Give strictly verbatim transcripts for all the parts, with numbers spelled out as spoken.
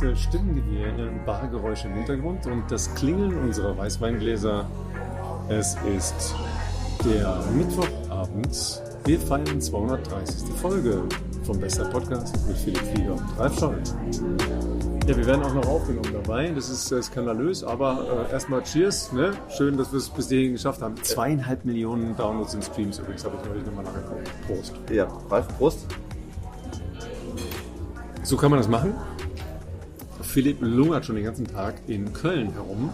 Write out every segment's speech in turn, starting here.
leise Stimmengewirre, Bargeräusche im Hintergrund und das Klingeln unserer Weißweingläser. Es ist der Mittwochabend. Wir feiern zweihundertdreißigste Folge vom Bester Podcast mit Philipp Flieger und Ralf Scholz. Ja, wir werden auch noch aufgenommen dabei. Das ist äh, skandalös, aber äh, erstmal Cheers. Ne? Schön, dass wir es bis hierhin geschafft haben. Zweieinhalb Millionen Downloads in Streams übrigens, habe ich neulich nochmal nachgeguckt. Prost. Ja, Ralf, Prost. So kann man das machen. Philipp lungert schon den ganzen Tag in Köln herum.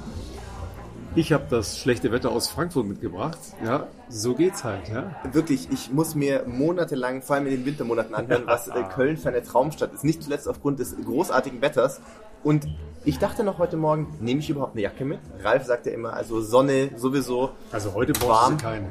Ich habe das schlechte Wetter aus Frankfurt mitgebracht. Ja, so geht's halt. Ja. Wirklich, ich muss mir monatelang, vor allem in den Wintermonaten anhören, was äh, Köln für eine Traumstadt ist. Nicht zuletzt aufgrund des großartigen Wetters. Und ich dachte noch heute Morgen, nehme ich überhaupt eine Jacke mit? Ralf sagt ja immer, also Sonne sowieso. Also heute brauchst du keine.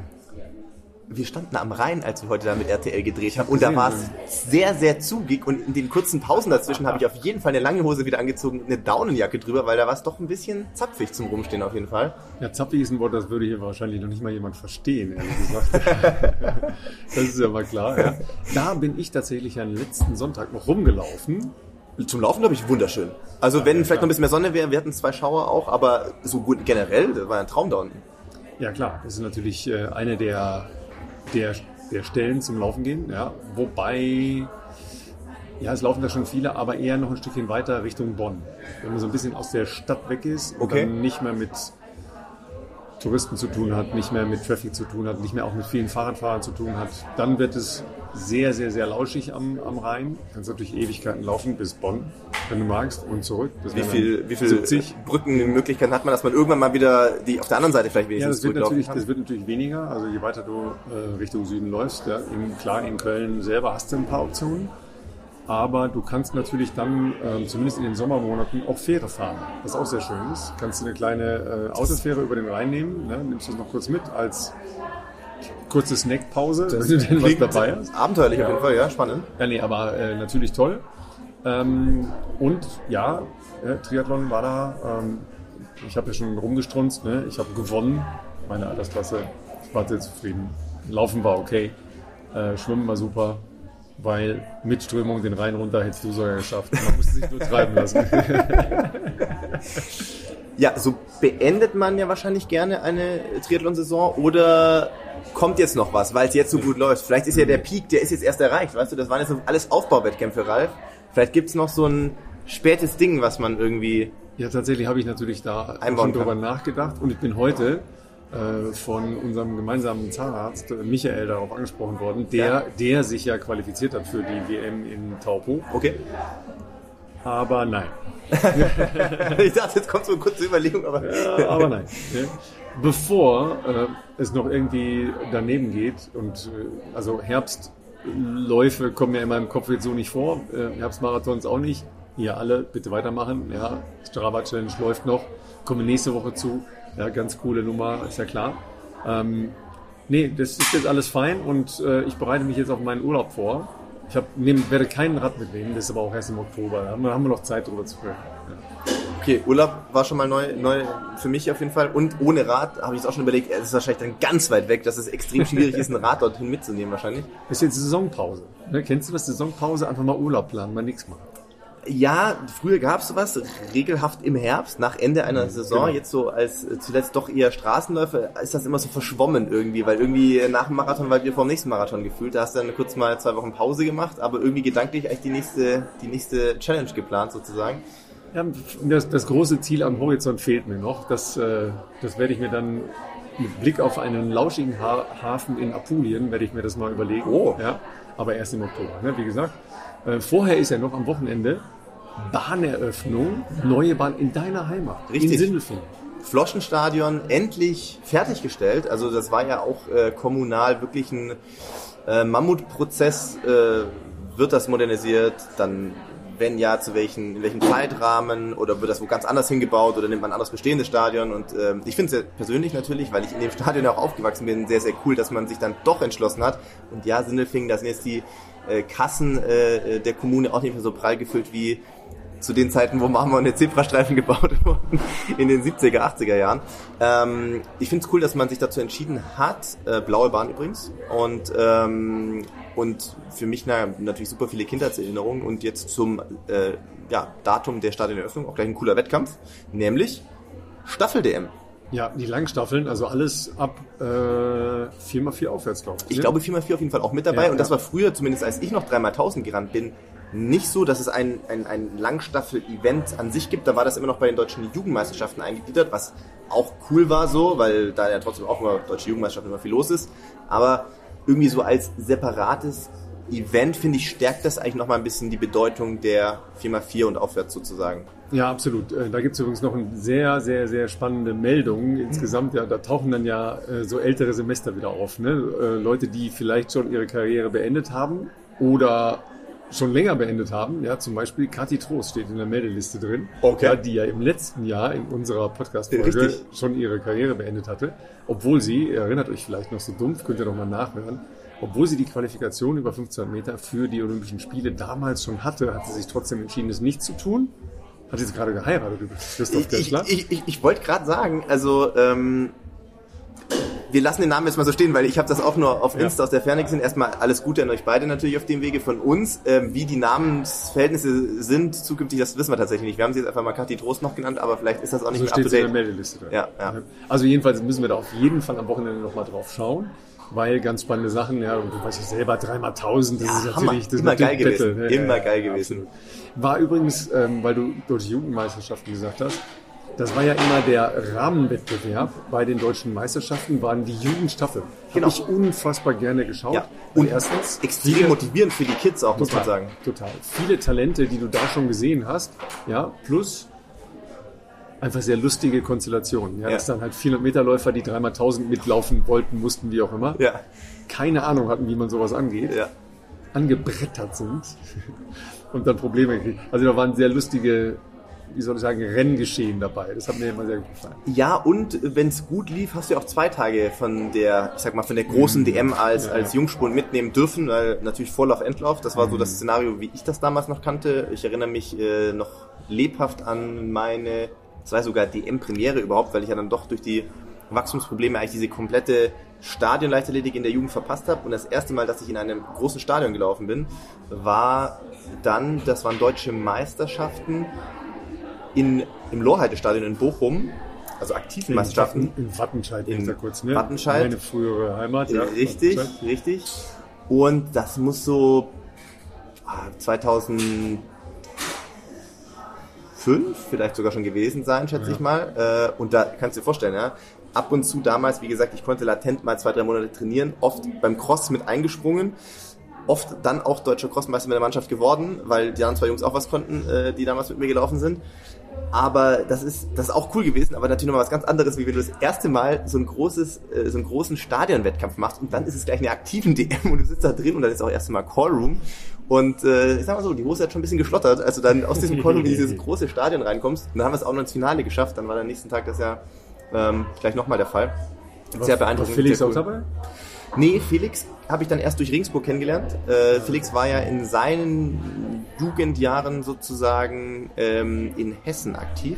Wir standen am Rhein, als wir heute da mit R T L gedreht haben und da war es sehr, sehr zugig und in den kurzen Pausen dazwischen habe ich auf jeden Fall eine lange Hose wieder angezogen, eine Daunenjacke drüber, weil da war es doch ein bisschen zapfig zum Rumstehen auf jeden Fall. Ja, zapfig ist ein Wort, das würde hier wahrscheinlich noch nicht mal jemand verstehen, ehrlich gesagt. Das ist ja mal klar. Ja. Da bin ich tatsächlich am letzten Sonntag noch rumgelaufen. Zum Laufen, glaube ich, wunderschön. Also wenn ja, vielleicht noch ein bisschen mehr Sonne wäre, wir hatten zwei Schauer auch, aber so gut generell, das war ein Traum da unten. Ja klar, das ist natürlich äh, eine der Der, der Stellen zum Laufen gehen, ja, wobei, ja, es laufen da schon viele, aber eher noch ein Stückchen weiter Richtung Bonn. Wenn man so ein bisschen aus der Stadt weg ist und okay. dann nicht mehr mit Touristen zu tun hat, nicht mehr mit Traffic zu tun hat, nicht mehr auch mit vielen Fahrradfahrern zu tun hat, dann wird es sehr, sehr, sehr lauschig am, am Rhein. Du kannst natürlich Ewigkeiten laufen bis Bonn, wenn du magst, und zurück. Das wie viel, wie viel Brückenmöglichkeiten hat man, dass man irgendwann mal wieder die auf der anderen Seite vielleicht wenigstens ja, das wird natürlich, kann? Das wird natürlich weniger. Also je weiter du äh, Richtung Süden läufst, ja, in, klar, in Köln selber hast du ein paar Optionen. Aber du kannst natürlich dann, ähm, zumindest in den Sommermonaten, auch Fähre fahren, was auch sehr schön ist. Kannst du eine kleine äh, Autofähre über den Rhein nehmen, ne? Nimmst du es noch kurz mit als kurze Snackpause, wenn du denn was dabei hast. Abenteuerlich ja. Auf jeden Fall, ja, spannend. Ja, nee, aber äh, natürlich toll. Ähm, und ja, äh, Triathlon war da, ähm, ich habe ja schon rumgestrunzt, ne? Ich habe gewonnen, meine Altersklasse, ich war sehr zufrieden. Laufen war okay, äh, Schwimmen war super. Weil mit Strömung den Rhein runter hättest du sogar geschafft. Man musste sich nur treiben lassen. Ja, so beendet man ja wahrscheinlich gerne eine Triathlon-Saison oder kommt jetzt noch was, weil es jetzt so gut läuft. Vielleicht ist ja der Peak, der ist jetzt erst erreicht. Weißt du, das waren jetzt alles Aufbauwettkämpfe, Ralf. Vielleicht gibt es noch so ein spätes Ding, was man irgendwie... Ja, tatsächlich habe ich natürlich da schon drüber nachgedacht. Und ich bin heute äh, von unserem gemeinsamen Zahnarzt Michael darauf angesprochen worden, der, ja. der sich ja qualifiziert hat für die W M in Taupo. Okay. Aber nein. Ich dachte, jetzt kommt so eine kurze Überlegung, aber... Ja, aber nein. Ja. Bevor äh, es noch irgendwie daneben geht und äh, also Herbstläufe kommen ja in meinem Kopf jetzt so nicht vor, äh, Herbstmarathons auch nicht. Hier alle bitte weitermachen. Ja, Strava Challenge läuft noch. Kommen nächste Woche zu. Ja, ganz coole Nummer, ist ja klar. Ähm, nee, das ist jetzt alles fein und äh, ich bereite mich jetzt auf meinen Urlaub vor. Ich hab, nehm, werde kein Rad mitnehmen, das ist aber auch erst im Oktober. Da haben wir, haben wir noch Zeit, drüber zu sprechen. Ja. Okay, Urlaub war schon mal neu, neu für mich auf jeden Fall. Und ohne Rad habe ich jetzt auch schon überlegt, es ist wahrscheinlich dann ganz weit weg, dass es extrem schwierig ist, ein Rad dorthin mitzunehmen wahrscheinlich. Das ist jetzt Saisonpause. Ne? Kennst du das? Saisonpause? Einfach mal Urlaub planen, mal nichts machen. Ja, früher gab es sowas, regelhaft im Herbst, nach Ende einer Saison, genau. Jetzt so als zuletzt doch eher Straßenläufe, ist das immer so verschwommen irgendwie, weil irgendwie nach dem Marathon war wir vor dem nächsten Marathon gefühlt, da hast du dann kurz mal zwei Wochen Pause gemacht, aber irgendwie gedanklich eigentlich die nächste, die nächste Challenge geplant sozusagen. Ja, das, das große Ziel am Horizont fehlt mir noch, das, äh, das werde ich mir dann mit Blick auf einen lauschigen ha- Hafen in Apulien, werde ich mir das mal überlegen. Oh. Ja, aber erst im Oktober, ne? Wie gesagt. Äh, vorher ist ja noch am Wochenende Bahneröffnung, neue Bahn in deiner Heimat, richtig. In Sindelfingen. Floschenstadion endlich fertiggestellt, also das war ja auch äh, kommunal wirklich ein äh, Mammutprozess, äh, wird das modernisiert, dann wenn ja, zu welchen, in welchem Zeitrahmen oder wird das wo ganz anders hingebaut oder nimmt man ein anderes bestehendes Stadion und äh, ich finde es ja persönlich natürlich, weil ich in dem Stadion auch aufgewachsen bin, sehr, sehr cool, dass man sich dann doch entschlossen hat und ja, Sindelfingen, da sind jetzt die äh, Kassen äh, der Kommune auch nicht mehr so prall gefüllt wie zu den Zeiten, wo Marmor und der Zebrastreifen gebaut wurden, in den siebziger, achtziger Jahren. Ähm, ich finde es cool, dass man sich dazu entschieden hat, äh, blaue Bahn übrigens, und ähm, und für mich na, natürlich super viele Kindheitserinnerungen und jetzt zum äh, ja, Datum der Stadioneröffnung, auch gleich ein cooler Wettkampf, nämlich Staffel-D M. Ja, die Langstaffeln, also alles ab äh, vier mal vier aufwärts, glaube ich. Ich glaube vier mal vier auf jeden Fall auch mit dabei. Ja, und das ja. war früher, zumindest als ich noch drei mal tausend gerannt bin, nicht so, dass es ein, ein, ein Langstaffel-Event an sich gibt. Da war das immer noch bei den deutschen Jugendmeisterschaften eingegliedert, was auch cool war so, weil da ja trotzdem auch immer deutsche Jugendmeisterschaften immer viel los ist. Aber irgendwie so als separates Event, finde ich, stärkt das eigentlich nochmal ein bisschen die Bedeutung der vier mal vier und aufwärts sozusagen. Ja, absolut. Da gibt es übrigens noch eine sehr, sehr, sehr spannende Meldung. Insgesamt, ja, da tauchen dann ja äh, so ältere Semester wieder auf. Ne? Äh, Leute, die vielleicht schon ihre Karriere beendet haben oder schon länger beendet haben. Ja, zum Beispiel Kathi Trost steht in der Meldeliste drin, Okay. ja, die ja im letzten Jahr in unserer Podcast-Folge Richtig. schon ihre Karriere beendet hatte. Obwohl sie, ihr erinnert euch vielleicht noch so dumpf, könnt ihr noch mal nachhören, obwohl sie die Qualifikation über fünfzehn Meter für die Olympischen Spiele damals schon hatte, hat sie sich trotzdem entschieden, es nicht zu tun. Hat sie jetzt gerade geheiratet, Christoph Ich, Kessler? ich, ich, ich wollte gerade sagen, also ähm, wir lassen den Namen jetzt mal so stehen, weil ich habe das auch nur auf Insta Ja. aus der Ferne gesehen. Erstmal alles Gute an euch beide natürlich auf dem Wege von uns. Ähm, wie die Namensverhältnisse sind zukünftig, das wissen wir tatsächlich nicht. Wir haben sie jetzt einfach mal Kathi Trost noch genannt, aber vielleicht ist das auch nicht So mehr steht sie in der up-to-date. Meldeliste drin. Ja, ja. Also jedenfalls müssen wir da auf jeden Fall am Wochenende noch mal drauf schauen, weil ganz spannende Sachen, ja, und du weißt ja selber, dreimal tausend, das Ja, ist Hammer. natürlich das ist Immer natürlich geil Battle, gewesen. ne? Immer Ja, geil ja, gewesen. absolut. War übrigens, ähm, weil du deutsche Jugendmeisterschaften gesagt hast, das war ja immer der Rahmenwettbewerb bei den deutschen Meisterschaften, waren die Jugendstaffeln. Genau. Habe ich unfassbar gerne geschaut. Ja. Und Und erstens extrem viele- motivierend für die Kids auch, muss man Total, sagen. total. Viele Talente, die du da schon gesehen hast, ja, plus einfach sehr lustige Konstellationen. Ja, Ja. dass dann halt vierhundert Meter Läufer, die dreimal tausend mitlaufen wollten, mussten, wie auch immer, Ja, keine Ahnung hatten, wie man sowas angeht, ja. angebrettert sind und dann Probleme gekriegt. Also da waren sehr lustige, wie soll ich sagen, Renngeschehen dabei. Das hat mir immer sehr gut gefallen. Ja, und wenn es gut lief, hast du ja auch zwei Tage von der, ich sag mal, von der großen D M als, Ja, als ja. Jungspur mitnehmen dürfen, weil natürlich Vorlauf, Endlauf, das war so das Szenario, wie ich das damals noch kannte. Ich erinnere mich äh, noch lebhaft an meine, das war sogar D M-Premiere überhaupt, weil ich ja dann doch durch die Wachstumsprobleme eigentlich diese komplette Stadionleichtathletik in der Jugend verpasst habe. Und das erste Mal, dass ich in einem großen Stadion gelaufen bin, war dann, das waren deutsche Meisterschaften in, im Lohrheide-Stadion in Bochum, also aktive Meisterschaften. In Wattenscheid, In in da kurz, ne? Wattenscheid. Meine frühere Heimat. Ja, Richtig, Wattenscheid. richtig. Und das muss so ah, zweitausendfünf vielleicht sogar schon gewesen sein, schätze Ja. ich mal. Äh, Und da kannst du dir vorstellen, ja, ab und zu damals, wie gesagt, ich konnte latent mal zwei, drei Monate trainieren, oft beim Cross mit eingesprungen. Oft dann auch deutscher Crossmeister mit der Mannschaft geworden, weil die anderen zwei Jungs auch was konnten, äh, die damals mit mir gelaufen sind. Aber das ist, das ist auch cool gewesen, aber natürlich noch was ganz anderes, wie wenn du das erste Mal so ein großes, äh, so einen großen Stadionwettkampf machst und dann ist es gleich eine aktiven D M und du sitzt da drin und dann ist auch erst mal Callroom. Und äh, ich sag mal so, die Hose hat schon ein bisschen geschlottert, als du dann aus diesem Callroom in dieses große Stadion reinkommst. Und dann haben wir es auch noch ins Finale geschafft, dann war der nächsten Tag das ja ähm, gleich nochmal der Fall. Sehr beeindruckend. War Felix sehr auch cool. dabei? Nee, Felix habe ich dann erst durch Regensburg kennengelernt. Äh, Felix war ja in seinen Jugendjahren sozusagen ähm, in Hessen aktiv.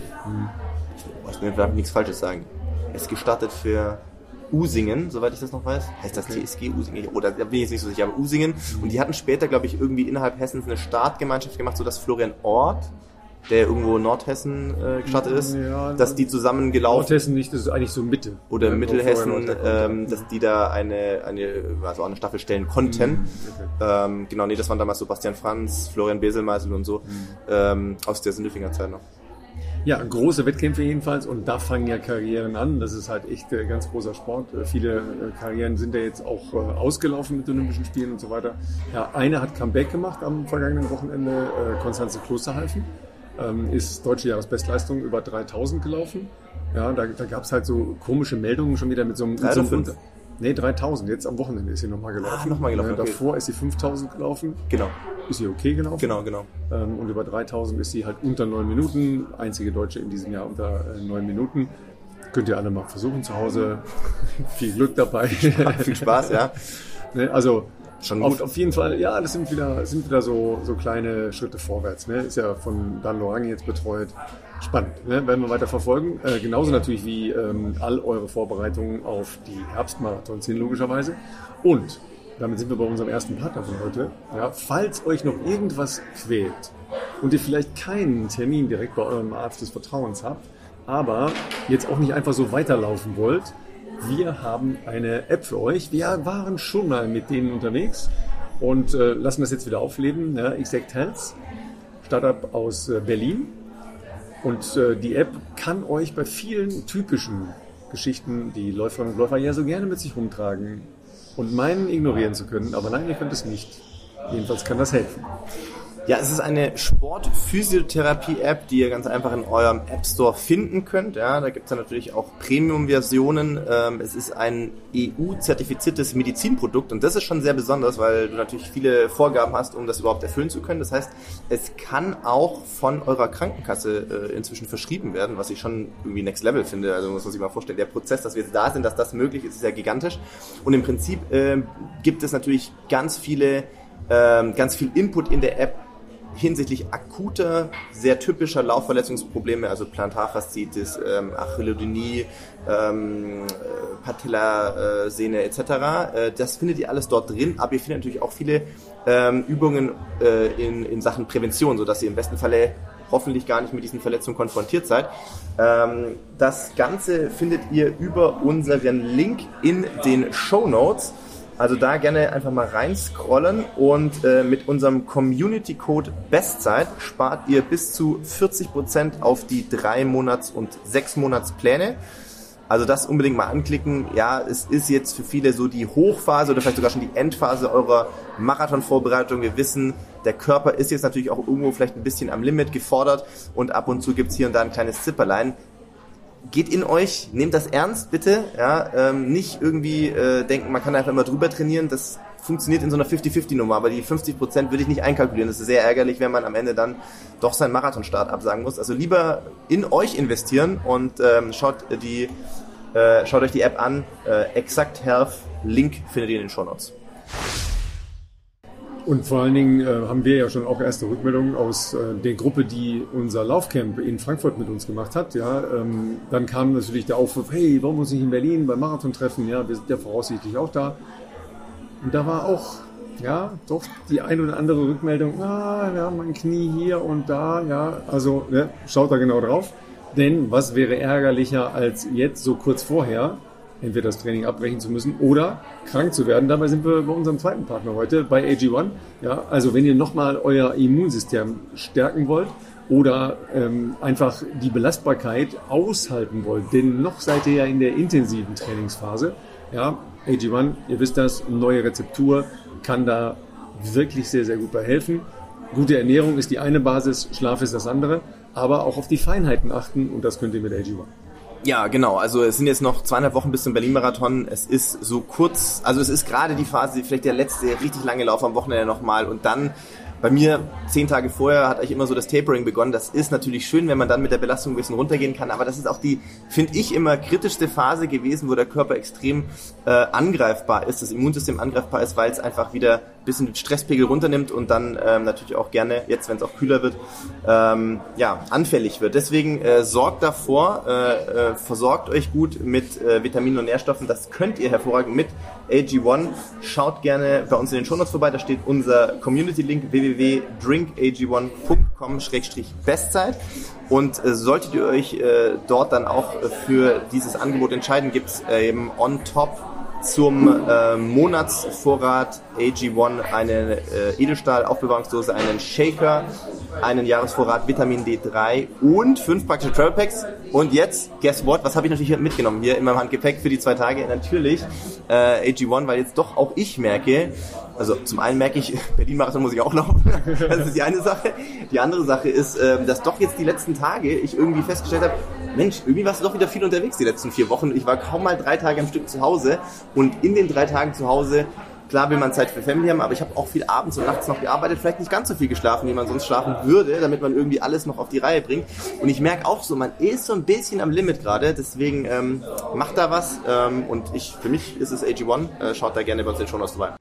Ich will nichts Falsches sagen. Er ist gestartet für Usingen, soweit ich das noch weiß. Heißt das Okay. T S G Usingen? Oder da bin ich jetzt nicht so sicher, aber Usingen. Und die hatten später, glaube ich, irgendwie innerhalb Hessens eine Startgemeinschaft gemacht, sodass Florian Ort, der irgendwo in Nordhessen äh, gestartet ist, Ja, dass die zusammen gelaufen Nordhessen nicht, das ist eigentlich so Mitte. oder Ja, Mittelhessen, wo vorher ähm, Nordhessen dass die da eine, eine, also eine Staffel stellen konnten. okay. Ähm, genau, nee, das waren damals so Bastian Franz, Florian Beselmeisel und so, Mhm. ähm, aus der Sindelfinger Zeit noch. Ja, große Wettkämpfe jedenfalls und da fangen ja Karrieren an. Das ist halt echt äh, ganz großer Sport. Äh, viele äh, Karrieren sind ja jetzt auch äh, ausgelaufen mit Olympischen Spielen und so weiter. Ja, eine hat Comeback gemacht am vergangenen Wochenende, äh, Konstanze Klosterhalfen. Ähm, ist deutsche Jahresbestleistung über dreitausend gelaufen. Ja, da, da gab es halt so komische Meldungen schon wieder mit so einem... Mit Drei so oder einem fünf? Unter- Nee, dreitausend. Jetzt am Wochenende ist sie nochmal gelaufen. Ah, nochmal gelaufen, Ja, okay. davor ist sie fünftausend gelaufen. Genau, Ist sie okay gelaufen. genau, genau. Ähm, und über dreitausend ist sie halt unter neun Minuten. Einzige Deutsche in diesem Jahr unter äh, neun Minuten. Könnt ihr alle mal versuchen zu Hause. Viel Glück dabei. Viel Spaß, ja. Ne, also Schon auf, gut. auf jeden Fall, ja, das sind wieder, sind wieder so, so kleine Schritte vorwärts. Ne? Ist ja von Dan Lorang jetzt betreut. Spannend, ne? Werden wir weiter verfolgen. Äh, genauso natürlich wie ähm, all eure Vorbereitungen auf die Herbstmarathons hin, logischerweise. Und damit sind wir bei unserem ersten Partner von heute. Ja, falls euch noch irgendwas quält, und ihr vielleicht keinen Termin direkt bei eurem Arzt des Vertrauens habt, aber jetzt auch nicht einfach so weiterlaufen wollt, wir haben eine App für euch. Wir waren schon mal mit denen unterwegs und äh, lassen das jetzt wieder aufleben. Ja, Exact Health, Startup aus äh, Berlin. Und äh, die App kann euch bei vielen typischen Geschichten, die Läuferinnen und Läufer ja so gerne mit sich rumtragen und meinen, ignorieren zu können. Aber nein, ihr könnt es nicht. Jedenfalls kann das helfen. Ja, es ist eine Sport-Physiotherapie-App, die ihr ganz einfach in eurem App Store finden könnt. Ja, da gibt es ja natürlich auch Premium-Versionen. Ähm, es ist ein E U-zertifiziertes Medizinprodukt und das ist schon sehr besonders, weil du natürlich viele Vorgaben hast, um das überhaupt erfüllen zu können. Das heißt, es kann auch von eurer Krankenkasse äh, inzwischen verschrieben werden, was ich schon irgendwie Next Level finde. Also muss man sich mal vorstellen, der Prozess, dass wir jetzt da sind, dass das möglich ist, ist ja gigantisch. Und im Prinzip äh, gibt es natürlich ganz viele, äh, ganz viel Input in der App, hinsichtlich akuter, sehr typischer Laufverletzungsprobleme, also Plantarfaszitis, ähm, Achilliodynie, ähm, Patellasehne et cetera. Äh, das findet ihr alles dort drin, aber ihr findet natürlich auch viele ähm, Übungen äh, in, in Sachen Prävention, sodass ihr im besten Falle hoffentlich gar nicht mit diesen Verletzungen konfrontiert seid. Ähm, das Ganze findet ihr über unseren Link in den Shownotes. Also da gerne einfach mal reinscrollen und äh, mit unserem Community-Code Bestzeit spart ihr bis zu vierzig Prozent auf die drei Monats- und sechs Monatspläne. Also das unbedingt mal anklicken. Ja, es ist jetzt für viele so die Hochphase oder vielleicht sogar schon die Endphase eurer Marathonvorbereitung. Wir wissen, der Körper ist jetzt natürlich auch irgendwo vielleicht ein bisschen am Limit gefordert und ab und zu gibt's hier und da ein kleines Zipperlein. Geht in euch, nehmt das ernst, bitte. Ja, ähm, nicht irgendwie äh, denken, man kann einfach immer drüber trainieren. Das funktioniert in so einer fünfzig fünfzig Nummer, aber die fünfzig Prozent würde ich nicht einkalkulieren. Das ist sehr ärgerlich, wenn man am Ende dann doch seinen Marathonstart absagen muss. Also lieber in euch investieren und ähm, schaut die, äh, schaut euch die App an. Äh, Exact Health, Link findet ihr in den Shownotes. Und vor allen Dingen äh, haben wir ja schon auch erste Rückmeldungen aus äh, der Gruppe, die unser Laufcamp in Frankfurt mit uns gemacht hat. Ja, ähm, dann kam natürlich der Aufruf, hey, warum muss ich in Berlin beim Marathon treffen? Ja, wir sind ja voraussichtlich auch da. Und da war auch, ja, doch die ein oder andere Rückmeldung, ah, wir haben mein Knie hier und da, ja, also ne, schaut da genau drauf. Denn was wäre ärgerlicher als jetzt so kurz vorher, entweder das Training abbrechen zu müssen oder krank zu werden. Dabei sind wir bei unserem zweiten Partner heute, bei A G eins. Ja, also wenn ihr nochmal euer Immunsystem stärken wollt oder ähm, einfach die Belastbarkeit aushalten wollt, denn noch seid ihr ja in der intensiven Trainingsphase. Ja, A G eins, ihr wisst das, neue Rezeptur kann da wirklich sehr, sehr gut bei helfen. Gute Ernährung ist die eine Basis, Schlaf ist das andere, aber auch auf die Feinheiten achten und das könnt ihr mit A G eins. Ja, genau. Also es sind jetzt noch zweieinhalb Wochen bis zum Berlin-Marathon. Es ist so kurz, also es ist gerade die Phase, vielleicht der letzte richtig lange Lauf am Wochenende nochmal und dann bei mir zehn Tage vorher hat eigentlich immer so das Tapering begonnen. Das ist natürlich schön, wenn man dann mit der Belastung ein bisschen runtergehen kann, aber das ist auch die, finde ich, immer kritischste Phase gewesen, wo der Körper extrem äh, angreifbar ist, das Immunsystem angreifbar ist, weil es einfach wieder ein bisschen den Stresspegel runternimmt und dann ähm, natürlich auch gerne, jetzt wenn es auch kühler wird, ähm, ja, anfällig wird. Deswegen äh, sorgt davor, äh, äh, versorgt euch gut mit äh, Vitaminen und Nährstoffen. Das könnt ihr hervorragend mit A G eins. Schaut gerne bei uns in den Shownotes vorbei, da steht unser Community-Link w w w punkt drink a g one punkt com slash bestzeit und äh, solltet ihr euch äh, dort dann auch äh, für dieses Angebot entscheiden, gibt es äh, eben on top zum äh, Monatsvorrat A G eins eine äh, Edelstahl-Aufbewahrungsdose, einen Shaker, einen Jahresvorrat Vitamin D drei und fünf praktische Travel Packs. Und jetzt, guess what, was habe ich natürlich mitgenommen hier in meinem Handgepäck für die zwei Tage? Natürlich äh, A G eins, weil jetzt doch auch ich merke, also zum einen merke ich, Berlin-Marathon muss ich auch laufen, das ist die eine Sache. Die andere Sache ist, äh, dass doch jetzt die letzten Tage ich irgendwie festgestellt habe, Mensch, irgendwie warst du doch wieder viel unterwegs die letzten vier Wochen. Ich war kaum mal drei Tage am Stück zu Hause und in den drei Tagen zu Hause, klar will man Zeit für Family haben, aber ich habe auch viel abends und nachts noch gearbeitet, vielleicht nicht ganz so viel geschlafen, wie man sonst schlafen würde, damit man irgendwie alles noch auf die Reihe bringt. Und ich merke auch so, man ist so ein bisschen am Limit gerade, deswegen ähm, macht da was ähm, und ich, für mich ist es A G eins, äh, schaut da gerne bei uns den Shownotes vorbei.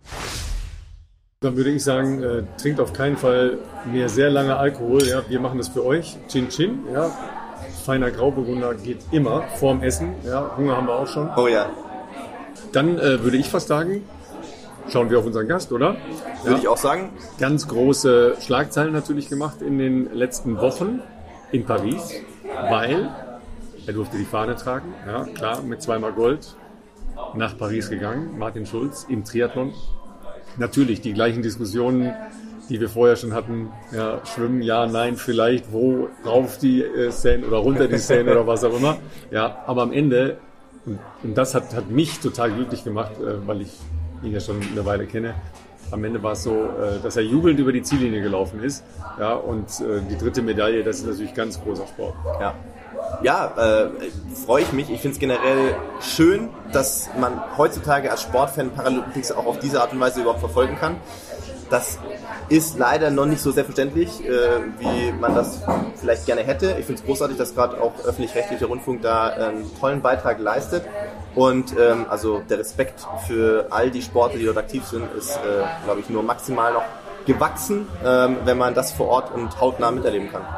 Dann würde ich sagen, äh, trinkt auf keinen Fall mehr sehr lange Alkohol. Ja? Wir machen das für euch. Chin Chin. Ja? Feiner Grauburgunder geht immer vorm Essen. Ja? Hunger haben wir auch schon. Oh ja. Dann äh, würde ich fast sagen, schauen wir auf unseren Gast, oder? Würde ja. ich auch sagen. Ganz große Schlagzeilen natürlich gemacht in den letzten Wochen in Paris, weil er durfte die Fahne tragen, ja klar, mit zweimal Gold nach Paris gegangen, Martin Schulz im Triathlon. Natürlich die gleichen Diskussionen, die wir vorher schon hatten, ja, Schwimmen, ja, nein, vielleicht, wo rauf die äh, Seine oder runter die Seine oder was auch immer. Ja, aber am Ende, und, und das hat, hat mich total glücklich gemacht, äh, weil ich ihn ja schon eine Weile kenne, am Ende war es so, äh, dass er jubelnd über die Ziellinie gelaufen ist. Ja, und äh, die dritte Medaille, das ist natürlich ganz großer Sport. Ja. Ja, äh, freue ich mich. Ich finde es generell schön, dass man heutzutage als Sportfan Paralympics auch auf diese Art und Weise überhaupt verfolgen kann. Das ist leider noch nicht so selbstverständlich, äh, wie man das vielleicht gerne hätte. Ich finde es großartig, dass gerade auch öffentlich-rechtlicher Rundfunk da einen tollen Beitrag leistet. Und ähm, also der Respekt für all die Sportler, die dort aktiv sind, ist, äh, glaube ich, nur maximal noch gewachsen, ähm, wenn man das vor Ort und hautnah miterleben kann.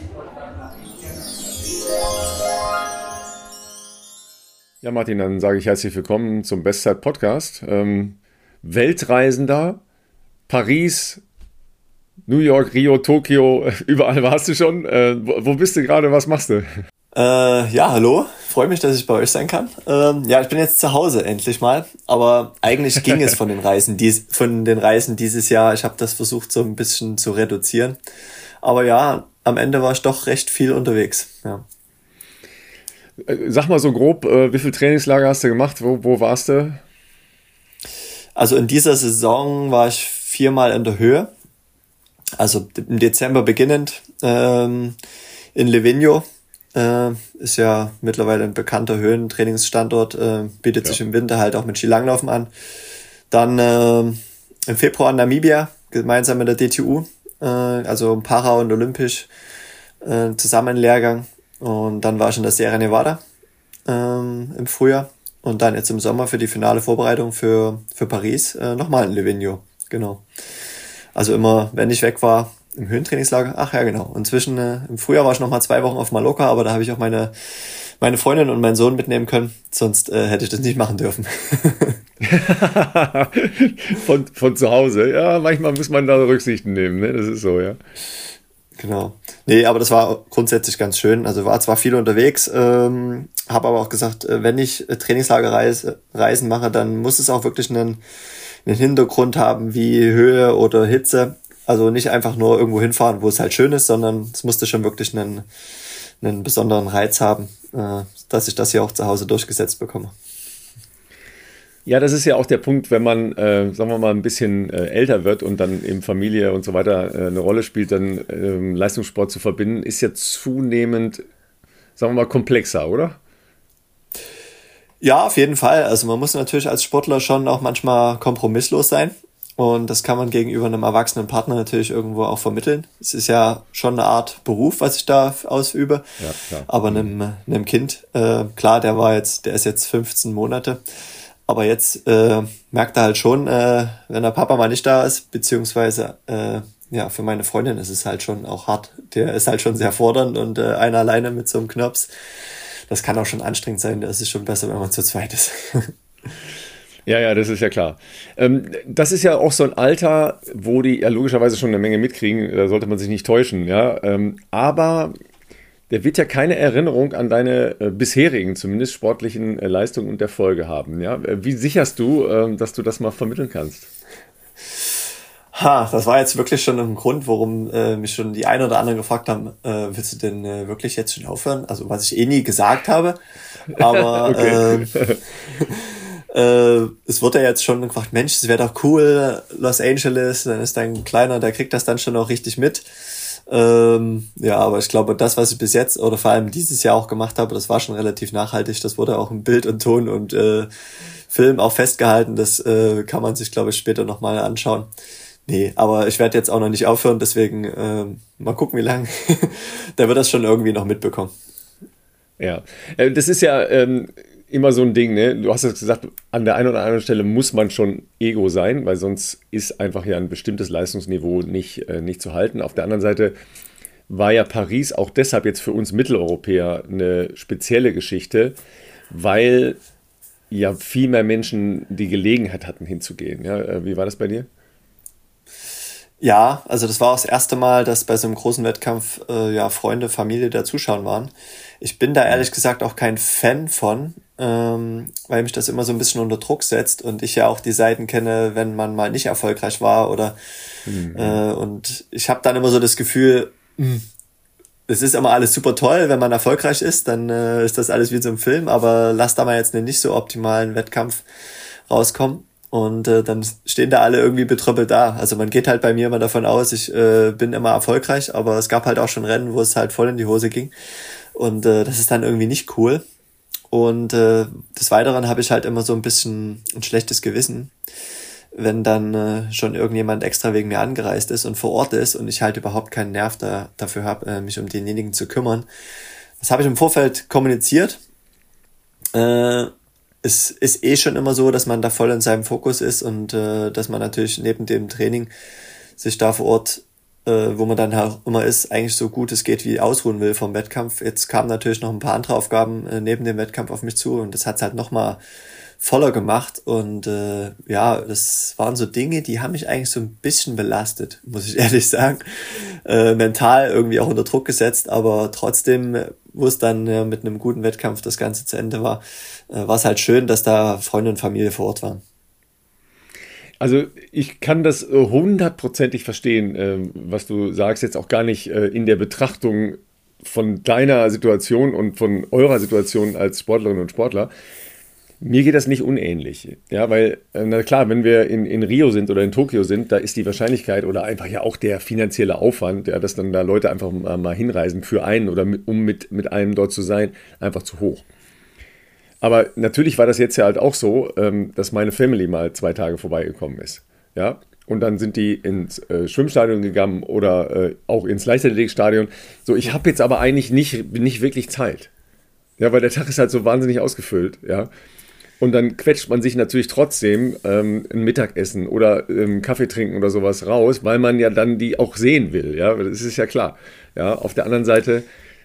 Ja, Martin, dann sage ich herzlich willkommen zum Bestzeit-Podcast. Ähm, Weltreisender, Paris, New York, Rio, Tokio, überall warst du schon. Äh, wo, wo bist du gerade, was machst du? Äh, ja, hallo, freue mich, dass ich bei euch sein kann. Ähm, ja, ich bin jetzt zu Hause endlich mal, aber eigentlich ging es von den Reisen, dies, von den Reisen dieses Jahr. Ich habe das versucht so ein bisschen zu reduzieren, aber ja, am Ende war ich doch recht viel unterwegs, ja. Sag mal so grob, wie viel Trainingslager hast du gemacht? Wo, wo warst du? Also in dieser Saison war ich viermal in der Höhe. Also im Dezember beginnend ähm, in Livigno. Äh, ist ja mittlerweile ein bekannter Höhentrainingsstandort. Äh, bietet ja. sich im Winter halt auch mit Skilanglaufen an. Dann äh, im Februar in Namibia, gemeinsam mit der D T U. Äh, also Para und Olympisch äh, zusammen Lehrgang. Und dann war ich in der Sierra Nevada ähm, im Frühjahr und dann jetzt im Sommer für die finale Vorbereitung für für Paris äh, nochmal in Livigno, genau. Also immer, wenn ich weg war, im Höhentrainingslager, ach ja genau. Und zwischen, äh, im Frühjahr war ich nochmal zwei Wochen auf Mallorca, aber da habe ich auch meine meine Freundin und meinen Sohn mitnehmen können, sonst äh, hätte ich das nicht machen dürfen. von, von zu Hause, ja, manchmal muss man da Rücksichten nehmen, ne? Das ist so, ja. Genau. Nee, aber das war grundsätzlich ganz schön. Also war zwar viel unterwegs, ähm, habe aber auch gesagt, wenn ich Trainingslagerreisen mache, dann muss es auch wirklich einen, einen Hintergrund haben wie Höhe oder Hitze. Also nicht einfach nur irgendwo hinfahren, wo es halt schön ist, sondern es musste schon wirklich einen, einen besonderen Reiz haben, äh, dass ich das hier auch zu Hause durchgesetzt bekomme. Ja, das ist ja auch der Punkt, wenn man, äh, sagen wir mal, ein bisschen äh, älter wird und dann eben Familie und so weiter äh, eine Rolle spielt, dann ähm, Leistungssport zu verbinden, ist ja zunehmend, sagen wir mal, komplexer, oder? Ja, auf jeden Fall. Also man muss natürlich als Sportler schon auch manchmal kompromisslos sein und das kann man gegenüber einem erwachsenen Partner natürlich irgendwo auch vermitteln. Es ist ja schon eine Art Beruf, was ich da ausübe, ja, klar. Aber einem, einem Kind, äh, klar, der war jetzt, der ist jetzt fünfzehn Monate. Aber jetzt äh, merkt er halt schon, äh, wenn der Papa mal nicht da ist, beziehungsweise äh, ja, für meine Freundin ist es halt schon auch hart. Der ist halt schon sehr fordernd und äh, einer alleine mit so einem Knops, das kann auch schon anstrengend sein. Das ist schon besser, wenn man zu zweit ist. Ja, ja, das ist ja klar. Ähm, das ist ja auch so ein Alter, wo die ja logischerweise schon eine Menge mitkriegen. Da sollte man sich nicht täuschen, ja. Ähm, aber der wird ja keine Erinnerung an deine äh, bisherigen, zumindest sportlichen äh, Leistungen und Erfolge haben. Ja? Wie sicherst du, äh, dass du das mal vermitteln kannst? Ha, das war jetzt wirklich schon ein Grund, warum äh, mich schon die einen oder anderen gefragt haben, äh, willst du denn äh, wirklich jetzt schon aufhören? Also was ich eh nie gesagt habe, aber okay. äh, äh, es wurde ja jetzt schon gefragt, Mensch, es wäre doch cool, Los Angeles, dann ist dein Kleiner, der kriegt das dann schon auch richtig mit. Ähm, ja, aber ich glaube, das, was ich bis jetzt oder vor allem dieses Jahr auch gemacht habe, das war schon relativ nachhaltig. Das wurde auch in Bild und Ton und äh, Film auch festgehalten. Das äh, kann man sich, glaube ich, später nochmal anschauen. Nee, aber ich werde jetzt auch noch nicht aufhören, deswegen äh, mal gucken, wie lange. Der wird das schon irgendwie noch mitbekommen. Ja, das ist ja ähm, immer so ein Ding, ne? Du hast jetzt gesagt, an der einen oder anderen Stelle muss man schon Ego sein, weil sonst ist einfach ja ein bestimmtes Leistungsniveau nicht, äh, nicht zu halten. Auf der anderen Seite war ja Paris auch deshalb jetzt für uns Mitteleuropäer eine spezielle Geschichte, weil ja viel mehr Menschen die Gelegenheit hatten hinzugehen. Ja, wie war das bei dir? Ja, also das war auch das erste Mal, dass bei so einem großen Wettkampf äh, ja Freunde, Familie da zuschauen waren. Ich bin da ehrlich gesagt auch kein Fan von, ähm, weil mich das immer so ein bisschen unter Druck setzt und ich ja auch die Seiten kenne, wenn man mal nicht erfolgreich war oder mhm. äh, und ich habe dann immer so das Gefühl, es ist immer alles super toll, wenn man erfolgreich ist, dann äh, ist das alles wie so ein Film, aber lass da mal jetzt einen nicht so optimalen Wettkampf rauskommen. Und äh, dann stehen da alle irgendwie betröppelt da. Also man geht halt bei mir immer davon aus, ich äh, bin immer erfolgreich, aber es gab halt auch schon Rennen, wo es halt voll in die Hose ging. Und äh, das ist dann irgendwie nicht cool. Und äh, des Weiteren habe ich halt immer so ein bisschen ein schlechtes Gewissen, wenn dann äh, schon irgendjemand extra wegen mir angereist ist und vor Ort ist und ich halt überhaupt keinen Nerv da, dafür habe, äh, mich um denjenigen zu kümmern. Das habe ich im Vorfeld kommuniziert. Äh, Es ist eh schon immer so, dass man da voll in seinem Fokus ist und äh, dass man natürlich neben dem Training sich da vor Ort, äh, wo man dann auch immer ist, eigentlich so gut es geht wie ausruhen will vom Wettkampf. Jetzt kamen natürlich noch ein paar andere Aufgaben äh, neben dem Wettkampf auf mich zu und das hat es halt nochmal voller gemacht und äh, ja, das waren so Dinge, die haben mich eigentlich so ein bisschen belastet, muss ich ehrlich sagen. Äh, mental irgendwie auch unter Druck gesetzt, aber trotzdem, wo es dann äh, mit einem guten Wettkampf das Ganze zu Ende war, äh, war es halt schön, dass da Freunde und Familie vor Ort waren. Also ich kann das hundertprozentig verstehen, äh, was du sagst, jetzt auch gar nicht äh, in der Betrachtung von deiner Situation und von eurer Situation als Sportlerinnen und Sportler. Mir geht das nicht unähnlich, ja, weil, na klar, wenn wir in, in Rio sind oder in Tokio sind, da ist die Wahrscheinlichkeit oder einfach ja auch der finanzielle Aufwand, ja, dass dann da Leute einfach mal, mal hinreisen für einen oder mit, um mit, mit einem dort zu sein, einfach zu hoch. Aber natürlich war das jetzt ja halt auch so, ähm, dass meine Family mal zwei Tage vorbeigekommen ist, ja, und dann sind die ins äh, Schwimmstadion gegangen oder äh, auch ins Leichtathletikstadion. So, ich habe jetzt aber eigentlich nicht, nicht wirklich Zeit, ja, weil der Tag ist halt so wahnsinnig ausgefüllt, ja. Und dann quetscht man sich natürlich trotzdem ähm, ein Mittagessen oder ähm, Kaffee trinken oder sowas raus, weil man ja dann die auch sehen will. Ja, das ist ja klar. Ja, auf der anderen Seite,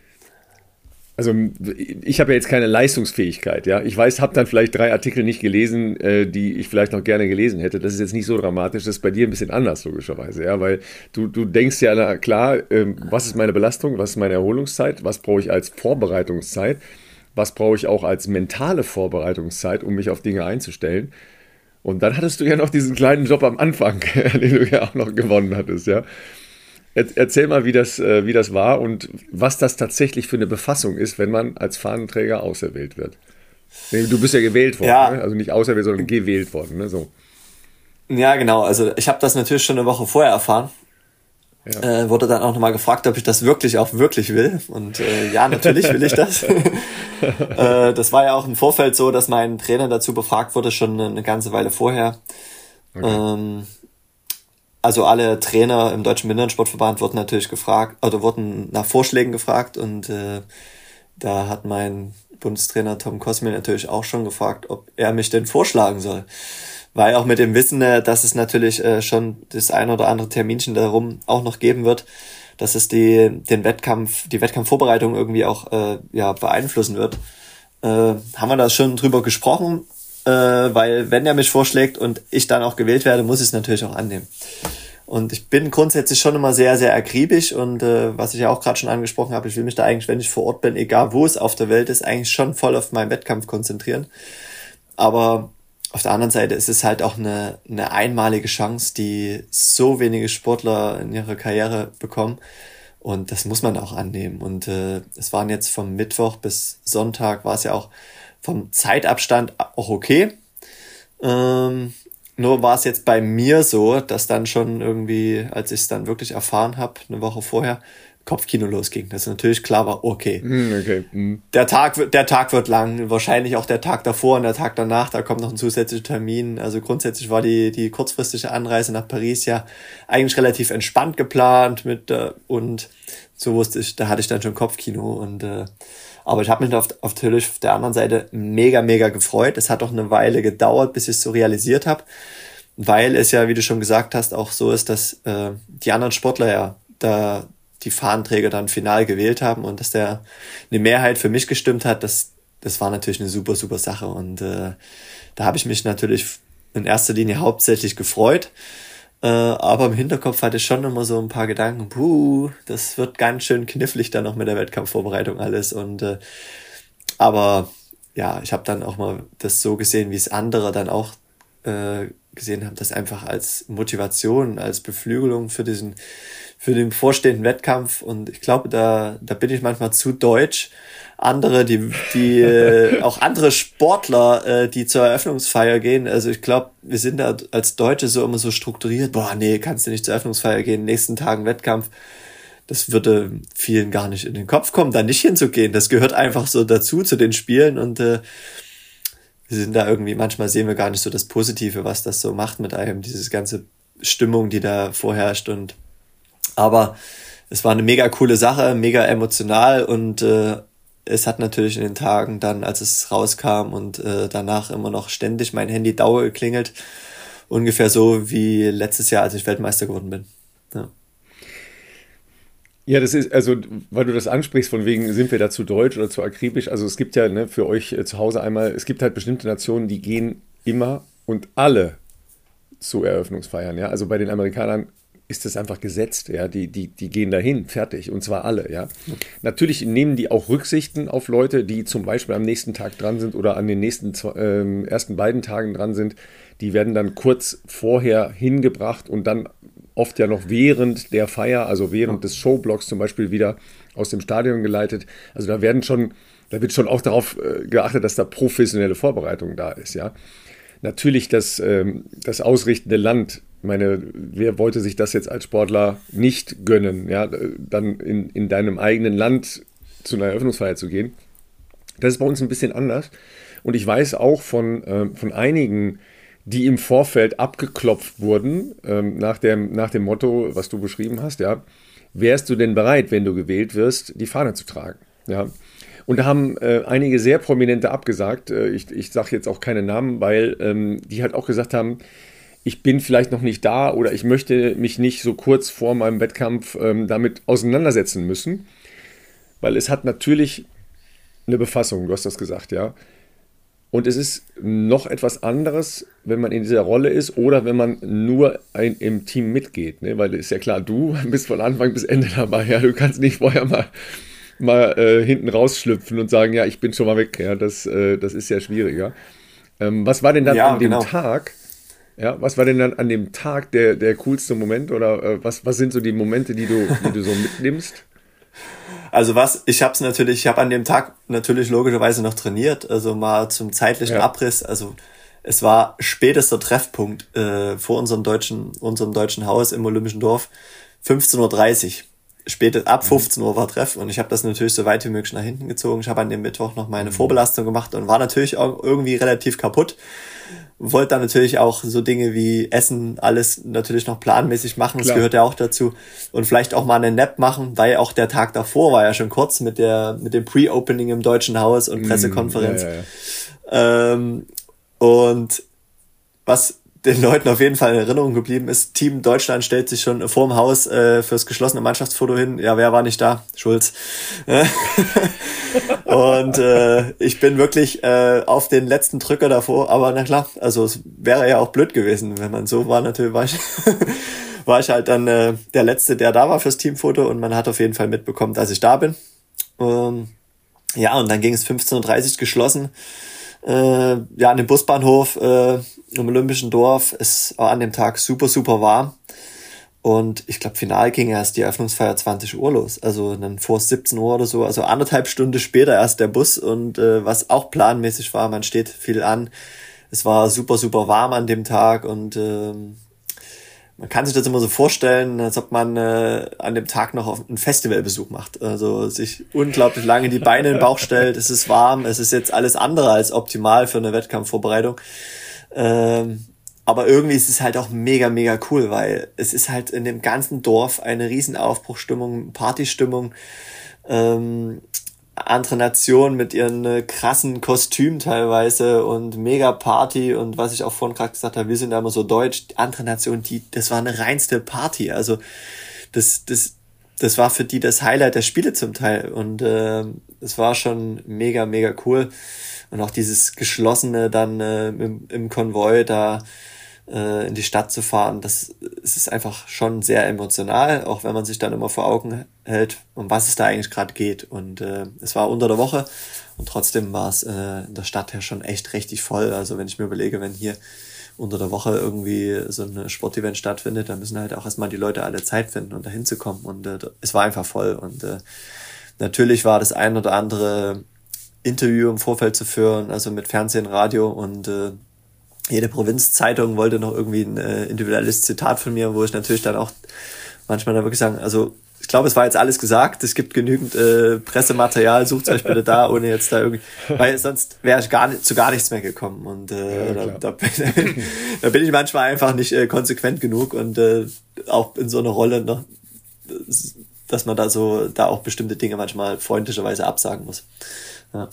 also ich habe ja jetzt keine Leistungsfähigkeit. Ja, ich weiß, habe dann vielleicht drei Artikel nicht gelesen, äh, die ich vielleicht noch gerne gelesen hätte. Das ist jetzt nicht so dramatisch. Das ist bei dir ein bisschen anders logischerweise. Ja, weil du du denkst ja na klar, ähm, was ist meine Belastung, was ist meine Erholungszeit, was brauche ich als Vorbereitungszeit. Was brauche ich auch als mentale Vorbereitungszeit, um mich auf Dinge einzustellen? Und dann hattest du ja noch diesen kleinen Job am Anfang, den du ja auch noch gewonnen hattest, ja. Erzähl mal, wie das, wie das war und was das tatsächlich für eine Befassung ist, wenn man als Fahnenträger auserwählt wird. Du bist ja gewählt worden, ja. Ne? Also nicht auserwählt, sondern gewählt worden, ne? So. Ja, genau. Also ich habe das natürlich schon eine Woche vorher erfahren. Ja. Äh, wurde dann auch nochmal gefragt, ob ich das wirklich auch wirklich will. Und äh, ja, natürlich will ich das. äh, das war ja auch im Vorfeld so, dass mein Trainer dazu befragt wurde, schon eine ganze Weile vorher. Okay. Ähm, also alle Trainer im Deutschen Behindertensportverband wurden natürlich gefragt, oder wurden nach Vorschlägen gefragt. Und äh, da hat mein Bundestrainer Tom Kosmil natürlich auch schon gefragt, ob er mich denn vorschlagen soll. Weil auch mit dem Wissen, dass es natürlich schon das ein oder andere Terminchen darum auch noch geben wird, dass es die den Wettkampf, die Wettkampfvorbereitung irgendwie auch äh, ja beeinflussen wird, äh, haben wir da schon drüber gesprochen, äh, weil wenn er mich vorschlägt und ich dann auch gewählt werde, muss ich es natürlich auch annehmen. Und ich bin grundsätzlich schon immer sehr, sehr akribisch und äh, was ich ja auch gerade schon angesprochen habe, ich will mich da eigentlich, wenn ich vor Ort bin, egal wo es auf der Welt ist, eigentlich schon voll auf meinen Wettkampf konzentrieren. Aber auf der anderen Seite ist es halt auch eine, eine einmalige Chance, die so wenige Sportler in ihrer Karriere bekommen. Und das muss man auch annehmen. Und äh, es waren jetzt vom Mittwoch bis Sonntag, war es ja auch vom Zeitabstand auch okay. Ähm, nur war es jetzt bei mir so, dass dann schon irgendwie, als ich es dann wirklich erfahren habe, eine Woche vorher, Kopfkino losging. Das natürlich klar war, okay, okay. Mhm. Der Tag wird, der Tag wird lang, wahrscheinlich auch der Tag davor und der Tag danach, da kommt noch ein zusätzlicher Termin. Also grundsätzlich war die, die kurzfristige Anreise nach Paris ja eigentlich relativ entspannt geplant mit, äh, und so wusste ich, da hatte ich dann schon Kopfkino und, äh, aber ich habe mich auf, auf, natürlich auf der anderen Seite mega, mega gefreut. Es hat auch eine Weile gedauert, bis ich es so realisiert habe, weil es ja, wie du schon gesagt hast, auch so ist, dass, äh, die anderen Sportler ja da die Fahnenträger dann final gewählt haben und dass der eine Mehrheit für mich gestimmt hat, das, das war natürlich eine super, super Sache. Und äh, da habe ich mich natürlich in erster Linie hauptsächlich gefreut. Äh, aber im Hinterkopf hatte ich schon immer so ein paar Gedanken, puh, das wird ganz schön knifflig dann noch mit der Wettkampfvorbereitung alles. Und äh, aber ja, ich habe dann auch mal das so gesehen, wie es andere dann auch äh, gesehen haben, das einfach als Motivation, als Beflügelung für diesen, für den vorstehenden Wettkampf. Und ich glaube, da, da bin ich manchmal zu deutsch. Andere, die, die, äh, auch andere Sportler, äh, die zur Eröffnungsfeier gehen. Also ich glaube, wir sind da als Deutsche so immer so strukturiert. Boah, nee, kannst du nicht zur Eröffnungsfeier gehen, nächsten Tagen Wettkampf. Das würde vielen gar nicht in den Kopf kommen, da nicht hinzugehen. Das gehört einfach so dazu, zu den Spielen. Und äh, wir sind da irgendwie, manchmal sehen wir gar nicht so das Positive, was das so macht mit einem, diese ganze Stimmung, die da vorherrscht. Und aber es war eine mega coole Sache, mega emotional, und äh, es hat natürlich in den Tagen dann, als es rauskam und äh, danach immer noch ständig mein Handy Dauer geklingelt. Ungefähr so wie letztes Jahr, als ich Weltmeister geworden bin. Ja. Ja, das ist, also, weil du das ansprichst, von wegen, sind wir da zu deutsch oder zu akribisch? Also es gibt ja, ne, für euch äh, zu Hause einmal, es gibt halt bestimmte Nationen, die gehen immer und alle zu Eröffnungsfeiern, ja. Also bei den Amerikanern ist das einfach gesetzt, ja. Die, die, die gehen dahin, fertig, und zwar alle, ja. Natürlich nehmen die auch Rücksichten auf Leute, die zum Beispiel am nächsten Tag dran sind oder an den nächsten äh, ersten beiden Tagen dran sind. Die werden dann kurz vorher hingebracht und dann oft ja noch während der Feier, also während des Showblocks zum Beispiel, wieder aus dem Stadion geleitet. Also da werden schon, da wird schon auch darauf äh, geachtet, dass da professionelle Vorbereitung da ist, ja. Natürlich das, ähm, das ausrichtende Land, meine, wer wollte sich das jetzt als Sportler nicht gönnen, ja, dann in, in deinem eigenen Land zu einer Eröffnungsfeier zu gehen. Das ist bei uns ein bisschen anders. Und ich weiß auch von, ähm, von einigen, die im Vorfeld abgeklopft wurden, ähm, nach, dem, nach dem Motto, was du beschrieben hast, ja, wärst du denn bereit, wenn du gewählt wirst, die Fahne zu tragen? Ja. Und da haben äh, einige sehr Prominente abgesagt, äh, ich, ich sage jetzt auch keine Namen, weil ähm, die halt auch gesagt haben, ich bin vielleicht noch nicht da oder ich möchte mich nicht so kurz vor meinem Wettkampf ähm, damit auseinandersetzen müssen, weil es hat natürlich eine Befassung, du hast das gesagt, ja. Und es ist noch etwas anderes, wenn man in dieser Rolle ist oder wenn man nur ein, im Team mitgeht. Ne? Weil ist ja klar, du bist von Anfang bis Ende dabei. Ja? Du kannst nicht vorher mal, mal äh, hinten rausschlüpfen und sagen, ja, ich bin schon mal weg. Ja? Das, äh, das ist ja schwieriger. Ähm, was war denn dann ja, an dem genau. Tag? Ja, was war denn dann an dem Tag der, der coolste Moment? Oder äh, was, was sind so die Momente, die du, die du so mitnimmst? Also was, ich habe es natürlich, ich habe an dem Tag natürlich logischerweise noch trainiert, also mal zum zeitlichen ja. Abriss, also es war spätester Treffpunkt äh, vor unserem deutschen, unserem deutschen Haus im Olympischen Dorf, fünfzehn Uhr dreißig. Später, ab fünfzehn Uhr war Treff, und ich habe das natürlich so weit wie möglich nach hinten gezogen. Ich habe an dem Mittwoch noch meine Vorbelastung gemacht und war natürlich auch irgendwie relativ kaputt. Wollte dann natürlich auch so Dinge wie Essen, alles natürlich noch planmäßig machen, das Klar. gehört ja auch dazu. Und vielleicht auch mal einen Nap machen, weil auch der Tag davor war ja schon kurz mit der mit dem Pre-Opening im Deutschen Haus und Pressekonferenz. Mm, ja, ja, ja. Ähm, und was den Leuten auf jeden Fall in Erinnerung geblieben ist, Team Deutschland stellt sich schon vorm Haus äh, fürs geschlossene Mannschaftsfoto hin. Ja, wer war nicht da? Schulz. Und äh, ich bin wirklich äh, auf den letzten Drücker davor, aber na klar, also es wäre ja auch blöd gewesen, wenn man so war. Natürlich war ich, war ich halt dann äh, der Letzte, der da war fürs Teamfoto, und man hat auf jeden Fall mitbekommen, dass ich da bin. Ähm, ja, und dann ging es fünfzehn Uhr dreißig geschlossen. Äh, ja, an dem Busbahnhof äh, im Olympischen Dorf. Es war an dem Tag super, super warm. Und ich glaube, final ging erst die Eröffnungsfeier zwanzig Uhr los. Also dann vor siebzehn Uhr oder so. Also anderthalb Stunden später erst der Bus. Und äh, was auch planmäßig war, man steht viel an. Es war super, super warm an dem Tag. Und äh, man kann sich das immer so vorstellen, als ob man äh, an dem Tag noch auf einen Festivalbesuch macht. Also sich unglaublich lange die Beine in den Bauch stellt. Es ist warm. Es ist jetzt alles andere als optimal für eine Wettkampfvorbereitung. Ähm, aber irgendwie ist es halt auch mega, mega cool, weil es ist halt in dem ganzen Dorf eine riesen Aufbruchstimmung, Partystimmung. Ähm, andere Nationen mit ihren äh, krassen Kostümen teilweise und mega Party, und was ich auch vorhin gerade gesagt habe, wir sind da immer so deutsch, andere Nationen, die, das war eine reinste Party, also das, das, das war für die das Highlight der Spiele zum Teil, und äh, es war schon mega, mega cool. Und auch dieses Geschlossene dann äh, im, im Konvoi da äh, in die Stadt zu fahren, das, es ist einfach schon sehr emotional, auch wenn man sich dann immer vor Augen hält, um was es da eigentlich gerade geht. Und äh, es war unter der Woche und trotzdem war es äh, in der Stadt ja schon echt richtig voll. Also wenn ich mir überlege, wenn hier unter der Woche irgendwie so ein Sportevent stattfindet, dann müssen halt auch erstmal die Leute alle Zeit finden, um da hinzukommen. Und äh, es war einfach voll. Und äh, natürlich war das ein oder andere Interview im Vorfeld zu führen, also mit Fernsehen, Radio, und äh, jede Provinzzeitung wollte noch irgendwie ein äh, individuelles Zitat von mir, wo ich natürlich dann auch manchmal dann wirklich sagen, also ich glaube, es war jetzt alles gesagt, es gibt genügend äh, Pressematerial, sucht euch bitte da, ohne jetzt da irgendwie, weil sonst wäre ich gar nicht, zu gar nichts mehr gekommen, und äh, ja, da, da, bin, da bin ich manchmal einfach nicht äh, konsequent genug, und äh, auch in so einer Rolle noch, dass man da so, da auch bestimmte Dinge manchmal freundlicherweise absagen muss. Ja.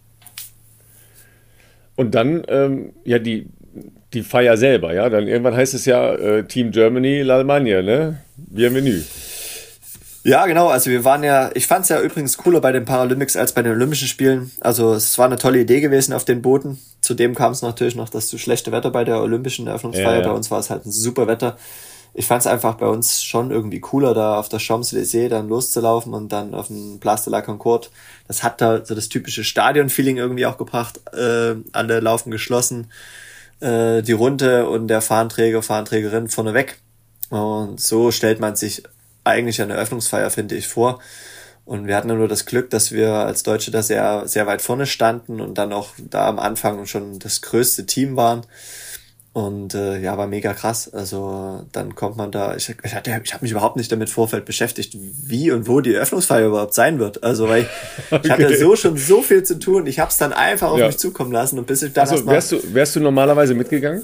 Und dann, ähm, ja, die, die Feier selber, ja, dann irgendwann heißt es ja äh, Team Germany, l'Allemagne, ne? Bienvenue. Ja, genau, also wir waren ja, ich fand es ja übrigens cooler bei den Paralympics als bei den Olympischen Spielen. Also es war eine tolle Idee gewesen auf den Booten. Zudem kam es natürlich noch das zu schlechte Wetter bei der Olympischen Eröffnungsfeier. Ja, ja. Bei uns war es halt ein super Wetter. Ich fand es einfach bei uns schon irgendwie cooler, da auf der Champs-Élysées dann loszulaufen und dann auf dem Place de la Concorde. Das hat da so das typische Stadion-Feeling irgendwie auch gebracht. Äh, alle laufen geschlossen, äh, die Runde und der Fahnenträger, Fahnenträgerin vorne weg. Und so stellt man sich eigentlich eine Eröffnungsfeier, finde ich, vor. Und wir hatten ja nur das Glück, dass wir als Deutsche da sehr, sehr weit vorne standen und dann auch da am Anfang schon das größte Team waren. Und äh, ja, war mega krass. Also dann kommt man da, ich, ich, hatte, ich habe mich überhaupt nicht damit im Vorfeld beschäftigt, wie und wo die Eröffnungsfeier überhaupt sein wird. Also weil ich, okay. ich hatte so schon so viel zu tun. Ich habe es dann einfach auf ja. mich zukommen lassen, und bis ich dann also, wärst du wärst du normalerweise mitgegangen?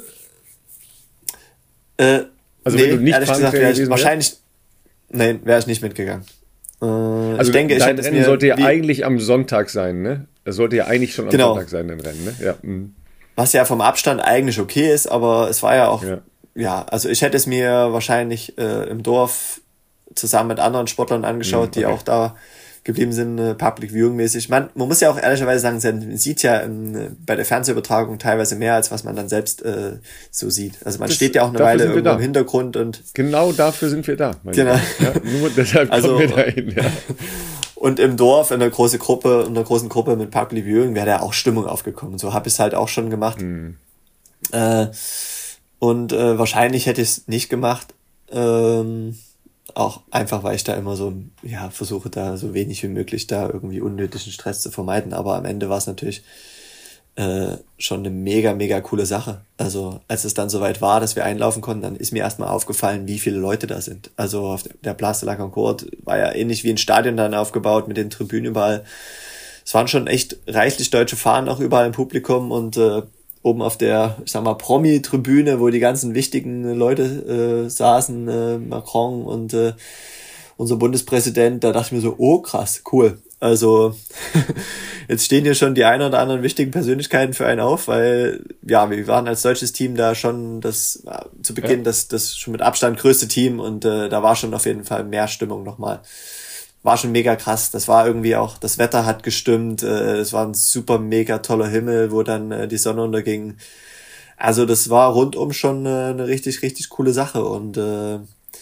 Äh, also nee, wenn du nicht ehrlich gesagt, wäre ich wahrscheinlich, nein, wäre ich nicht mitgegangen. Äh, also ich denke, ich dein hätte Rennen mir sollte ja wie, eigentlich am Sonntag sein, ne? Das sollte ja eigentlich schon am genau. Sonntag sein, dein Rennen, ne? Ja. Mhm. Was ja vom Abstand eigentlich okay ist, aber es war ja auch, ja, ja also ich hätte es mir wahrscheinlich äh, im Dorf zusammen mit anderen Sportlern angeschaut, mhm, okay. die auch da geblieben sind, äh, Public Viewing mäßig. Man, man muss ja auch ehrlicherweise sagen, man sieht ja in, bei der Fernsehübertragung teilweise mehr, als was man dann selbst äh, so sieht. Also man das, steht ja auch eine Weile irgendwo im Hintergrund, und genau dafür sind wir da. Genau. Ja, nur deshalb also, kommen wir dahin, ja. Und im Dorf, in der großen Gruppe, in der großen Gruppe mit Public Viewing wäre da auch Stimmung aufgekommen. So habe ich es halt auch schon gemacht. Mhm. Äh, und äh, wahrscheinlich hätte ich es nicht gemacht. Ähm, auch einfach, weil ich da immer so, ja, versuche da so wenig wie möglich da irgendwie unnötigen Stress zu vermeiden. Aber am Ende war es natürlich äh, schon eine mega, mega coole Sache. Also als es dann soweit war, dass wir einlaufen konnten, dann ist mir erstmal aufgefallen, wie viele Leute da sind. Also auf der Place de la Concorde war ja ähnlich wie ein Stadion dann aufgebaut mit den Tribünen überall. Es waren schon echt reichlich deutsche Fahnen auch überall im Publikum, und äh, oben auf der, ich sag mal, Promi-Tribüne, wo die ganzen wichtigen Leute äh, saßen, äh, Macron und äh, unser Bundespräsident, da dachte ich mir so, oh krass, cool. Also jetzt stehen hier schon die ein oder anderen wichtigen Persönlichkeiten für einen auf, weil ja, wir waren als deutsches Team da schon das äh, zu Beginn ja. das das schon mit Abstand größte Team, und äh, da war schon auf jeden Fall mehr Stimmung nochmal. War schon mega krass. Das war irgendwie auch, das Wetter hat gestimmt, äh, es war ein super mega toller Himmel, wo dann äh, die Sonne unterging. Also das war rundum schon äh, eine richtig, richtig coole Sache, und äh,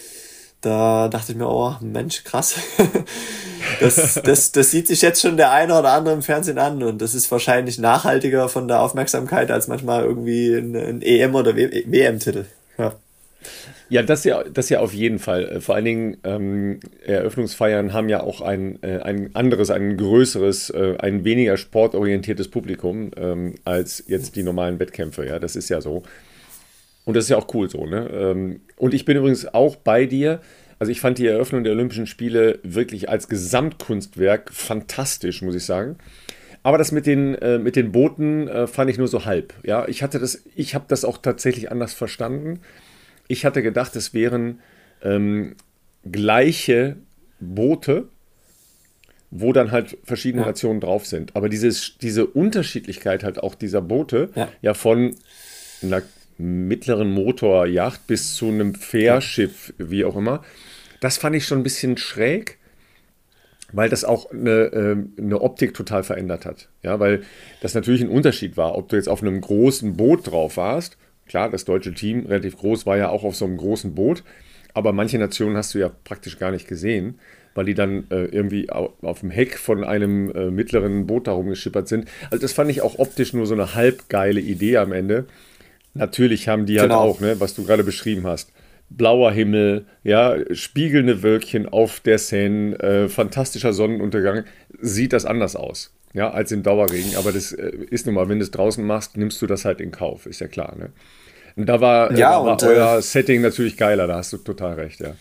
da dachte ich mir, oh Mensch, krass. das, das, das sieht sich jetzt schon der eine oder andere im Fernsehen an, und das ist wahrscheinlich nachhaltiger von der Aufmerksamkeit als manchmal irgendwie ein, ein E M- oder W M-Titel. Ja. Ja, das ja, das ja auf jeden Fall. Vor allen Dingen ähm, Eröffnungsfeiern haben ja auch ein, äh, ein anderes, ein größeres, äh, ein weniger sportorientiertes Publikum ähm, als jetzt die normalen Wettkämpfe. Ja, das ist ja so. Und das ist ja auch cool so, ne? Ähm, und ich bin übrigens auch bei dir. Also ich fand die Eröffnung der Olympischen Spiele wirklich als Gesamtkunstwerk fantastisch, muss ich sagen. Aber das mit den, äh, mit den Booten äh, fand ich nur so halb. Ja, ich hatte das, ich habe das auch tatsächlich anders verstanden. Ich hatte gedacht, es wären ähm, gleiche Boote, wo dann halt verschiedene ja. Nationen drauf sind. Aber dieses, diese Unterschiedlichkeit halt auch dieser Boote, ja, ja von einer mittleren Motorjacht bis zu einem Fährschiff, wie auch immer, das fand ich schon ein bisschen schräg. weil das auch eine, ähm, eine Optik total verändert hat. Ja, weil das natürlich ein Unterschied war, ob du jetzt auf einem großen Boot drauf warst. Klar, das deutsche Team, relativ groß, war ja auch auf so einem großen Boot. Aber manche Nationen hast du ja praktisch gar nicht gesehen, weil die dann äh, irgendwie auf, auf dem Heck von einem äh, mittleren Boot da rumgeschippert sind. Also das fand ich auch optisch nur so eine halbgeile Idee am Ende. Natürlich haben die Genau. halt auch, ne, was du gerade beschrieben hast. Blauer Himmel, ja, spiegelnde Wölkchen auf der Seine, äh, fantastischer Sonnenuntergang, sieht das anders aus, ja, als im Dauerregen. Aber das äh, ist nun mal, wenn du es draußen machst, nimmst du das halt in Kauf, ist ja klar, ne? Und da war, äh, Ja, da war und, euer äh, Setting natürlich geiler, da hast du total recht, ja.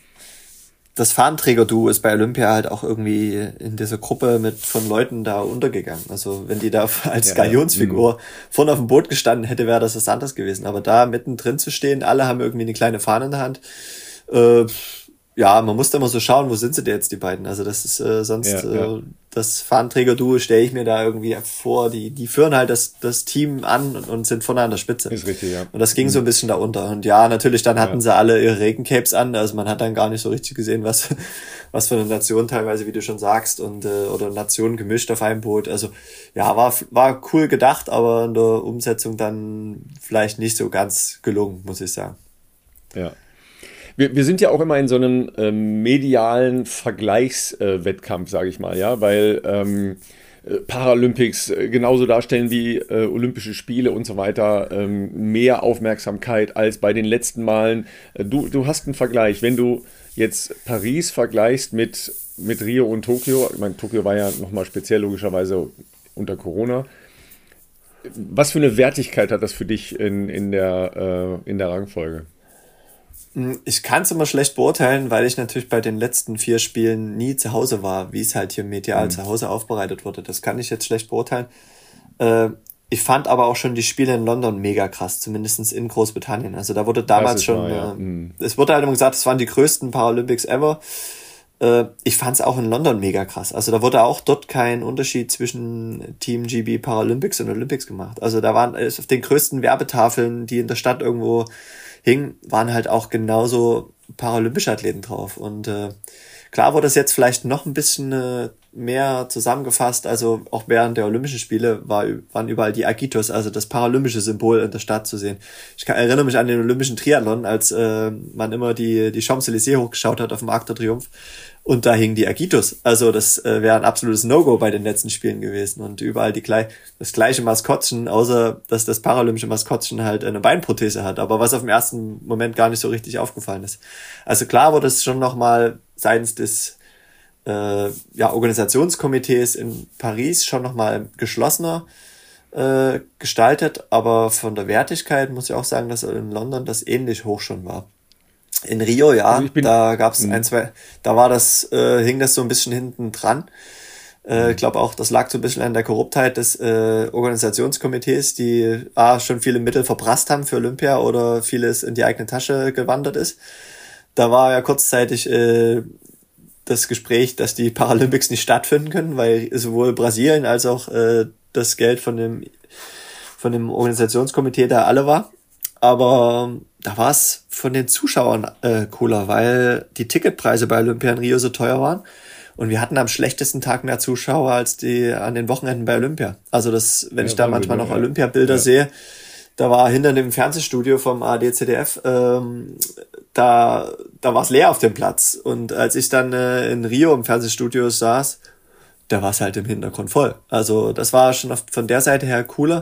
Das Fahnenträger-Duo ist bei Olympia halt auch irgendwie in dieser Gruppe mit von Leuten da untergegangen. Also wenn die da als Ja, Galionsfigur ja. vorne auf dem Boot gestanden hätte, wäre das was anderes gewesen. Aber da mittendrin zu stehen, alle haben irgendwie eine kleine Fahne in der Hand. Äh, ja, man muss da immer so schauen, wo sind sie denn jetzt, die beiden? Also das ist äh, sonst Ja, ja. Äh, das Fahnenträger-Duo stelle ich mir da irgendwie vor. Die die führen halt das das Team an und, und sind vorne an der Spitze. Ist richtig, ja. Und das ging so ein bisschen da unter. Und ja, natürlich, dann hatten Ja. sie alle ihre Regencapes an. Also man hat dann gar nicht so richtig gesehen, was, was für eine Nation teilweise, wie du schon sagst, und äh, oder Nationen gemischt auf einem Boot. Also ja, war war cool gedacht, aber in der Umsetzung dann vielleicht nicht so ganz gelungen, muss ich sagen. Ja. Wir, wir sind ja auch immer in so einem ähm, medialen Vergleichswettkampf, äh, sage ich mal, ja, weil ähm, äh, Paralympics äh, genauso darstellen wie äh, Olympische Spiele und so weiter, ähm, mehr Aufmerksamkeit als bei den letzten Malen. Äh, du, du hast einen Vergleich, wenn du jetzt Paris vergleichst mit, mit Rio und Tokio, ich meine, Tokio war ja nochmal speziell logischerweise unter Corona. Was für eine Wertigkeit hat das für dich in, in, der, äh, in der Rangfolge? Ich kann es immer schlecht beurteilen, weil ich natürlich bei den letzten vier Spielen nie zu Hause war, wie es halt hier medial Mhm. zu Hause aufbereitet wurde. Das kann ich jetzt schlecht beurteilen. Äh, ich fand aber auch schon die Spiele in London mega krass, zumindest in Großbritannien. Also da wurde damals ist schon, wahr, ja. äh, Mhm. es wurde halt immer gesagt, es waren die größten Paralympics ever. Äh, ich fand es auch in London mega krass. Also da wurde auch dort kein Unterschied zwischen Team G B Paralympics und Olympics gemacht. Also da waren es auf den größten Werbetafeln, die in der Stadt irgendwo hingen, waren halt auch genauso paralympische Athleten drauf. Und äh, klar wurde das jetzt vielleicht noch ein bisschen äh, mehr zusammengefasst. Also auch während der Olympischen Spiele war, waren überall die Agitos, also das paralympische Symbol in der Stadt zu sehen. Ich kann, erinnere mich an den Olympischen Triathlon, als äh, man immer die, die Champs-Élysées hochgeschaut hat auf dem Arc de Triomphe. Und da hingen die Agitos. Also das äh, wäre ein absolutes No-Go bei den letzten Spielen gewesen. Und überall die gleich, das gleiche Maskottchen, außer dass das paralympische Maskottchen halt eine Beinprothese hat. Aber was auf den ersten Moment gar nicht so richtig aufgefallen ist. Also klar wurde es schon nochmal seitens des äh, ja, Organisationskomitees in Paris schon nochmal geschlossener äh, gestaltet. Aber von der Wertigkeit muss ich auch sagen, dass in London das ähnlich hoch schon war. In Rio, ja, Also ich bin- da gab's ein, zwei, da war das, äh, hing das so ein bisschen hinten dran. Äh, ich glaube auch, das lag so ein bisschen an der Korruptheit des äh, Organisationskomitees, die A, schon viele Mittel verprasst haben für Olympia oder vieles in die eigene Tasche gewandert ist. Da war ja kurzzeitig äh, das Gespräch, dass die Paralympics nicht stattfinden können, weil sowohl Brasilien als auch äh, das Geld von dem von dem Organisationskomitee da alle war. Aber da war es von den Zuschauern äh, cooler, weil die Ticketpreise bei Olympia in Rio so teuer waren. Und wir hatten am schlechtesten Tag mehr Zuschauer als die an den Wochenenden bei Olympia. Also das, wenn Ja, ich da Wahnsinn, manchmal noch ja. Olympiabilder Ja. sehe, da war hinter dem Fernsehstudio vom A R D Z D F, ähm, da, da war es leer auf dem Platz. Und als ich dann äh, in Rio im Fernsehstudio saß, da war es halt im Hintergrund voll. Also das war schon auf, von der Seite her cooler.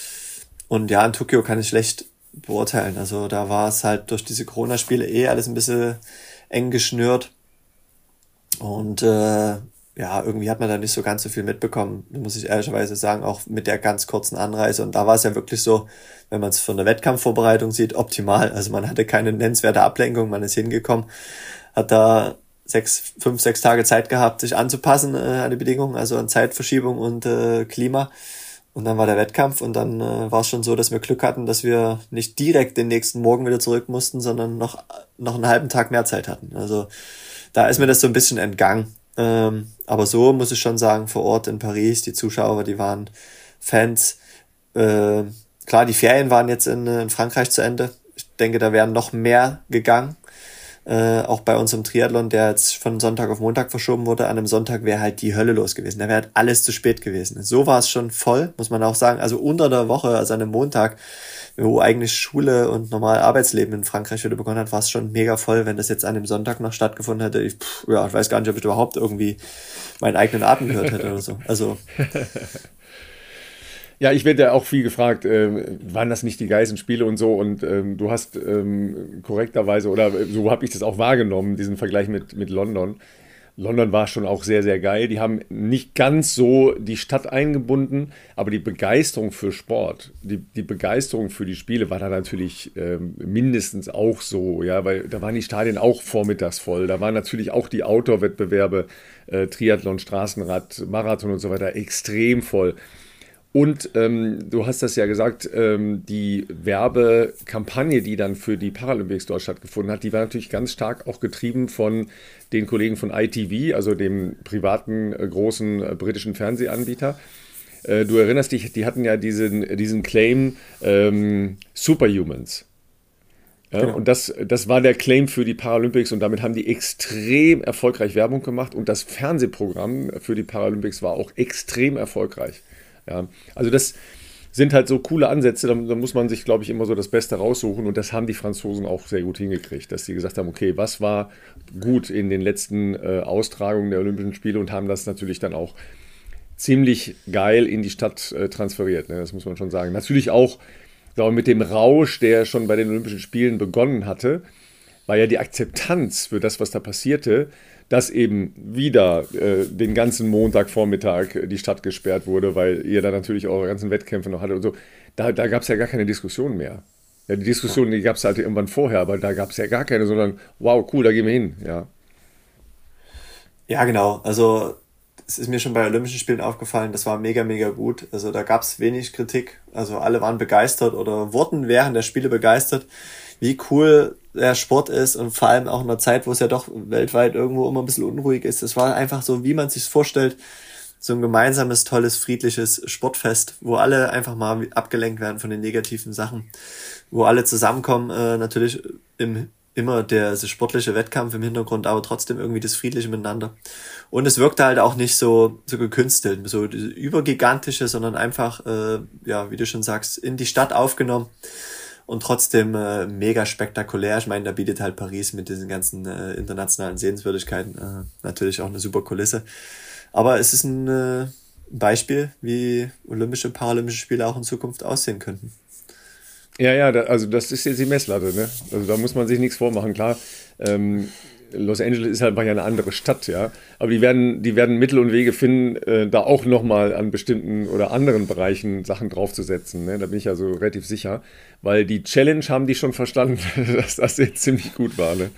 Und ja, in Tokio kann ich schlecht beurteilen. Also da war es halt durch diese Corona-Spiele eh alles ein bisschen eng geschnürt. Und äh, ja, irgendwie hat man da nicht so ganz so viel mitbekommen, muss ich ehrlicherweise sagen, auch mit der ganz kurzen Anreise. Und da war es ja wirklich so, wenn man es von der Wettkampfvorbereitung sieht, optimal. Also man hatte keine nennenswerte Ablenkung, man ist hingekommen, hat da sechs, fünf, sechs Tage Zeit gehabt, sich anzupassen äh, an die Bedingungen, also an Zeitverschiebung und äh, Klima. Und dann war der Wettkampf und dann äh, war es schon so, dass wir Glück hatten, dass wir nicht direkt den nächsten Morgen wieder zurück mussten, sondern noch noch einen halben Tag mehr Zeit hatten. Also da ist mir das so ein bisschen entgangen. Ähm, aber so muss ich schon sagen, vor Ort in Paris, die Zuschauer, die waren Fans. Äh, klar, die Ferien waren jetzt in, in Frankreich zu Ende. Ich denke, da wären noch mehr gegangen. Äh, auch bei unserem Triathlon, der jetzt von Sonntag auf Montag verschoben wurde, an einem Sonntag wäre halt die Hölle los gewesen. Da wäre halt alles zu spät gewesen. So war es schon voll, muss man auch sagen. Also unter der Woche, also an einem Montag, wo eigentlich Schule und normal Arbeitsleben in Frankreich wieder begonnen hat, war es schon mega voll. Wenn das jetzt an dem Sonntag noch stattgefunden hätte, ich, pff, ja, ich weiß gar nicht, ob ich überhaupt irgendwie meinen eigenen Atem gehört hätte oder so. Also ja, ich werde ja auch viel gefragt, äh, waren das nicht die geilsten Spiele und so, und ähm, du hast ähm, korrekterweise, oder so habe ich das auch wahrgenommen, diesen Vergleich mit, mit London. London war schon auch sehr, sehr geil. Die haben nicht ganz so die Stadt eingebunden, aber die Begeisterung für Sport, die, die Begeisterung für die Spiele war da natürlich ähm, mindestens auch so, ja, weil da waren die Stadien auch vormittags voll. Da waren natürlich auch die Outdoor-Wettbewerbe, äh, Triathlon, Straßenrad, Marathon und so weiter extrem voll. Und ähm, du hast das ja gesagt, ähm, die Werbekampagne, die dann für die Paralympics dort stattgefunden hat, die war natürlich ganz stark auch getrieben von den Kollegen von I T V, also dem privaten äh, großen äh, britischen Fernsehanbieter. Äh, du erinnerst dich, die hatten ja diesen, diesen Claim ähm, Superhumans. Ja, genau. Und das, das war der Claim für die Paralympics, und damit haben die extrem erfolgreich Werbung gemacht, und das Fernsehprogramm für die Paralympics war auch extrem erfolgreich. Ja, also das sind halt so coole Ansätze, da, da muss man sich, glaube ich, immer so das Beste raussuchen, und das haben die Franzosen auch sehr gut hingekriegt, dass sie gesagt haben, okay, was war gut in den letzten äh, Austragungen der Olympischen Spiele, und haben das natürlich dann auch ziemlich geil in die Stadt äh, transferiert, ne? Das muss man schon sagen. Natürlich auch sagen wir, mit dem Rausch, der schon bei den Olympischen Spielen begonnen hatte, war ja die Akzeptanz für das, was da passierte, dass eben wieder äh, den ganzen Montagvormittag die Stadt gesperrt wurde, weil ihr da natürlich eure ganzen Wettkämpfe noch hattet und so. Da, da gab es ja gar keine Diskussion mehr. Ja, die Diskussion, die gab es halt irgendwann vorher, aber da gab es ja gar keine, sondern wow, cool, da gehen wir hin. Ja, ja genau. Also es ist mir schon bei Olympischen Spielen aufgefallen, das war mega, mega gut. Also da gab es wenig Kritik. Also alle waren begeistert oder wurden während der Spiele begeistert, wie cool der Sport ist, und vor allem auch in einer Zeit, wo es ja doch weltweit irgendwo immer ein bisschen unruhig ist. Es war einfach so, wie man sich vorstellt, so ein gemeinsames, tolles, friedliches Sportfest, wo alle einfach mal abgelenkt werden von den negativen Sachen, wo alle zusammenkommen, äh, natürlich im, immer der sportliche Wettkampf im Hintergrund, aber trotzdem irgendwie das friedliche Miteinander. Und es wirkte halt auch nicht so, so gekünstelt, so übergigantische, sondern einfach, äh, ja, wie du schon sagst, in die Stadt aufgenommen. Und trotzdem äh, mega spektakulär. Ich meine, da bietet halt Paris mit diesen ganzen äh, internationalen Sehenswürdigkeiten äh, natürlich auch eine super Kulisse. Aber es ist ein äh, Beispiel, wie Olympische, Paralympische Spiele auch in Zukunft aussehen könnten. Ja, ja, da, also das ist jetzt die Messlatte, ne? Also da muss man sich nichts vormachen, klar. Ähm, Los Angeles ist halt mal ja eine andere Stadt, ja. Aber die werden, die werden Mittel und Wege finden, äh, da auch nochmal an bestimmten oder anderen Bereichen Sachen draufzusetzen, ne? Da bin ich ja so relativ sicher. Weil die Challenge haben die schon verstanden, dass das jetzt ziemlich gut war, ne?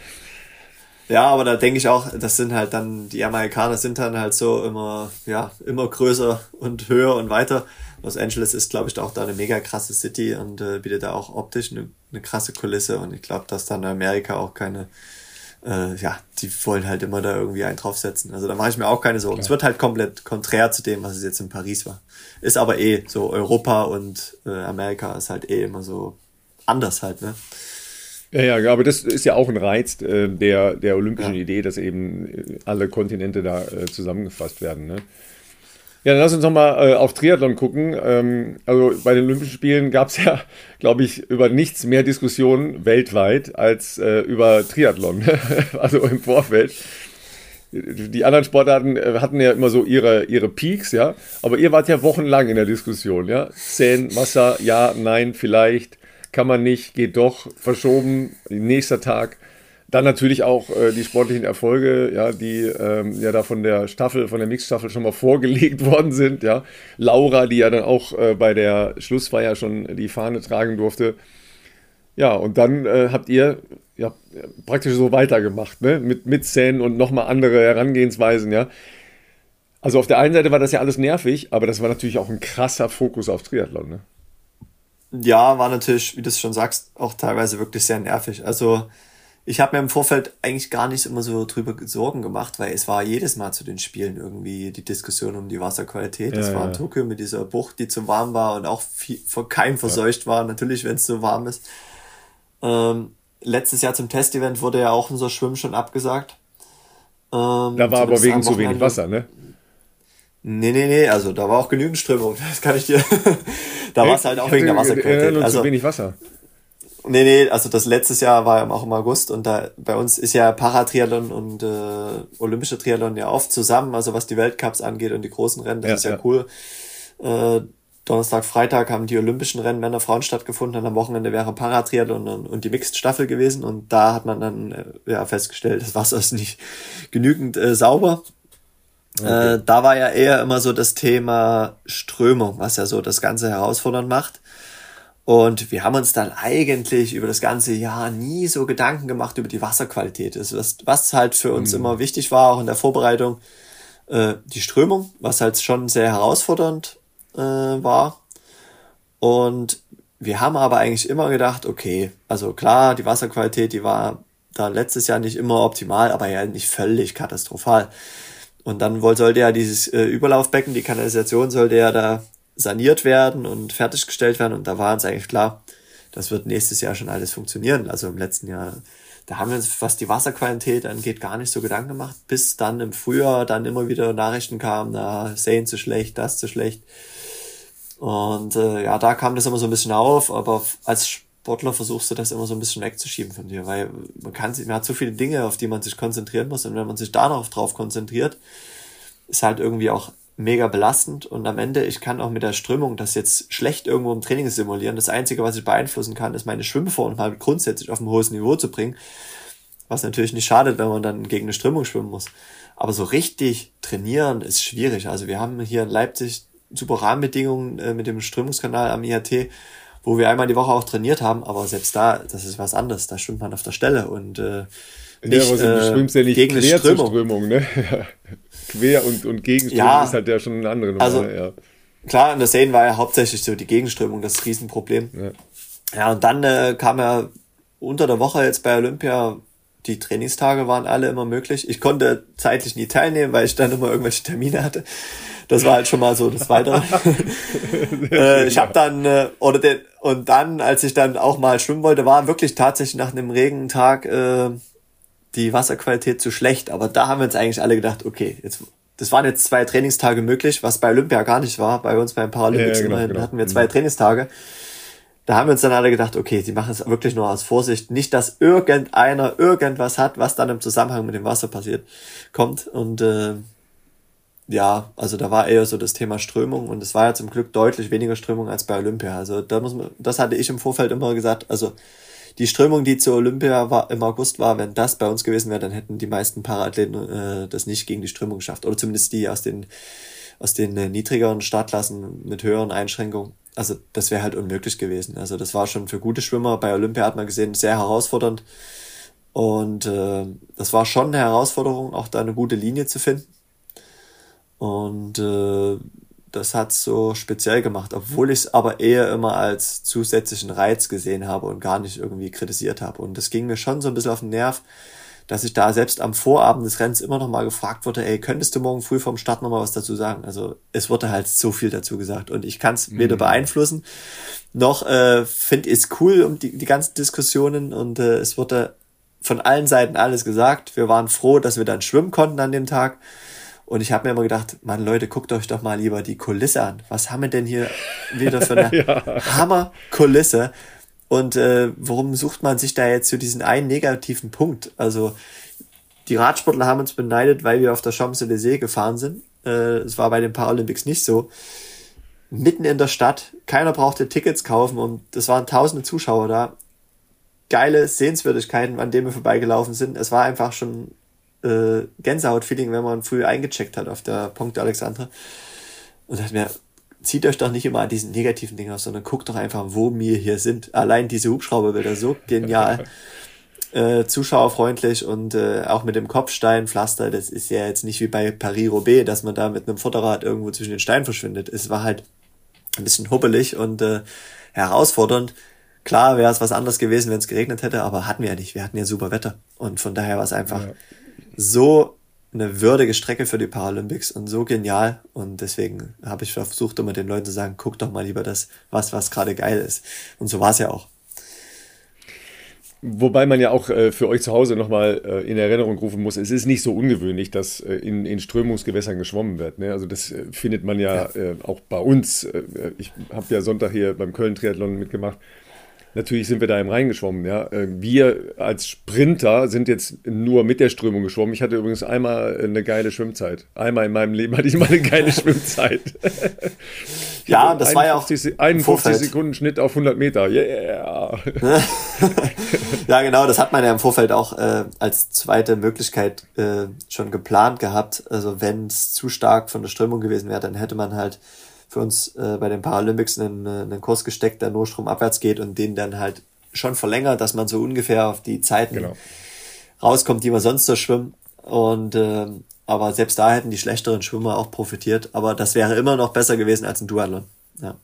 Ja, aber da denke ich auch, das sind halt dann, die Amerikaner sind dann halt so immer, ja, immer größer und höher und weiter. Los Angeles ist, glaube ich, auch da eine mega krasse City und äh, bietet da auch optisch eine, eine krasse Kulisse, und ich glaube, dass dann Amerika auch keine, äh, ja, die wollen halt immer da irgendwie einen draufsetzen. Also da mache ich mir auch keine Sorgen. Klar. Es wird halt komplett konträr zu dem, was es jetzt in Paris war. Ist aber eh so, Europa und äh, Amerika ist halt eh immer so anders halt, ne? Ja, ja, aber das ist ja auch ein Reiz äh, der, der olympischen ja. Idee, dass eben alle Kontinente da äh, zusammengefasst werden, ne? Ja, dann lass uns nochmal äh, auf Triathlon gucken. Ähm, also bei den Olympischen Spielen gab es ja, glaube ich, über nichts mehr Diskussionen weltweit als äh, über Triathlon, also im Vorfeld. Die anderen Sportarten hatten ja immer so ihre, ihre Peaks, ja, aber ihr wart ja wochenlang in der Diskussion, ja. Seine, Wasser, ja, nein, vielleicht, kann man nicht, geht doch, verschoben, nächster Tag. Dann natürlich auch äh, die sportlichen Erfolge, ja, die ähm, ja da von der Staffel, von der Mixstaffel schon mal vorgelegt worden sind, ja. Laura, die ja dann auch äh, bei der Schlussfeier schon die Fahne tragen durfte. Ja, und dann äh, habt ihr ja praktisch so weitergemacht, ne, mit, mit Seine und nochmal andere Herangehensweisen, ja. Also auf der einen Seite war das ja alles nervig, aber das war natürlich auch ein krasser Fokus auf Triathlon, ne. Ja, war natürlich, wie du es schon sagst, auch teilweise wirklich sehr nervig. Also ich habe mir im Vorfeld eigentlich gar nicht immer so drüber Sorgen gemacht, weil es war jedes Mal zu den Spielen irgendwie die Diskussion um die Wasserqualität. Das ja, war in ja. Tokio mit dieser Bucht, die zu warm war und auch viel, von keinem verseucht ja. war, natürlich, wenn es so warm ist. Ähm, letztes Jahr zum Testevent wurde ja auch unser Schwimmen schon abgesagt. Ähm, da war aber wegen zu wenig Wasser, ne? Nee, nee, nee, also da war auch genügend Strömung, das kann ich dir. Da war es halt auch wegen der Wasserqualität. Also zu wenig Wasser. Nee, nee, also das letztes Jahr war ja auch im August und da bei uns ist ja Paratriathlon und äh, olympische Triathlon ja oft zusammen, also was die Weltcups angeht und die großen Rennen, das ja, ist ja, ja. cool. Äh, Donnerstag, Freitag haben die olympischen Rennen Männer, Frauen stattgefunden und am Wochenende wäre Paratriathlon und, und die Mixed-Staffel gewesen und da hat man dann äh, ja festgestellt, das Wasser ist nicht genügend äh, sauber. Okay. Äh, da war ja eher immer so das Thema Strömung, was ja so das Ganze herausfordernd macht. Und wir haben uns dann eigentlich über das ganze Jahr nie so Gedanken gemacht über die Wasserqualität. Das, was, was halt für uns mhm. immer wichtig war, auch in der Vorbereitung, äh, die Strömung, was halt schon sehr herausfordernd äh, war. Und wir haben aber eigentlich immer gedacht, okay, also klar, die Wasserqualität, die war da letztes Jahr nicht immer optimal, aber ja nicht völlig katastrophal. Und dann sollte ja dieses äh, Überlaufbecken, die Kanalisation sollte ja da saniert werden und fertiggestellt werden. Und da war uns eigentlich klar, das wird nächstes Jahr schon alles funktionieren. Also im letzten Jahr, da haben wir uns, was die Wasserqualität angeht, gar nicht so Gedanken gemacht, bis dann im Frühjahr dann immer wieder Nachrichten kamen, na, Seine zu schlecht, das zu schlecht. Und äh, ja, da kam das immer so ein bisschen auf, aber als Sportler versuchst du das immer so ein bisschen wegzuschieben von dir, weil man kann sich, man hat so viele Dinge, auf die man sich konzentrieren muss und wenn man sich da noch drauf konzentriert, ist halt irgendwie auch mega belastend und am Ende, ich kann auch mit der Strömung das jetzt schlecht irgendwo im Training simulieren. Das Einzige, was ich beeinflussen kann, ist meine Schwimmform mal grundsätzlich auf ein hohes Niveau zu bringen, was natürlich nicht schadet, wenn man dann gegen eine Strömung schwimmen muss. Aber so richtig trainieren ist schwierig. Also wir haben hier in Leipzig super Rahmenbedingungen äh, mit dem Strömungskanal am I H T, wo wir einmal die Woche auch trainiert haben, aber selbst da, das ist was anderes, da schwimmt man auf der Stelle und äh, nicht, ja, aber du schwimmst ja nicht gegen quer Strömung. zur Strömung, ne? Quer und, und Gegenströmung ja, ist halt ja schon eine andere Nummer. Also, ja. Klar, in der Seine war ja hauptsächlich so die Gegenströmung das Riesenproblem. Ja, ja und dann äh, kam ja unter der Woche jetzt bei Olympia, die Trainingstage waren alle immer möglich. Ich konnte zeitlich nie teilnehmen, weil ich dann immer irgendwelche Termine hatte. Das war halt schon mal so das Weitere. äh, ich habe dann, äh, oder den, und dann, als ich dann auch mal schwimmen wollte, war wirklich tatsächlich nach einem Regentag äh, die Wasserqualität zu schlecht. Aber da haben wir uns eigentlich alle gedacht, okay, jetzt, das waren jetzt zwei Trainingstage möglich, was bei Olympia gar nicht war. Bei uns beim Paralympics ja, ja, genau, genau. hatten wir zwei mhm. Trainingstage. Da haben wir uns dann alle gedacht, okay, die machen es wirklich nur aus Vorsicht. Nicht, dass irgendeiner irgendwas hat, was dann im Zusammenhang mit dem Wasser passiert, kommt. Und äh, ja, also da war eher so das Thema Strömung und es war ja zum Glück deutlich weniger Strömung als bei Olympia. Also da muss man, das hatte ich im Vorfeld immer gesagt, also die Strömung, die zur Olympia war, im August war, wenn das bei uns gewesen wäre, dann hätten die meisten Paraathleten äh, das nicht gegen die Strömung geschafft. Oder zumindest die aus den aus den äh, niedrigeren Startklassen mit höheren Einschränkungen. Also das wäre halt unmöglich gewesen. Also das war schon für gute Schwimmer, bei Olympia hat man gesehen, sehr herausfordernd. Und äh, das war schon eine Herausforderung, auch da eine gute Linie zu finden. Und äh, das hat's so speziell gemacht, obwohl ich es aber eher immer als zusätzlichen Reiz gesehen habe und gar nicht irgendwie kritisiert habe. Und das ging mir schon so ein bisschen auf den Nerv, dass ich da selbst am Vorabend des Rennens immer noch mal gefragt wurde, ey, könntest du morgen früh vorm Start noch mal was dazu sagen? Also es wurde halt so viel dazu gesagt und ich kann es mhm. weder beeinflussen, noch äh, finde ich es cool um die, die ganzen Diskussionen und äh, es wurde von allen Seiten alles gesagt. Wir waren froh, dass wir dann schwimmen konnten an dem Tag. Und ich habe mir immer gedacht, Mann, Leute, guckt euch doch mal lieber die Kulisse an. Was haben wir denn hier wieder für eine ja. Hammer-Kulisse? Und äh, warum sucht man sich da jetzt so diesen einen negativen Punkt? Also die Radsportler haben uns beneidet, weil wir auf der Champs-Élysées gefahren sind. Äh, es war bei den Paralympics nicht so. Mitten in der Stadt, keiner brauchte Tickets kaufen und es waren tausende Zuschauer da. Geile Sehenswürdigkeiten, an denen wir vorbeigelaufen sind. Es war einfach schon äh, Gänsehaut-Feeling, wenn man früh eingecheckt hat auf der Ponte Alexandre. Und dachte mir, zieht euch doch nicht immer an diesen negativen Dingen aus, sondern guckt doch einfach, wo wir hier sind. Allein diese Hubschrauberbilder, so genial, äh, zuschauerfreundlich und äh, auch mit dem Kopfsteinpflaster, das ist ja jetzt nicht wie bei Paris-Roubaix, dass man da mit einem Vorderrad irgendwo zwischen den Steinen verschwindet. Es war halt ein bisschen hubbelig und äh, herausfordernd. Klar wäre es was anderes gewesen, wenn es geregnet hätte, aber hatten wir ja nicht. Wir hatten ja super Wetter. Und von daher war es einfach ja. so eine würdige Strecke für die Paralympics und so genial. Und deswegen habe ich versucht, immer den Leuten zu sagen, guck doch mal lieber das, was was gerade geil ist. Und so war es ja auch. Wobei man ja auch äh, für euch zu Hause nochmal äh, in Erinnerung rufen muss, es ist nicht so ungewöhnlich, dass äh, in, in Strömungsgewässern geschwommen wird. Ne? Also das äh, findet man ja, ja. Äh, auch bei uns. Äh, ich habe ja Sonntag hier beim Köln-Triathlon mitgemacht. Natürlich sind wir da im Rhein geschwommen. Ja? Äh, wir als Sprinter sind jetzt nur mit der Strömung geschwommen. Ich hatte übrigens einmal eine geile Schwimmzeit. Einmal in meinem Leben hatte ich mal eine geile Schwimmzeit. Ja, das war ja auch einundfünfzig Sekunden Schnitt auf hundert Meter. Yeah. Ja, genau, das hat man ja im Vorfeld auch äh, als zweite Möglichkeit äh, schon geplant gehabt. Also wenn es zu stark von der Strömung gewesen wäre, dann hätte man halt für uns äh, bei den Paralympics einen, einen Kurs gesteckt, der nur stromabwärts geht und den dann halt schon verlängert, dass man so ungefähr auf die Zeiten genau. rauskommt, die man sonst so schwimmt. Und äh, aber selbst da hätten die schlechteren Schwimmer auch profitiert. Aber das wäre immer noch besser gewesen als ein Duathlon. Ja.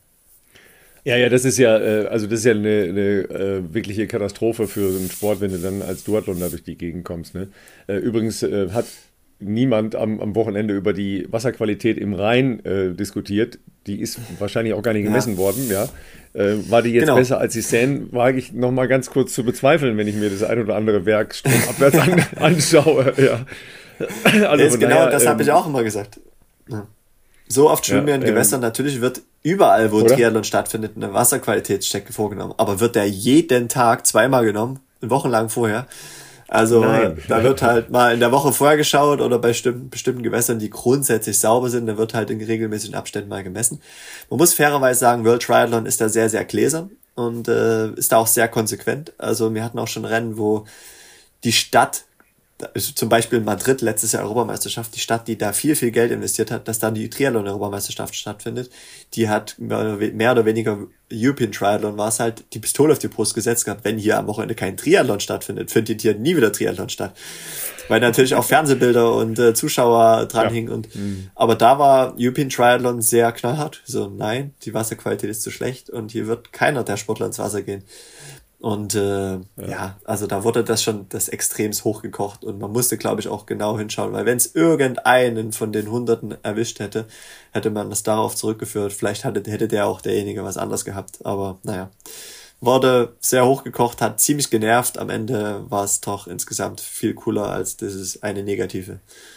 Ja, ja, das ist ja, äh, also das ist ja eine, eine äh, wirkliche Katastrophe für so einen Sport, wenn du dann als Duathlon da durch die Gegend kommst. Ne? Äh, übrigens äh, hat niemand am, am Wochenende über die Wasserqualität im Rhein äh, diskutiert. Die ist wahrscheinlich auch gar nicht gemessen ja. worden. Ja. Äh, war die jetzt genau. besser als die Seine, wage ich noch mal ganz kurz zu bezweifeln, wenn ich mir das ein oder andere Werk stromabwärts an, anschaue. Ja. Also, ist genau, naja, das ähm, habe ich auch immer gesagt. Ja. So oft schwimmen wir ja, in Gewässern. Ähm, Natürlich wird überall, wo oder? Triathlon stattfindet, eine Wasserqualitätschecke vorgenommen. Aber wird der jeden Tag zweimal genommen, wochenlang vorher. Also Nein. da wird halt mal in der Woche vorher geschaut oder bei bestimmten, bestimmten Gewässern, die grundsätzlich sauber sind, da wird halt in regelmäßigen Abständen mal gemessen. Man muss fairerweise sagen, World Triathlon ist da sehr, sehr gläsern und äh, ist da auch sehr konsequent. Also wir hatten auch schon Rennen, wo die Stadt, zum Beispiel in Madrid, letztes Jahr Europameisterschaft, die Stadt, die da viel, viel Geld investiert hat, dass dann die Triathlon-Europameisterschaft stattfindet, die hat mehr oder weniger European Triathlon war es halt, die Pistole auf die Brust gesetzt gehabt, wenn hier am Wochenende kein Triathlon stattfindet, findet hier nie wieder Triathlon statt. Weil natürlich auch Fernsehbilder und äh, Zuschauer dranhingen. Ja. Und, mhm. Aber da war European Triathlon sehr knallhart. So, nein, die Wasserqualität ist zu schlecht und hier wird keiner der Sportler ins Wasser gehen. Und äh, ja. ja, also da wurde das schon das extremst hochgekocht und man musste, glaube ich, auch genau hinschauen, weil wenn es irgendeinen von den Hunderten erwischt hätte, hätte man das darauf zurückgeführt. Vielleicht hatte, hätte der auch derjenige was anderes gehabt, aber naja, wurde sehr hochgekocht, hat ziemlich genervt. Am Ende war es doch insgesamt viel cooler als dieses eine Negative.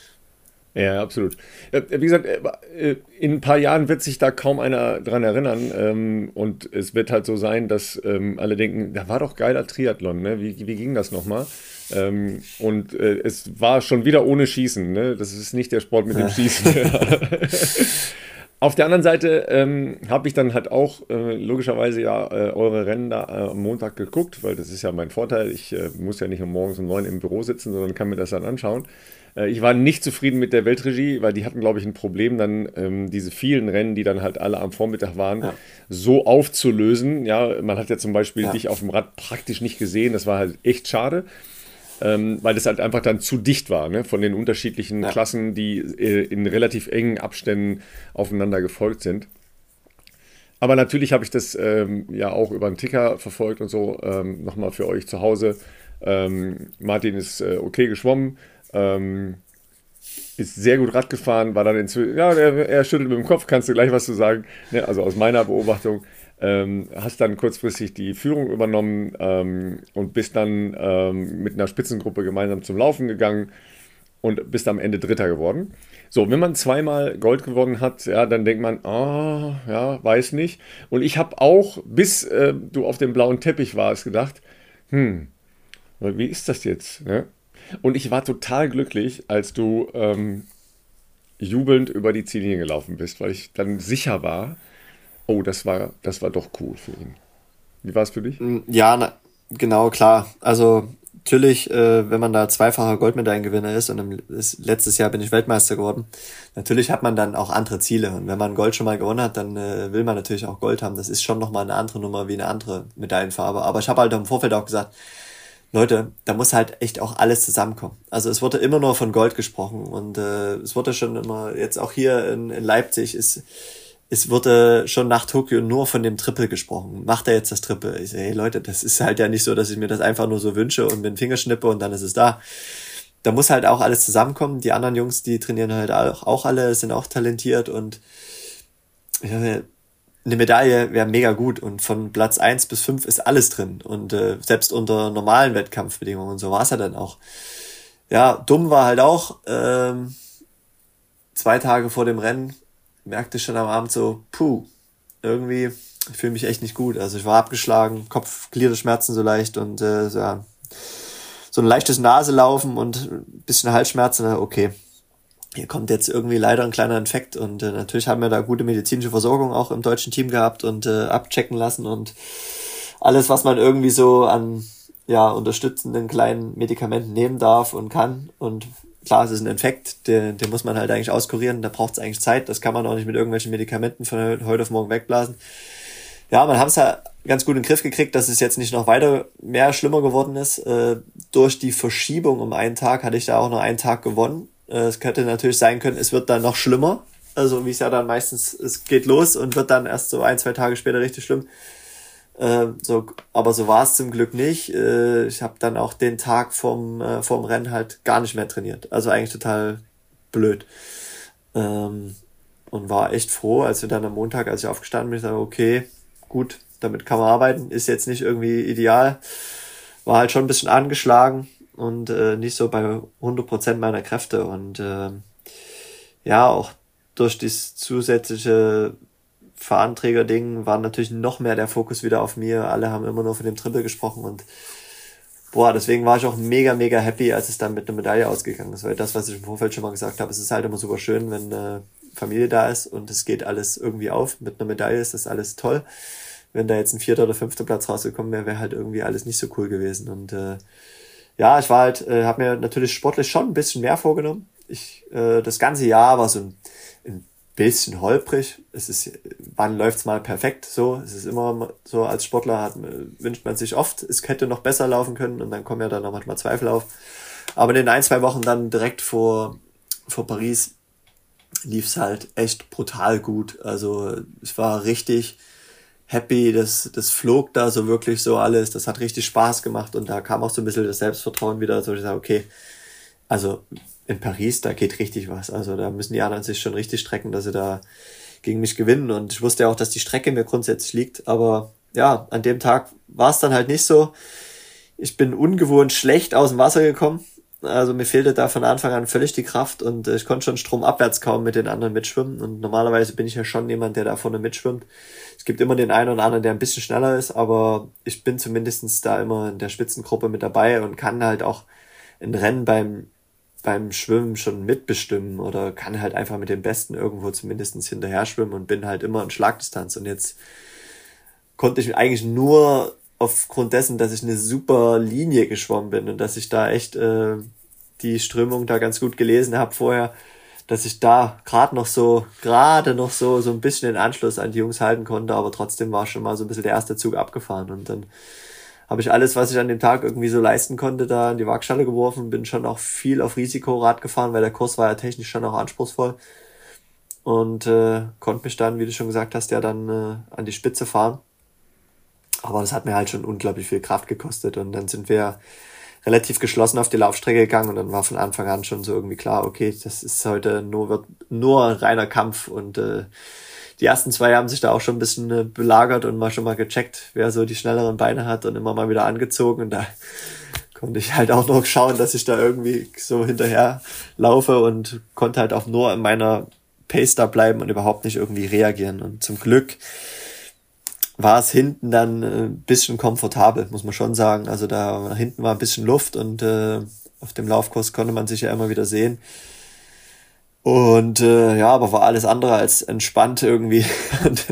Ja, absolut. Wie gesagt, in ein paar Jahren wird sich da kaum einer dran erinnern und es wird halt so sein, dass alle denken, da war doch geiler Triathlon, ne? Wie, wie ging das nochmal? Und es war schon wieder ohne Schießen, ne? Das ist nicht der Sport mit dem Schießen. Auf der anderen Seite ähm, habe ich dann halt auch äh, logischerweise ja äh, eure Rennen da äh, am Montag geguckt, weil das ist ja mein Vorteil. Ich äh, muss ja nicht um morgens um neun im Büro sitzen, sondern kann mir das dann anschauen. Äh, ich war nicht zufrieden mit der Weltregie, weil die hatten, glaube ich, ein Problem, dann ähm, diese vielen Rennen, die dann halt alle am Vormittag waren, ja. so aufzulösen. Ja, man hat ja zum Beispiel ja. dich auf dem Rad praktisch nicht gesehen. Das war halt echt schade. Ähm, weil das halt einfach dann zu dicht war, ne? Von den unterschiedlichen ja. Klassen, die äh, in relativ engen Abständen aufeinander gefolgt sind. Aber natürlich habe ich das ähm, ja auch über einen Ticker verfolgt und so, ähm, nochmal für euch zu Hause. Ähm, Martin ist äh, okay geschwommen, ähm, ist sehr gut Rad gefahren, war dann inzwischen, ja, er, er schüttelt mit dem Kopf, kannst du gleich was zu sagen, ne? Also aus meiner Beobachtung. Ähm, hast dann kurzfristig die Führung übernommen ähm, und bist dann ähm, mit einer Spitzengruppe gemeinsam zum Laufen gegangen und bist am Ende Dritter geworden. So, wenn man zweimal Gold gewonnen hat, ja, dann denkt man, ah, oh, ja, weiß nicht. Und ich habe auch, bis äh, du auf dem blauen Teppich warst, gedacht, hm, wie ist das jetzt? Ne? Und ich war total glücklich, als du ähm, jubelnd über die Ziellinie gelaufen bist, weil ich dann sicher war, oh, das war, das war doch cool für ihn. Wie war es für dich? Ja, na, genau, klar. Also natürlich, äh, wenn man da zweifacher Goldmedaillengewinner ist und im, ist, letztes Jahr bin ich Weltmeister geworden, natürlich hat man dann auch andere Ziele. Und wenn man Gold schon mal gewonnen hat, dann äh, will man natürlich auch Gold haben. Das ist schon nochmal eine andere Nummer wie eine andere Medaillenfarbe. Aber ich habe halt im Vorfeld auch gesagt, Leute, da muss halt echt auch alles zusammenkommen. Also es wurde immer nur von Gold gesprochen und äh, es wurde schon immer, jetzt auch hier in, in Leipzig ist es wurde schon nach Tokio nur von dem Triple gesprochen. Macht er jetzt das Triple? Ich sage, hey Leute, das ist halt ja nicht so, dass ich mir das einfach nur so wünsche und mit dem Finger schnippe und dann ist es da. Da muss halt auch alles zusammenkommen. Die anderen Jungs, die trainieren halt auch, auch alle, sind auch talentiert und ja, eine Medaille wäre mega gut und von Platz eins bis fünf ist alles drin und äh, selbst unter normalen Wettkampfbedingungen, so war es ja dann auch. Ja, dumm war halt auch, ähm, zwei Tage vor dem Rennen merkte ich schon am Abend so, puh, irgendwie, ich fühle mich echt nicht gut. Also ich war abgeschlagen, Kopf, Gliederschmerzen so leicht und äh, so, ja, so ein leichtes Naselaufen und ein bisschen Halsschmerzen, okay. Hier kommt jetzt irgendwie leider ein kleiner Infekt und äh, natürlich haben wir da gute medizinische Versorgung auch im deutschen Team gehabt und äh, abchecken lassen und alles, was man irgendwie so an ja unterstützenden kleinen Medikamenten nehmen darf und kann. Und klar, es ist ein Infekt, den, den muss man halt eigentlich auskurieren, da braucht es eigentlich Zeit, das kann man auch nicht mit irgendwelchen Medikamenten von heute auf morgen wegblasen. Ja, man hat es ja ganz gut in den Griff gekriegt, dass es jetzt nicht noch weiter mehr schlimmer geworden ist. Äh, durch die Verschiebung um einen Tag hatte ich da auch noch einen Tag gewonnen. Es könnte natürlich sein können, es wird dann noch schlimmer. Also wie es ja dann meistens, es geht los und wird dann erst so ein, zwei Tage später richtig schlimm. Äh, so, aber so war es zum Glück nicht. Äh, ich habe dann auch den Tag vom, äh, vom Rennen halt gar nicht mehr trainiert. Also eigentlich total blöd. Ähm, und war echt froh, als wir dann am Montag, als ich aufgestanden bin, ich sage, okay, gut, damit kann man arbeiten. Ist jetzt nicht irgendwie ideal. War halt schon ein bisschen angeschlagen und äh, nicht so bei hundert Prozent meiner Kräfte und äh, ja, auch durch das zusätzliche Fahnenträger-Ding war natürlich noch mehr der Fokus wieder auf mir. Alle haben immer nur von dem Triple gesprochen und boah, deswegen war ich auch mega, mega happy, als es dann mit einer Medaille ausgegangen ist, weil das, was ich im Vorfeld schon mal gesagt habe, es ist halt immer super schön, wenn äh, Familie da ist und es geht alles irgendwie auf. Mit einer Medaille ist das alles toll. Wenn da jetzt ein vierter oder fünfter Platz rausgekommen wäre, wäre halt irgendwie alles nicht so cool gewesen und äh, ja, ich war halt, äh, habe mir natürlich sportlich schon ein bisschen mehr vorgenommen. Ich, äh, das ganze Jahr war so ein, ein bisschen holprig. Es ist, wann läuft's mal perfekt? So, es ist immer so, als Sportler hat, wünscht man sich oft, es hätte noch besser laufen können und dann kommen ja dann auch manchmal Zweifel auf. Aber in den ein, zwei Wochen dann direkt vor, vor Paris lief's halt echt brutal gut. Also, es war richtig happy, das, das flog da so wirklich so alles, das hat richtig Spaß gemacht und da kam auch so ein bisschen das Selbstvertrauen wieder, so ich sage, okay, also in Paris, da geht richtig was, also da müssen die anderen sich schon richtig strecken, dass sie da gegen mich gewinnen und ich wusste ja auch, dass die Strecke mir grundsätzlich liegt, aber ja, an dem Tag war es dann halt nicht so. Ich bin ungewohnt schlecht aus dem Wasser gekommen, also mir fehlte da von Anfang an völlig die Kraft und ich konnte schon stromabwärts kaum mit den anderen mitschwimmen und normalerweise bin ich ja schon jemand, der da vorne mitschwimmt. Es gibt immer den einen oder anderen, der ein bisschen schneller ist, aber ich bin zumindestens da immer in der Spitzengruppe mit dabei und kann halt auch ein Rennen beim beim Schwimmen schon mitbestimmen oder kann halt einfach mit den Besten irgendwo zumindestens hinterher schwimmen und bin halt immer in Schlagdistanz und jetzt konnte ich eigentlich nur aufgrund dessen, dass ich eine super Linie geschwommen bin und dass ich da echt äh, die Strömung da ganz gut gelesen habe vorher, dass ich da gerade noch so, gerade noch so so ein bisschen den Anschluss an die Jungs halten konnte, aber trotzdem war schon mal so ein bisschen der erste Zug abgefahren und dann habe ich alles, was ich an dem Tag irgendwie so leisten konnte, da in die Waagschale geworfen, bin schon auch viel auf Risikorad gefahren, weil der Kurs war ja technisch schon auch anspruchsvoll und äh, konnte mich dann, wie du schon gesagt hast, ja dann äh, an die Spitze fahren. Aber das hat mir halt schon unglaublich viel Kraft gekostet und dann sind wir relativ geschlossen auf die Laufstrecke gegangen und dann war von Anfang an schon so irgendwie klar, okay, das ist heute nur, wird nur ein reiner Kampf und äh, die ersten zwei haben sich da auch schon ein bisschen äh, belagert und mal schon mal gecheckt, wer so die schnelleren Beine hat und immer mal wieder angezogen und da konnte ich halt auch noch schauen, dass ich da irgendwie so hinterher laufe und konnte halt auch nur in meiner Pace da bleiben und überhaupt nicht irgendwie reagieren und zum Glück war es hinten dann ein bisschen komfortabel, muss man schon sagen. Also da hinten war ein bisschen Luft und äh, auf dem Laufkurs konnte man sich ja immer wieder sehen. Und äh, ja, aber war alles andere als entspannt irgendwie. und,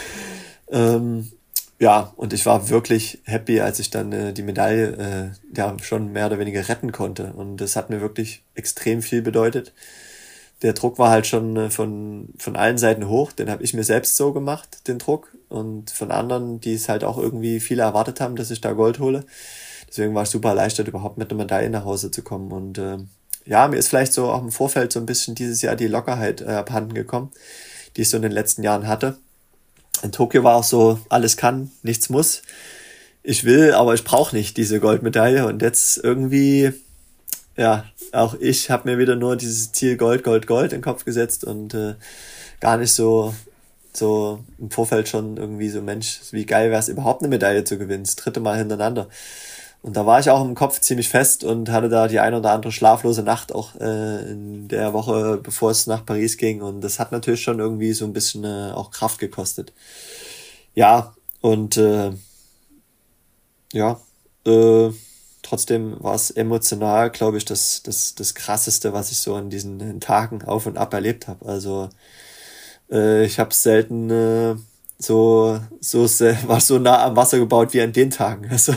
ähm, ja, und ich war wirklich happy, als ich dann äh, die Medaille äh, ja schon mehr oder weniger retten konnte. Und das hat mir wirklich extrem viel bedeutet. Der Druck war halt schon äh, von von allen Seiten hoch. Den habe ich mir selbst so gemacht, den Druck. Und von anderen, die es halt auch irgendwie viele erwartet haben, dass ich da Gold hole. Deswegen war ich super erleichtert, überhaupt mit einer Medaille nach Hause zu kommen. Und äh, ja, mir ist vielleicht so auch im Vorfeld so ein bisschen dieses Jahr die Lockerheit äh, abhanden gekommen, die ich so in den letzten Jahren hatte. In Tokio war auch so, alles kann, nichts muss. Ich will, aber ich brauche nicht diese Goldmedaille. Und jetzt irgendwie, ja, auch ich habe mir wieder nur dieses Ziel Gold, Gold, Gold in den Kopf gesetzt und äh, gar nicht so so im Vorfeld schon irgendwie so, Mensch, wie geil wäre es überhaupt eine Medaille zu gewinnen, das dritte Mal hintereinander. Und da war ich auch im Kopf ziemlich fest und hatte da die eine oder andere schlaflose Nacht auch äh, in der Woche, bevor es nach Paris ging. Und das hat natürlich schon irgendwie so ein bisschen äh, auch Kraft gekostet. Ja, und äh, ja, äh, trotzdem war es emotional, glaube ich, das, das, das Krasseste, was ich so an diesen Tagen auf und ab erlebt habe. Also äh, ich habe selten äh, so, so sehr, war so nah am Wasser gebaut wie an den Tagen. Also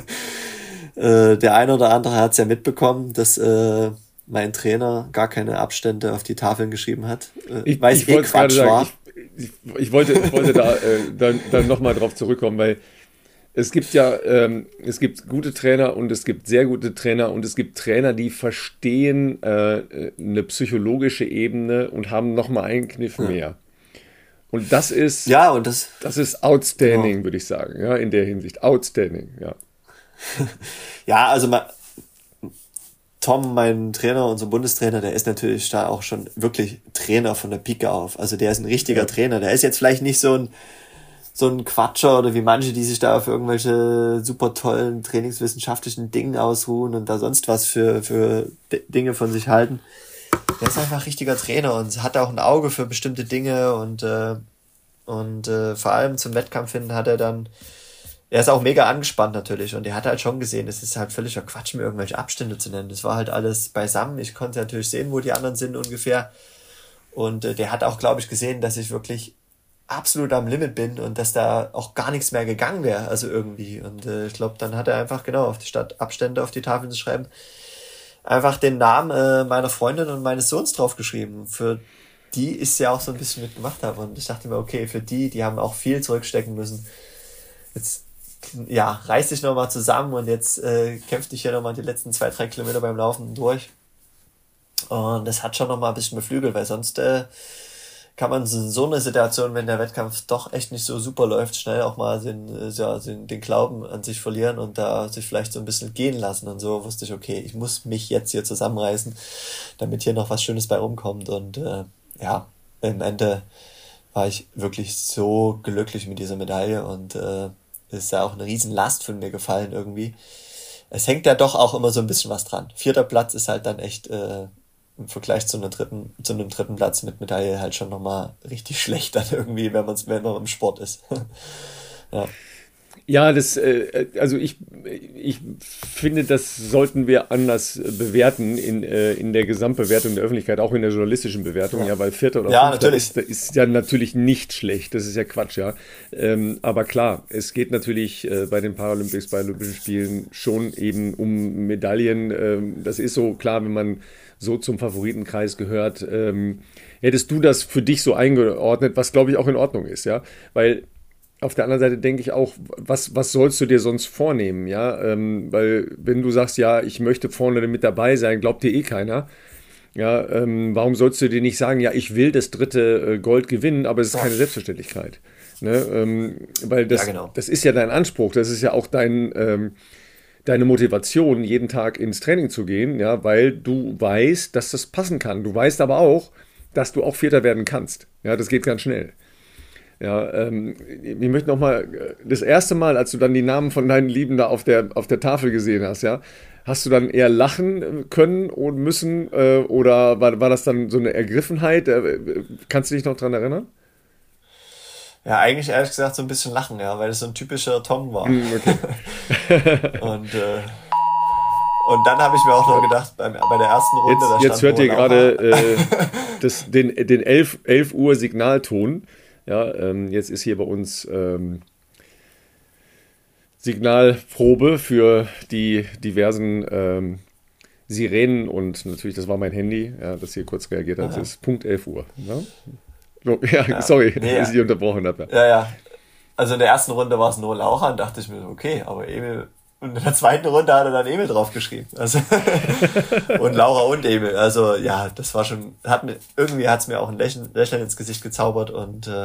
äh, der eine oder andere hat es ja mitbekommen, dass äh, mein Trainer gar keine Abstände auf die Tafeln geschrieben hat. Äh, ich weiß ich eh wollte gerade Quatsch sagen, war. ich, ich, ich wollte, ich wollte da äh, dann, dann nochmal drauf zurückkommen, weil es gibt ja, ähm, es gibt gute Trainer und es gibt sehr gute Trainer und es gibt Trainer, die verstehen äh, eine psychologische Ebene und haben nochmal einen Kniff Ja. mehr. Und das ist, Ja, und das, das ist outstanding, Genau. würde ich sagen, ja, in der Hinsicht. Outstanding, ja. ja, also ma, Tom, mein Trainer, unser Bundestrainer, der ist natürlich da auch schon wirklich Trainer von der Pike auf. Also der ist ein richtiger Ja. Trainer. Der ist jetzt vielleicht nicht so ein so ein Quatscher oder wie manche, die sich da auf irgendwelche super tollen trainingswissenschaftlichen Dingen ausruhen und da sonst was für, für D- Dinge von sich halten. Der ist einfach ein richtiger Trainer und hat auch ein Auge für bestimmte Dinge und, äh, und äh, vor allem zum Wettkampf hin hat er dann, er ist auch mega angespannt natürlich und er hat halt schon gesehen, es ist halt völliger Quatsch, mir irgendwelche Abstände zu nennen. Das war halt alles beisammen. Ich konnte natürlich sehen, wo die anderen sind ungefähr. Und äh, der hat auch, glaube ich, gesehen, dass ich wirklich absolut am Limit bin und dass da auch gar nichts mehr gegangen wäre, also irgendwie. Und äh, ich glaube, dann hat er einfach, genau, auf die Stadt Abstände auf die Tafeln zu schreiben, einfach den Namen äh, meiner Freundin und meines Sohns draufgeschrieben, für die ich es ja auch so ein bisschen mitgemacht habe. Und ich dachte mir, okay, für die, die haben auch viel zurückstecken müssen. Jetzt, ja, reiß dich nochmal zusammen und jetzt äh, kämpf dich hier nochmal die letzten zwei, drei Kilometer beim Laufen durch. Und das hat schon nochmal ein bisschen beflügelt, weil sonst äh, kann man in so eine Situation, wenn der Wettkampf doch echt nicht so super läuft, schnell auch mal den, ja, den, den Glauben an sich verlieren und da sich vielleicht so ein bisschen gehen lassen. Und so wusste ich, okay, ich muss mich jetzt hier zusammenreißen, damit hier noch was Schönes bei rumkommt. Und äh, ja, im Ende war ich wirklich so glücklich mit dieser Medaille und äh, ist ja auch eine riesen Last von mir gefallen irgendwie. Es hängt ja doch auch immer so ein bisschen was dran. Vierter Platz ist halt dann echt äh, im Vergleich zu einem dritten, zu einem dritten Platz mit Medaille halt schon nochmal richtig schlecht dann irgendwie, wenn man's, wenn man im Sport ist. ja. Ja, das, äh, also ich, ich finde, das sollten wir anders bewerten in, äh, in der Gesamtbewertung der Öffentlichkeit, auch in der journalistischen Bewertung, ja, Ja. weil Vierter oder Ja, Fünfter natürlich. ist, ist ja natürlich nicht schlecht, das ist ja Quatsch, ja. Ähm, aber klar, es geht natürlich äh, bei den Paralympics, bei Olympischen Spielen schon eben um Medaillen. Ähm, das ist so klar, wenn man so zum Favoritenkreis gehört. Ähm, hättest du das für dich so eingeordnet, was glaube ich auch in Ordnung ist, ja, weil auf der anderen Seite denke ich auch, was, was sollst du dir sonst vornehmen, ja, ähm, weil wenn du sagst, ja, ich möchte vorne mit dabei sein, glaubt dir eh keiner, ja, ähm, warum sollst du dir nicht sagen, ja, ich will das dritte äh, Gold gewinnen, aber es ist keine Selbstverständlichkeit, ne, ähm, weil das, Ja, genau. das ist ja dein Anspruch, das ist ja auch dein, ähm, deine Motivation, jeden Tag ins Training zu gehen, ja, weil du weißt, dass das passen kann, du weißt aber auch, dass du auch Vierter werden kannst, ja, das geht ganz schnell. Ja, ähm, ich möchte nochmal, das erste Mal, als du dann die Namen von deinen Lieben da auf der, auf der Tafel gesehen hast, ja, hast du dann eher lachen können und müssen äh, oder war, war das dann so eine Ergriffenheit? Äh, kannst du dich noch dran erinnern? Ja, eigentlich ehrlich gesagt so ein bisschen lachen, ja, weil es so ein typischer Tom war. Hm, okay. und, äh, und dann habe ich mir auch noch gedacht, beim, bei der ersten Runde, da Jetzt, jetzt stand hört ihr Noah gerade Laucher. äh, das, den, den elf Uhr Signalton. Ja, ähm, jetzt ist hier bei uns ähm, Signalprobe für die diversen ähm, Sirenen und natürlich, das war mein Handy, ja, das hier kurz reagiert hat. Es Aha. ist Punkt elf Uhr. Ne? So, ja, Ja. sorry, Nee, dass ich unterbrochen habe. Ja, ja. Also in der ersten Runde war es Noah Laucher und dachte ich mir, okay, aber Emil, und in der zweiten Runde hat er dann Emil draufgeschrieben. Also und Laura und Emil. Also ja, das war schon, hat mir, irgendwie hat es mir auch ein Lächeln, Lächeln ins Gesicht gezaubert und äh,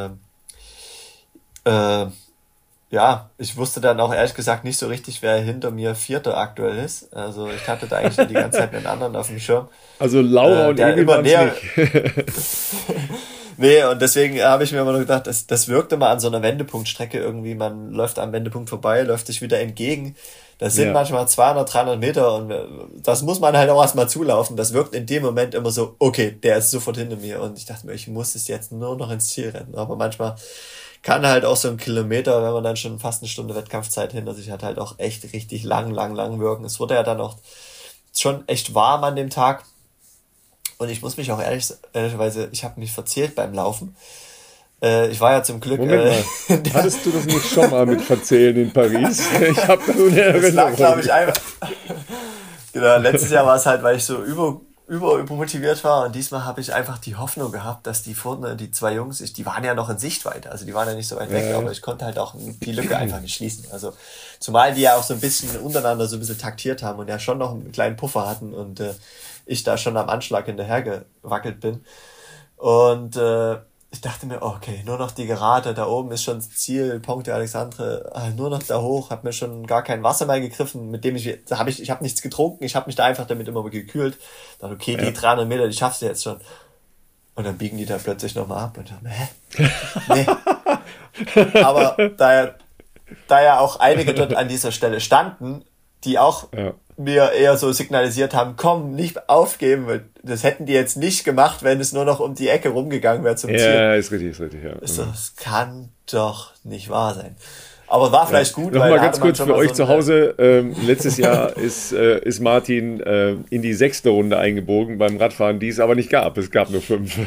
äh, ja, ich wusste dann auch ehrlich gesagt nicht so richtig, wer hinter mir Vierter aktuell ist. Also ich hatte da eigentlich die ganze Zeit einen anderen auf dem Schirm. Also Laura Äh, und der Emil immer waren näher- es nicht. Nee, und deswegen habe ich mir immer nur gedacht, das, das wirkt immer an so einer Wendepunktstrecke irgendwie, man läuft am Wendepunkt vorbei, läuft sich wieder entgegen. Das sind ja. manchmal zweihundert, dreihundert Meter und das muss man halt auch erstmal zulaufen. Das wirkt in dem Moment immer so, okay, der ist sofort hinter mir und ich dachte mir, ich muss es jetzt nur noch ins Ziel rennen. Aber manchmal kann halt auch so ein Kilometer, wenn man dann schon fast eine Stunde Wettkampfzeit hinter sich hat, halt auch echt richtig lang, lang, lang wirken. Es wurde ja dann auch schon echt warm an dem Tag und ich muss mich auch ehrlich, ehrlicherweise, ich habe mich verzählt beim Laufen. Äh, ich war ja zum Glück... Moment äh, mal, hattest du das nicht schon mal mit Verzählen in Paris? Ich habe da so eine Erinnerung. Das lag, glaube ich, einfach... Genau, letztes Jahr war es halt, weil ich so über, über, übermotiviert war und diesmal habe ich einfach die Hoffnung gehabt, dass die vorne, die zwei Jungs, ich, die waren ja noch in Sichtweite, also die waren ja nicht so weit weg, ja. aber ich konnte halt auch die Lücke einfach nicht schließen. Also zumal die ja auch so ein bisschen untereinander so ein bisschen taktiert haben und ja schon noch einen kleinen Puffer hatten und äh, ich da schon am Anschlag hinterher gewackelt bin. Und äh, ich dachte mir, okay, nur noch die Gerade, da oben ist schon das Ziel, Pont de Alexandre, nur noch da hoch, hab mir schon gar kein Wasser mehr gegriffen, mit dem ich, da habe ich, ich habe nichts getrunken, ich habe mich da einfach damit immer gekühlt. Dann okay, ja. die dreihundert Meter, die schaffst du jetzt schon. Und dann biegen die da plötzlich nochmal ab und dann, hä? Nee. Aber da ja, da ja auch einige dort an dieser Stelle standen, die auch ja. mir eher so signalisiert haben, komm, nicht aufgeben, weil das hätten die jetzt nicht gemacht, wenn es nur noch um die Ecke rumgegangen wäre zum ja, Ziel. Ja, ist richtig, ist richtig, ja. So, das kann doch nicht wahr sein. Aber war vielleicht ja. gut. Noch weil mal ganz kurz für euch so zu Hause. Ähm, letztes Jahr ist, äh, ist Martin äh, in die sechste Runde eingebogen beim Radfahren, die es aber nicht gab. Es gab nur fünf.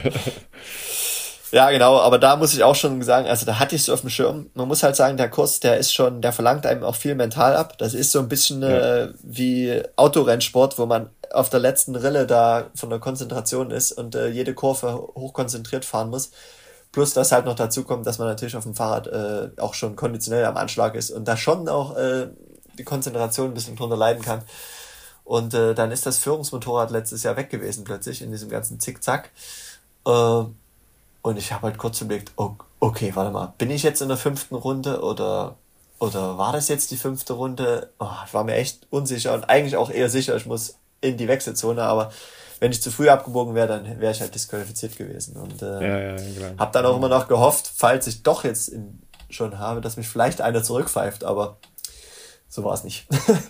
Ja, genau, aber da muss ich auch schon sagen, also da hatte ich so auf dem Schirm. Man muss halt sagen, der Kurs, der ist schon, der verlangt einem auch viel mental ab. Das ist so ein bisschen ja. äh, wie Autorennsport, wo man auf der letzten Rille da von der Konzentration ist und äh, jede Kurve hochkonzentriert fahren muss. Plus, dass halt noch dazu kommt, dass man natürlich auf dem Fahrrad äh, auch schon konditionell am Anschlag ist und da schon auch äh, die Konzentration ein bisschen drunter leiden kann. Und äh, dann ist das Führungsmotorrad letztes Jahr weg gewesen plötzlich in diesem ganzen Zickzack. Äh, Und ich habe halt kurz überlegt, okay, warte mal, bin ich jetzt in der fünften Runde oder oder war das jetzt die fünfte Runde? Oh, ich war mir echt unsicher und eigentlich auch eher sicher, ich muss in die Wechselzone, aber wenn ich zu früh abgebogen wäre, dann wäre ich halt disqualifiziert gewesen. Und äh, ja, ja, klar. habe dann auch immer noch gehofft, falls ich doch jetzt in, schon habe, dass mich vielleicht einer zurückpfeift, aber so war es nicht.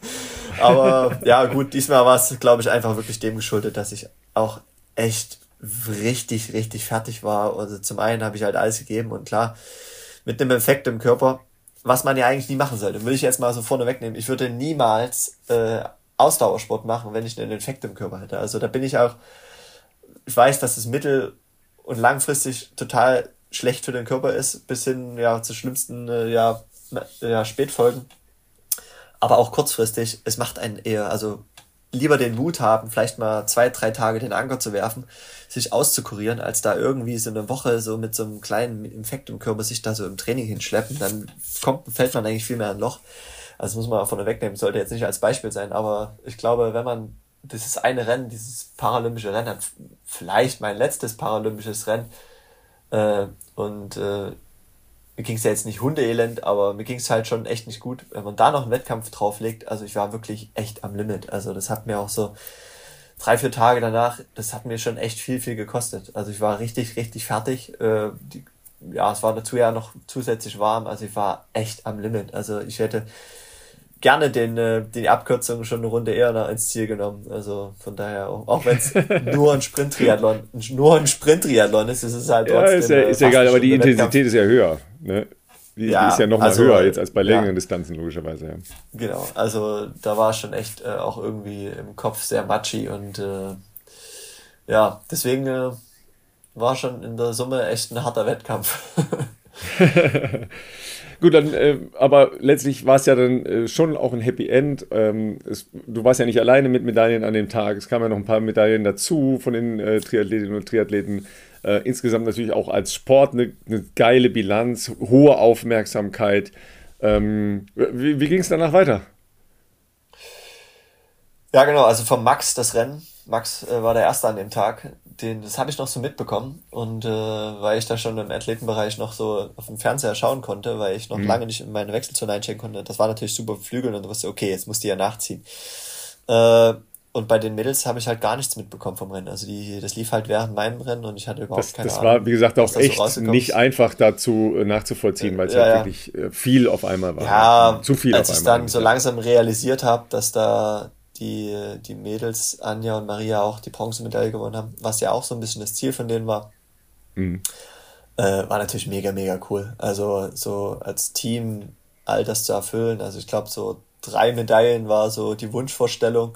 Aber ja gut, diesmal war es, glaube ich, einfach wirklich dem geschuldet, dass ich auch echt richtig, richtig fertig war. Also zum einen habe ich halt alles gegeben und klar, mit einem Effekt im Körper, was man ja eigentlich nie machen sollte, will ich jetzt mal so vorne wegnehmen. Ich würde niemals äh, Ausdauersport machen, wenn ich einen Infekt im Körper hätte. Also da bin ich auch, ich weiß, dass es mittel- und langfristig total schlecht für den Körper ist, bis hin ja zu schlimmsten äh, ja, ja, Spätfolgen. Aber auch kurzfristig, es macht einen eher, also lieber den Mut haben, vielleicht mal zwei, drei Tage den Anker zu werfen, sich auszukurieren, als da irgendwie so eine Woche so mit so einem kleinen Infekt im Körper sich da so im Training hinschleppen, dann kommt, fällt man eigentlich viel mehr in ein Loch. Also das muss man vorne wegnehmen, sollte jetzt nicht als Beispiel sein, aber ich glaube, wenn man dieses eine Rennen, dieses paralympische Rennen hat, vielleicht mein letztes paralympisches Rennen, äh, und äh, mir ging es ja jetzt nicht hundeelend, aber mir ging es halt schon echt nicht gut. Wenn man da noch einen Wettkampf drauflegt, also ich war wirklich echt am Limit. Also das hat mir auch so drei, vier Tage danach, das hat mir schon echt viel, viel gekostet. Also ich war richtig, richtig fertig. Äh, die, ja, es war dazu ja noch zusätzlich warm, also ich war echt am Limit. Also ich hätte gerne den äh, die Abkürzung schon eine Runde eher noch ins Ziel genommen. Also von daher, auch, auch wenn es nur ein Sprint-Triathlon, nur ein Sprint-Triathlon ist, ist es halt trotzdem... Ja, ist ja, ist ja geil, aber die Intensität Wettkampf. Ist ja höher. Ne? Die, ja, die ist ja noch mal also, höher jetzt als bei längeren ja. Distanzen, logischerweise. Ja. Genau, also da war schon echt äh, auch irgendwie im Kopf sehr matschig und äh, ja, deswegen äh, war schon in der Summe echt ein harter Wettkampf. Gut, dann, äh, aber letztlich war es ja dann äh, schon auch ein Happy End. Ähm, es, du warst ja nicht alleine mit Medaillen an dem Tag. Es kamen ja noch ein paar Medaillen dazu von den äh, Triathletinnen und Triathleten. Äh, insgesamt natürlich auch als Sport eine, eine geile Bilanz, hohe Aufmerksamkeit. Ähm, wie wie ging es danach weiter? Ja, genau, also von Max das Rennen. Max äh, war der Erste an dem Tag. Den, das habe ich noch so mitbekommen. Und äh, weil ich da schon im Athletenbereich noch so auf dem Fernseher schauen konnte, weil ich noch mhm. lange nicht in meine Wechselzone einchecken konnte, das war natürlich super beflügelnd und du wusste, okay, jetzt musst du ja nachziehen. Äh, und bei den Mädels habe ich halt gar nichts mitbekommen vom Rennen. Also die, das lief halt während meinem Rennen und ich hatte überhaupt Das, keine das Ahnung. war, wie gesagt, was auch da so echt rausgekommen nicht ist. einfach dazu äh, nachzuvollziehen, weil es Ja, halt ja. wirklich äh, viel auf einmal war. Ja, Zu viel als auf ich einmal. dann so eigentlich, langsam realisiert habe, dass da die, die Mädels, Anja und Maria, auch die Bronzemedaille gewonnen haben, was ja auch so ein bisschen das Ziel von denen war, ja. Mhm. äh, war natürlich mega, mega cool. Also so als Team all das zu erfüllen. Also ich glaube, so drei Medaillen war so die Wunschvorstellung,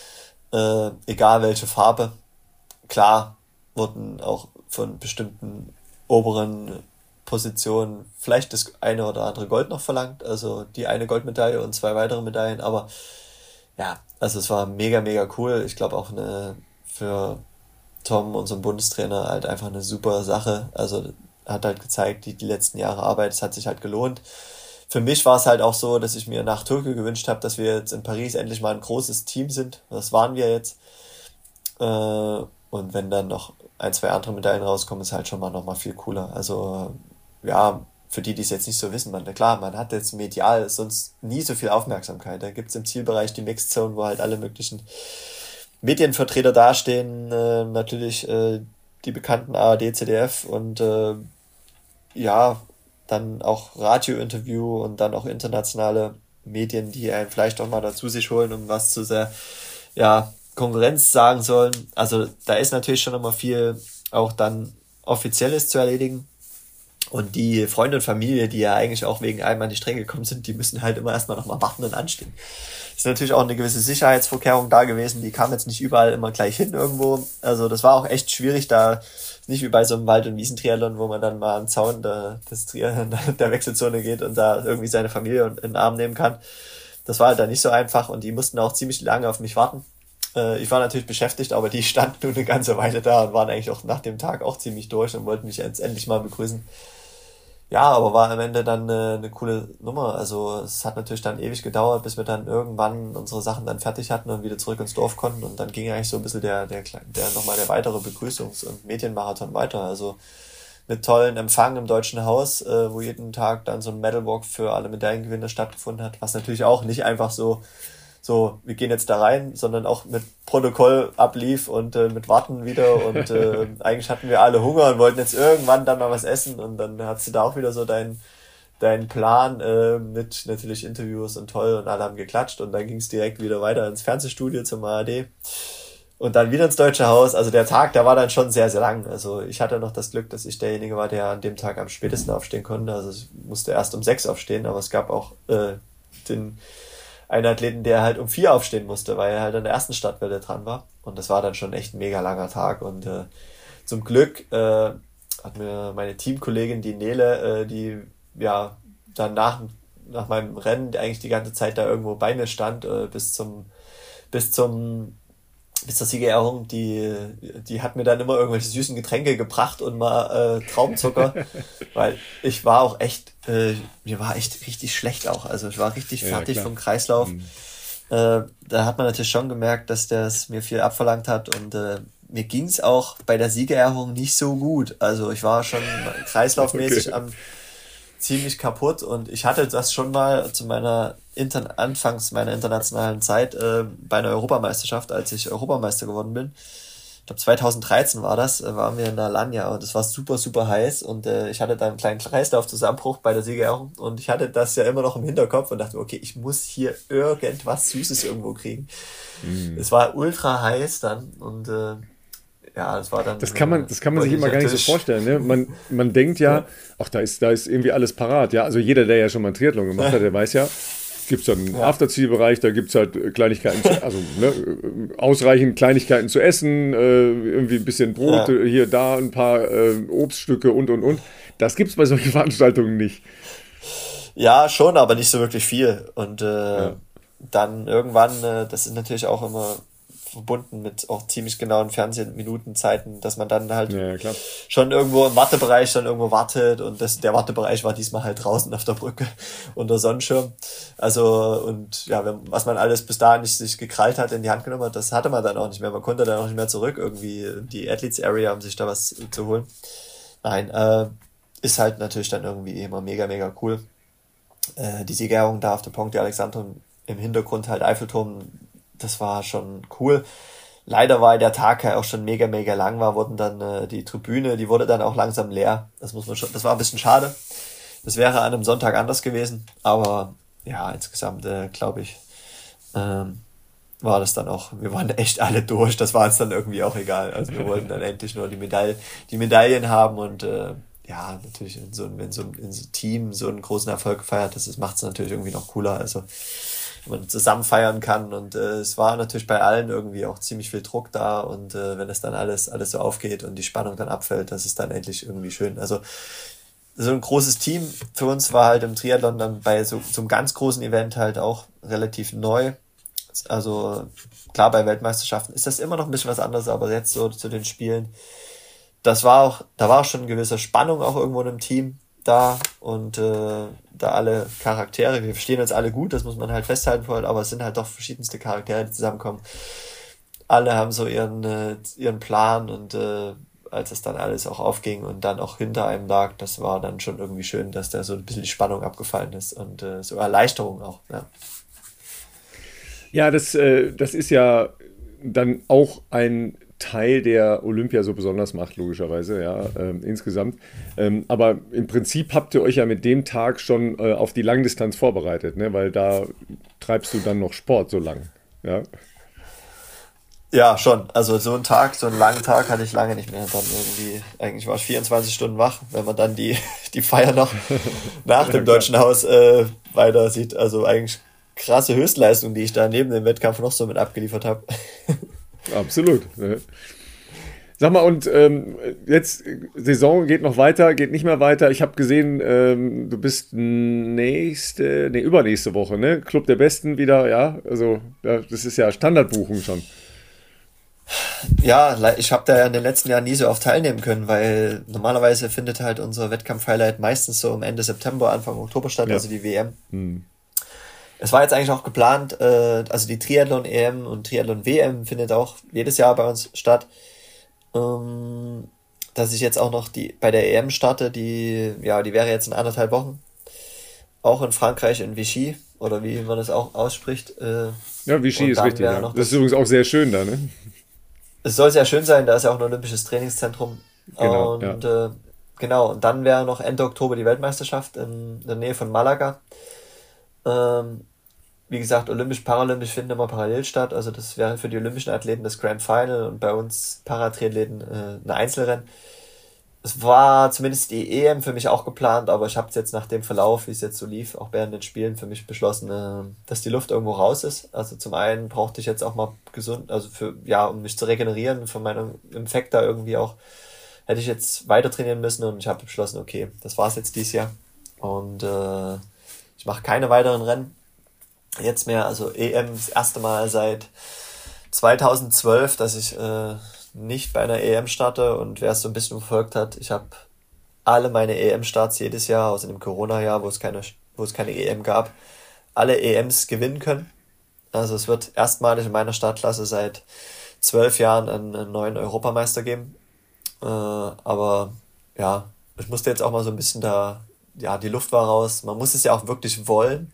äh, egal welche Farbe. Klar wurden auch von bestimmten oberen Positionen vielleicht das eine oder andere Gold noch verlangt, also die eine Goldmedaille und zwei weitere Medaillen, aber ja, also es war mega, mega cool. Ich glaube auch eine für Tom, unseren Bundestrainer, halt einfach eine super Sache. Also hat halt gezeigt, die, die letzten Jahre Arbeit, es hat sich halt gelohnt. Für mich war es halt auch so, dass ich mir nach Tokio gewünscht habe, dass wir jetzt in Paris endlich mal ein großes Team sind. Das waren wir jetzt. Äh, und wenn dann noch ein, zwei andere Medaillen rauskommen, ist halt schon mal noch mal viel cooler. Also ja, für die, die es jetzt nicht so wissen, man, klar, man hat jetzt medial sonst nie so viel Aufmerksamkeit. Da gibt's im Zielbereich die Mixed Zone, wo halt alle möglichen Medienvertreter dastehen, äh, natürlich äh, die bekannten A R D, Z D F und äh, ja, dann auch Radiointerview und dann auch internationale Medien, die einen vielleicht auch mal dazu sich holen, um was zu sehr, ja, Konkurrenz sagen sollen. Also da ist natürlich schon immer viel auch dann Offizielles zu erledigen. Und die Freunde und Familie, die ja eigentlich auch wegen einem an die Strecke gekommen sind, die müssen halt immer erstmal nochmal warten und anstehen. Ist natürlich auch eine gewisse Sicherheitsvorkehrung da gewesen, die kam jetzt nicht überall immer gleich hin irgendwo. Also das war auch echt schwierig, da nicht wie bei so einem Wald- und Wiesentriathlon, wo man dann mal am Zaun der, des Tri- der Wechselzone geht und da irgendwie seine Familie in den Arm nehmen kann. Das war halt dann nicht so einfach und die mussten auch ziemlich lange auf mich warten. Äh, ich war natürlich beschäftigt, aber die standen nur eine ganze Weile da und waren eigentlich auch nach dem Tag auch ziemlich durch und wollten mich jetzt endlich mal begrüßen. Ja, aber war am Ende dann eine, eine coole Nummer. Also es hat natürlich dann ewig gedauert, bis wir dann irgendwann unsere Sachen dann fertig hatten und wieder zurück ins Dorf konnten. Und dann ging eigentlich so ein bisschen der, der, der nochmal der weitere Begrüßungs- und Medienmarathon weiter. Also mit tollen Empfang im Deutschen Haus, äh, wo jeden Tag dann so ein Medalwalk für alle Medaillengewinner stattgefunden hat, was natürlich auch nicht einfach so so, wir gehen jetzt da rein, sondern auch mit Protokoll ablief und äh, mit Warten wieder und äh, eigentlich hatten wir alle Hunger und wollten jetzt irgendwann dann mal was essen und dann hast du da auch wieder so deinen deinen Plan äh, mit natürlich Interviews und toll und alle haben geklatscht und dann ging es direkt wieder weiter ins Fernsehstudio zum A R D und dann wieder ins Deutsche Haus. Also der Tag, der war dann schon sehr, sehr lang. Also ich hatte noch das Glück, dass ich derjenige war, der an dem Tag am spätesten aufstehen konnte. Also ich musste erst um sechs aufstehen, aber es gab auch äh, den einen Athleten, der halt um vier aufstehen musste, weil er halt an der ersten Startwelle dran war. Und das war dann schon echt ein mega langer Tag. Und äh, zum Glück äh, hat mir meine Teamkollegin, die Nele, äh, die ja dann nach, nach meinem Rennen die eigentlich die ganze Zeit da irgendwo bei mir stand, äh, bis zum bis zum bis zur Siegerehrung, die, die hat mir dann immer irgendwelche süßen Getränke gebracht und mal äh, Traubenzucker, weil ich war auch echt, äh, mir war echt richtig schlecht auch, also ich war richtig Ja, fertig klar. vom Kreislauf. Mhm. Äh, da hat man natürlich schon gemerkt, dass das mir viel abverlangt hat und äh, mir ging's auch bei der Siegerehrung nicht so gut. Also ich war schon kreislaufmäßig Okay. am ziemlich kaputt und ich hatte das schon mal zu meiner Inter Anfangs meiner internationalen Zeit äh, bei einer Europameisterschaft, als ich Europameister geworden bin. Ich glaube zweitausenddreizehn war das, äh, waren wir in Alanya und es war super, super heiß und äh, ich hatte da einen kleinen Kreislaufzusammenbruch bei der Siegerehrung und ich hatte das ja immer noch im Hinterkopf und dachte, okay, ich muss hier irgendwas Süßes irgendwo kriegen. Mhm. Es war ultra heiß dann und äh, ja, das war dann. Das kann man, das kann man sich wollte immer ich gar nicht so natürlich- vorstellen. Ne? Man, man denkt ja, ach, da ist, da ist irgendwie alles parat. Ja, also jeder, der ja schon mal einen Triathlon gemacht hat, der weiß ja, es gibt so einen Ja. Afterzielbereich, da gibt es halt Kleinigkeiten, zu, also ne, ausreichend Kleinigkeiten zu essen, äh, irgendwie ein bisschen Brot, Ja. äh, hier, da ein paar äh, Obststücke und, und, und. Das gibt es bei solchen Veranstaltungen nicht. Ja, schon, aber nicht so wirklich viel. Und äh, Ja. dann irgendwann, äh, das ist natürlich auch immer verbunden mit auch ziemlich genauen Fernsehminutenzeiten, dass man dann halt Ja, klar. schon irgendwo im Wartebereich dann irgendwo wartet und das, der Wartebereich war diesmal halt draußen auf der Brücke unter Sonnenschirm. Also und ja, wenn, was man alles bis dahin nicht sich gekrallt hat, in die Hand genommen hat, das hatte man dann auch nicht mehr. Man konnte dann auch nicht mehr zurück irgendwie in die Athletes Area, um sich da was zu holen. Nein, äh, ist halt natürlich dann irgendwie immer mega, mega cool. Äh, die Siegerehrung da auf der Pont de Alexandre im Hintergrund halt Eiffelturm, das war schon cool. Leider war der Tag ja auch schon mega, mega lang, war, wurden dann äh, die Tribüne, die wurde dann auch langsam leer. Das muss man schon, das war ein bisschen schade. Das wäre an einem Sonntag anders gewesen, aber ja, insgesamt äh, glaube ich, ähm, war das dann auch, wir waren echt alle durch, das war uns dann irgendwie auch egal. Also wir wollten dann endlich nur die Medaille, die Medaillen haben und äh, ja, natürlich, in so, wenn so ein, in so ein Team so einen großen Erfolg feiert, das macht es natürlich irgendwie noch cooler. Also wenn man zusammen feiern kann und äh, es war natürlich bei allen irgendwie auch ziemlich viel Druck da und äh, wenn es dann alles alles so aufgeht und die Spannung dann abfällt, das ist dann endlich irgendwie schön. Also so ein großes Team für uns war halt im Triathlon dann bei so, so einem ganz großen Event halt auch relativ neu. Also klar, bei Weltmeisterschaften ist das immer noch ein bisschen was anderes, aber jetzt so zu den Spielen, das war auch, da war auch schon eine gewisse Spannung auch irgendwo in einem Team da und äh, da alle Charaktere, wir verstehen uns alle gut, das muss man halt festhalten vorher, aber es sind halt doch verschiedenste Charaktere, die zusammenkommen. Alle haben so ihren äh, ihren Plan und äh, als es dann alles auch aufging und dann auch hinter einem lag, das war dann schon irgendwie schön, dass da so ein bisschen die Spannung abgefallen ist und äh, so Erleichterung auch. Ja, ja das, äh, das ist ja dann auch ein Teil, der Olympia so besonders macht, logischerweise, ja, ähm, insgesamt. Ähm, aber im Prinzip habt ihr euch ja mit dem Tag schon äh, auf die Langdistanz vorbereitet, ne? Weil da treibst du dann noch Sport so lang, ja. Ja, schon. Also so einen Tag, so einen langen Tag hatte ich lange nicht mehr. Dann irgendwie, eigentlich war ich vierundzwanzig Stunden wach, wenn man dann die, die Feier noch nach dem Deutschen Haus äh, weiter sieht. Also eigentlich krasse Höchstleistung, die ich da neben dem Wettkampf noch so mit abgeliefert habe. Absolut. Ne? Sag mal, und ähm, jetzt, Saison geht noch weiter, geht nicht mehr weiter. Ich habe gesehen, ähm, du bist nächste, nee, übernächste Woche, ne? Club der Besten wieder, ja. Also das ist ja Standardbuchung schon. Ja, ich habe da ja in den letzten Jahren nie so oft teilnehmen können, weil normalerweise findet halt unser Wettkampf-Highlight meistens so um Ende September, Anfang Oktober statt, ja. Also die W M. Hm. Es war jetzt eigentlich auch geplant, äh, also die Triathlon-E M und Triathlon-W M findet auch jedes Jahr bei uns statt, ähm, dass ich jetzt auch noch die bei der E M starte, die ja, die wäre jetzt in anderthalb Wochen, auch in Frankreich in Vichy, oder wie man das auch ausspricht. Äh, ja, Vichy ist richtig, ja. Das, das ist übrigens auch sehr schön da, ne? Es soll sehr schön sein, da ist ja auch ein olympisches Trainingszentrum. Genau, und ja. äh, genau, und dann wäre noch Ende Oktober die Weltmeisterschaft in der Nähe von Malaga. Ähm, wie gesagt, olympisch, paralympisch finden immer parallel statt, also das wäre für die olympischen Athleten das Grand Final und bei uns Paratriathleten äh, ein Einzelrennen. Es war zumindest die E M für mich auch geplant, aber ich habe jetzt nach dem Verlauf, wie es jetzt so lief, auch während den Spielen für mich beschlossen, äh, dass die Luft irgendwo raus ist. Also zum einen brauchte ich jetzt auch mal gesund, also für, ja, um mich zu regenerieren von meinem Infekt da irgendwie auch, hätte ich jetzt weiter trainieren müssen und ich habe beschlossen, okay, das war's jetzt dieses Jahr und äh, ich mache keine weiteren Rennen jetzt mehr, also E M das erste Mal seit zweitausendzwölf, dass ich äh, nicht bei einer E M starte und wer es so ein bisschen verfolgt hat, ich habe alle meine E M-Starts jedes Jahr, außer dem Corona-Jahr, wo es keine, wo es keine E M gab, alle E Ms gewinnen können. Also es wird erstmalig in meiner Startklasse seit zwölf Jahren einen, einen neuen Europameister geben. Äh, aber ja, ich musste jetzt auch mal so ein bisschen da, ja, die Luft war raus. Man muss es ja auch wirklich wollen.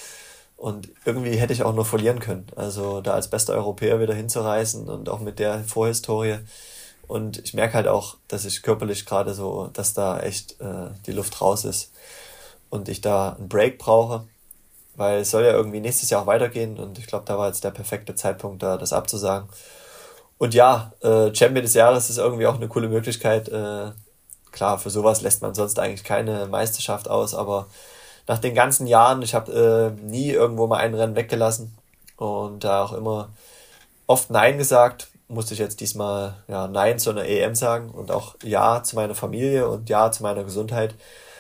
Und irgendwie hätte ich auch nur verlieren können. Also da als bester Europäer wieder hinzureisen und auch mit der Vorhistorie. Und ich merke halt auch, dass ich körperlich gerade so, dass da echt äh, die Luft raus ist. Und ich da einen Break brauche. Weil es soll ja irgendwie nächstes Jahr auch weitergehen. Und ich glaube, da war jetzt der perfekte Zeitpunkt, da das abzusagen. Und ja, äh, Champion des Jahres ist irgendwie auch eine coole Möglichkeit. Äh, klar, für sowas lässt man sonst eigentlich keine Meisterschaft aus, aber nach den ganzen Jahren, ich habe äh, nie irgendwo mal ein Rennen weggelassen und da auch immer oft Nein gesagt, musste ich jetzt diesmal ja Nein zu einer E M sagen und auch Ja zu meiner Familie und Ja zu meiner Gesundheit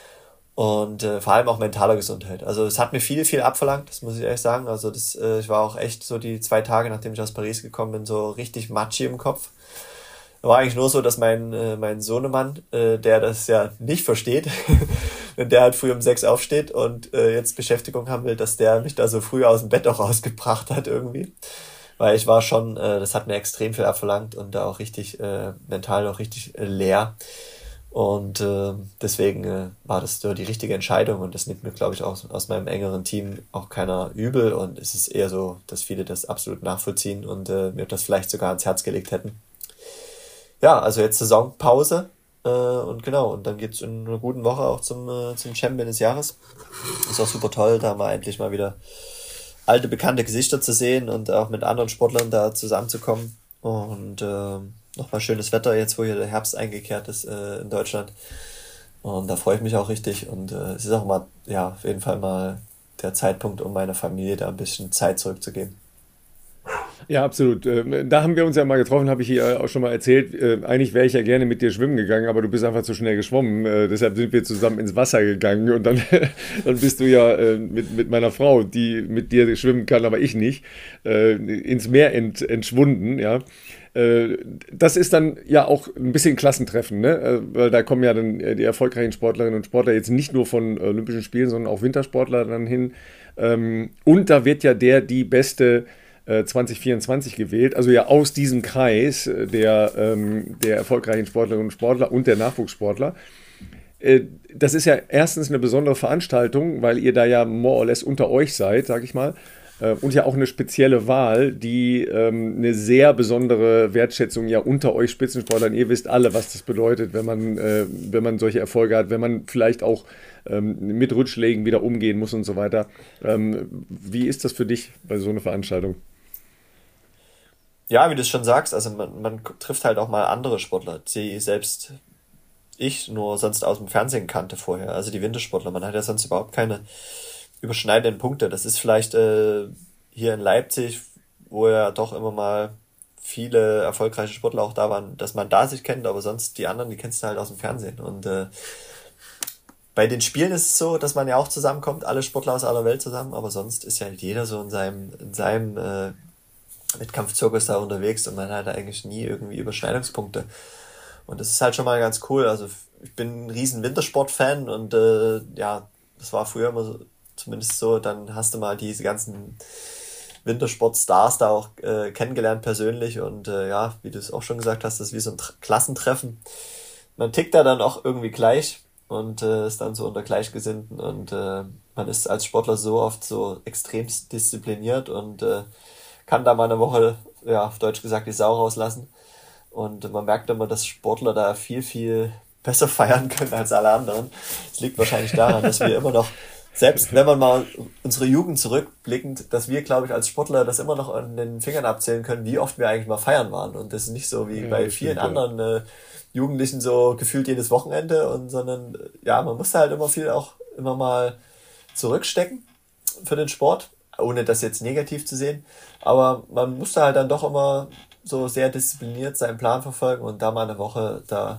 und äh, vor allem auch mentaler Gesundheit. Also es hat mir viel, viel abverlangt, das muss ich ehrlich sagen. Also das, äh, ich war auch echt so die zwei Tage, nachdem ich aus Paris gekommen bin, so richtig matschig im Kopf. War eigentlich nur so, dass mein äh, mein Sohnemann, äh, der das ja nicht versteht, wenn der halt früh um sechs aufsteht und äh, jetzt Beschäftigung haben will, dass der mich da so früh aus dem Bett auch rausgebracht hat irgendwie. Weil ich war schon, äh, das hat mir extrem viel abverlangt und da auch richtig äh, mental auch richtig äh, leer. Und äh, deswegen äh, war das so die richtige Entscheidung und das nimmt mir, glaube ich, auch aus meinem engeren Team auch keiner übel und es ist eher so, dass viele das absolut nachvollziehen und äh, mir das vielleicht sogar ans Herz gelegt hätten. Ja, also jetzt Saisonpause äh, und genau, und dann geht's in einer guten Woche auch zum, äh, zum Champion des Jahres. Ist auch super toll, da mal endlich mal wieder alte, bekannte Gesichter zu sehen und auch mit anderen Sportlern da zusammenzukommen und äh, nochmal schönes Wetter jetzt, wo hier der Herbst eingekehrt ist äh, in Deutschland. Und da freue ich mich auch richtig. Und äh, es ist auch mal, ja, auf jeden Fall mal der Zeitpunkt, um meiner Familie da ein bisschen Zeit zurückzugeben. Ja, absolut. Ähm, Da haben wir uns ja mal getroffen, habe ich hier auch schon mal erzählt. Äh, Eigentlich wäre ich ja gerne mit dir schwimmen gegangen, aber du bist einfach zu schnell geschwommen. Äh, Deshalb sind wir zusammen ins Wasser gegangen und dann, dann bist du ja äh, mit, mit meiner Frau, die mit dir schwimmen kann, aber ich nicht, äh, ins Meer ent, entschwunden, ja. Äh, Das ist dann ja auch ein bisschen Klassentreffen, ne? Äh, Weil da kommen ja dann äh, die erfolgreichen Sportlerinnen und Sportler jetzt nicht nur von Olympischen Spielen, sondern auch Wintersportler dann hin. Ähm, Und da wird ja der, die beste äh, zwanzig vierundzwanzig gewählt, also ja aus diesem Kreis äh, der, ähm, der erfolgreichen Sportlerinnen und Sportler und der Nachwuchssportler. Äh, Das ist ja erstens eine besondere Veranstaltung, weil ihr da ja more or less unter euch seid, sag ich mal. Äh, Und ja auch eine spezielle Wahl, die ähm, eine sehr besondere Wertschätzung ja unter euch Spitzensportlern. Ihr wisst alle, was das bedeutet, wenn man, äh, wenn man solche Erfolge hat, wenn man vielleicht auch ähm, mit Rückschlägen wieder umgehen muss und so weiter. Ähm, wie ist das für dich bei so einer Veranstaltung? Ja, wie du es schon sagst, also man, man trifft halt auch mal andere Sportler, die selbst ich nur sonst aus dem Fernsehen kannte vorher. Also die Wintersportler, man hat ja sonst überhaupt keine überschneidenden Punkte. Das ist vielleicht äh, hier in Leipzig, wo ja doch immer mal viele erfolgreiche Sportler auch da waren, dass man da sich kennt, aber sonst die anderen, die kennst du halt aus dem Fernsehen. Und äh, bei den Spielen ist es so, dass man ja auch zusammenkommt, alle Sportler aus aller Welt zusammen, aber sonst ist ja halt jeder so in seinem, in seinem äh, Wettkampfzirkus da unterwegs und man hat da eigentlich nie irgendwie Überschneidungspunkte. Und das ist halt schon mal ganz cool. Also ich bin ein riesen Wintersport-Fan und äh, ja, das war früher immer so, zumindest so, dann hast du mal diese ganzen Wintersport-Stars da auch äh, kennengelernt persönlich und äh, ja, wie du es auch schon gesagt hast, das ist wie so ein Tr- Klassentreffen. Man tickt da dann auch irgendwie gleich und äh, ist dann so unter Gleichgesinnten und äh, man ist als Sportler so oft so extremst diszipliniert und äh, kann da mal eine Woche, ja, auf Deutsch gesagt, die Sau rauslassen. Und man merkt immer, dass Sportler da viel, viel besser feiern können als alle anderen. Es liegt wahrscheinlich daran, dass wir immer noch, selbst wenn man mal unsere Jugend zurückblickend, dass wir, glaube ich, als Sportler das immer noch an den Fingern abzählen können, wie oft wir eigentlich mal feiern waren. Und das ist nicht so wie Ja, bei das vielen stimmt, ja. anderen äh, Jugendlichen so gefühlt jedes Wochenende, und sondern äh, ja, man muss halt immer viel auch immer mal zurückstecken für den Sport, ohne das jetzt negativ zu sehen. Aber man musste halt dann doch immer so sehr diszipliniert seinen Plan verfolgen und da mal eine Woche da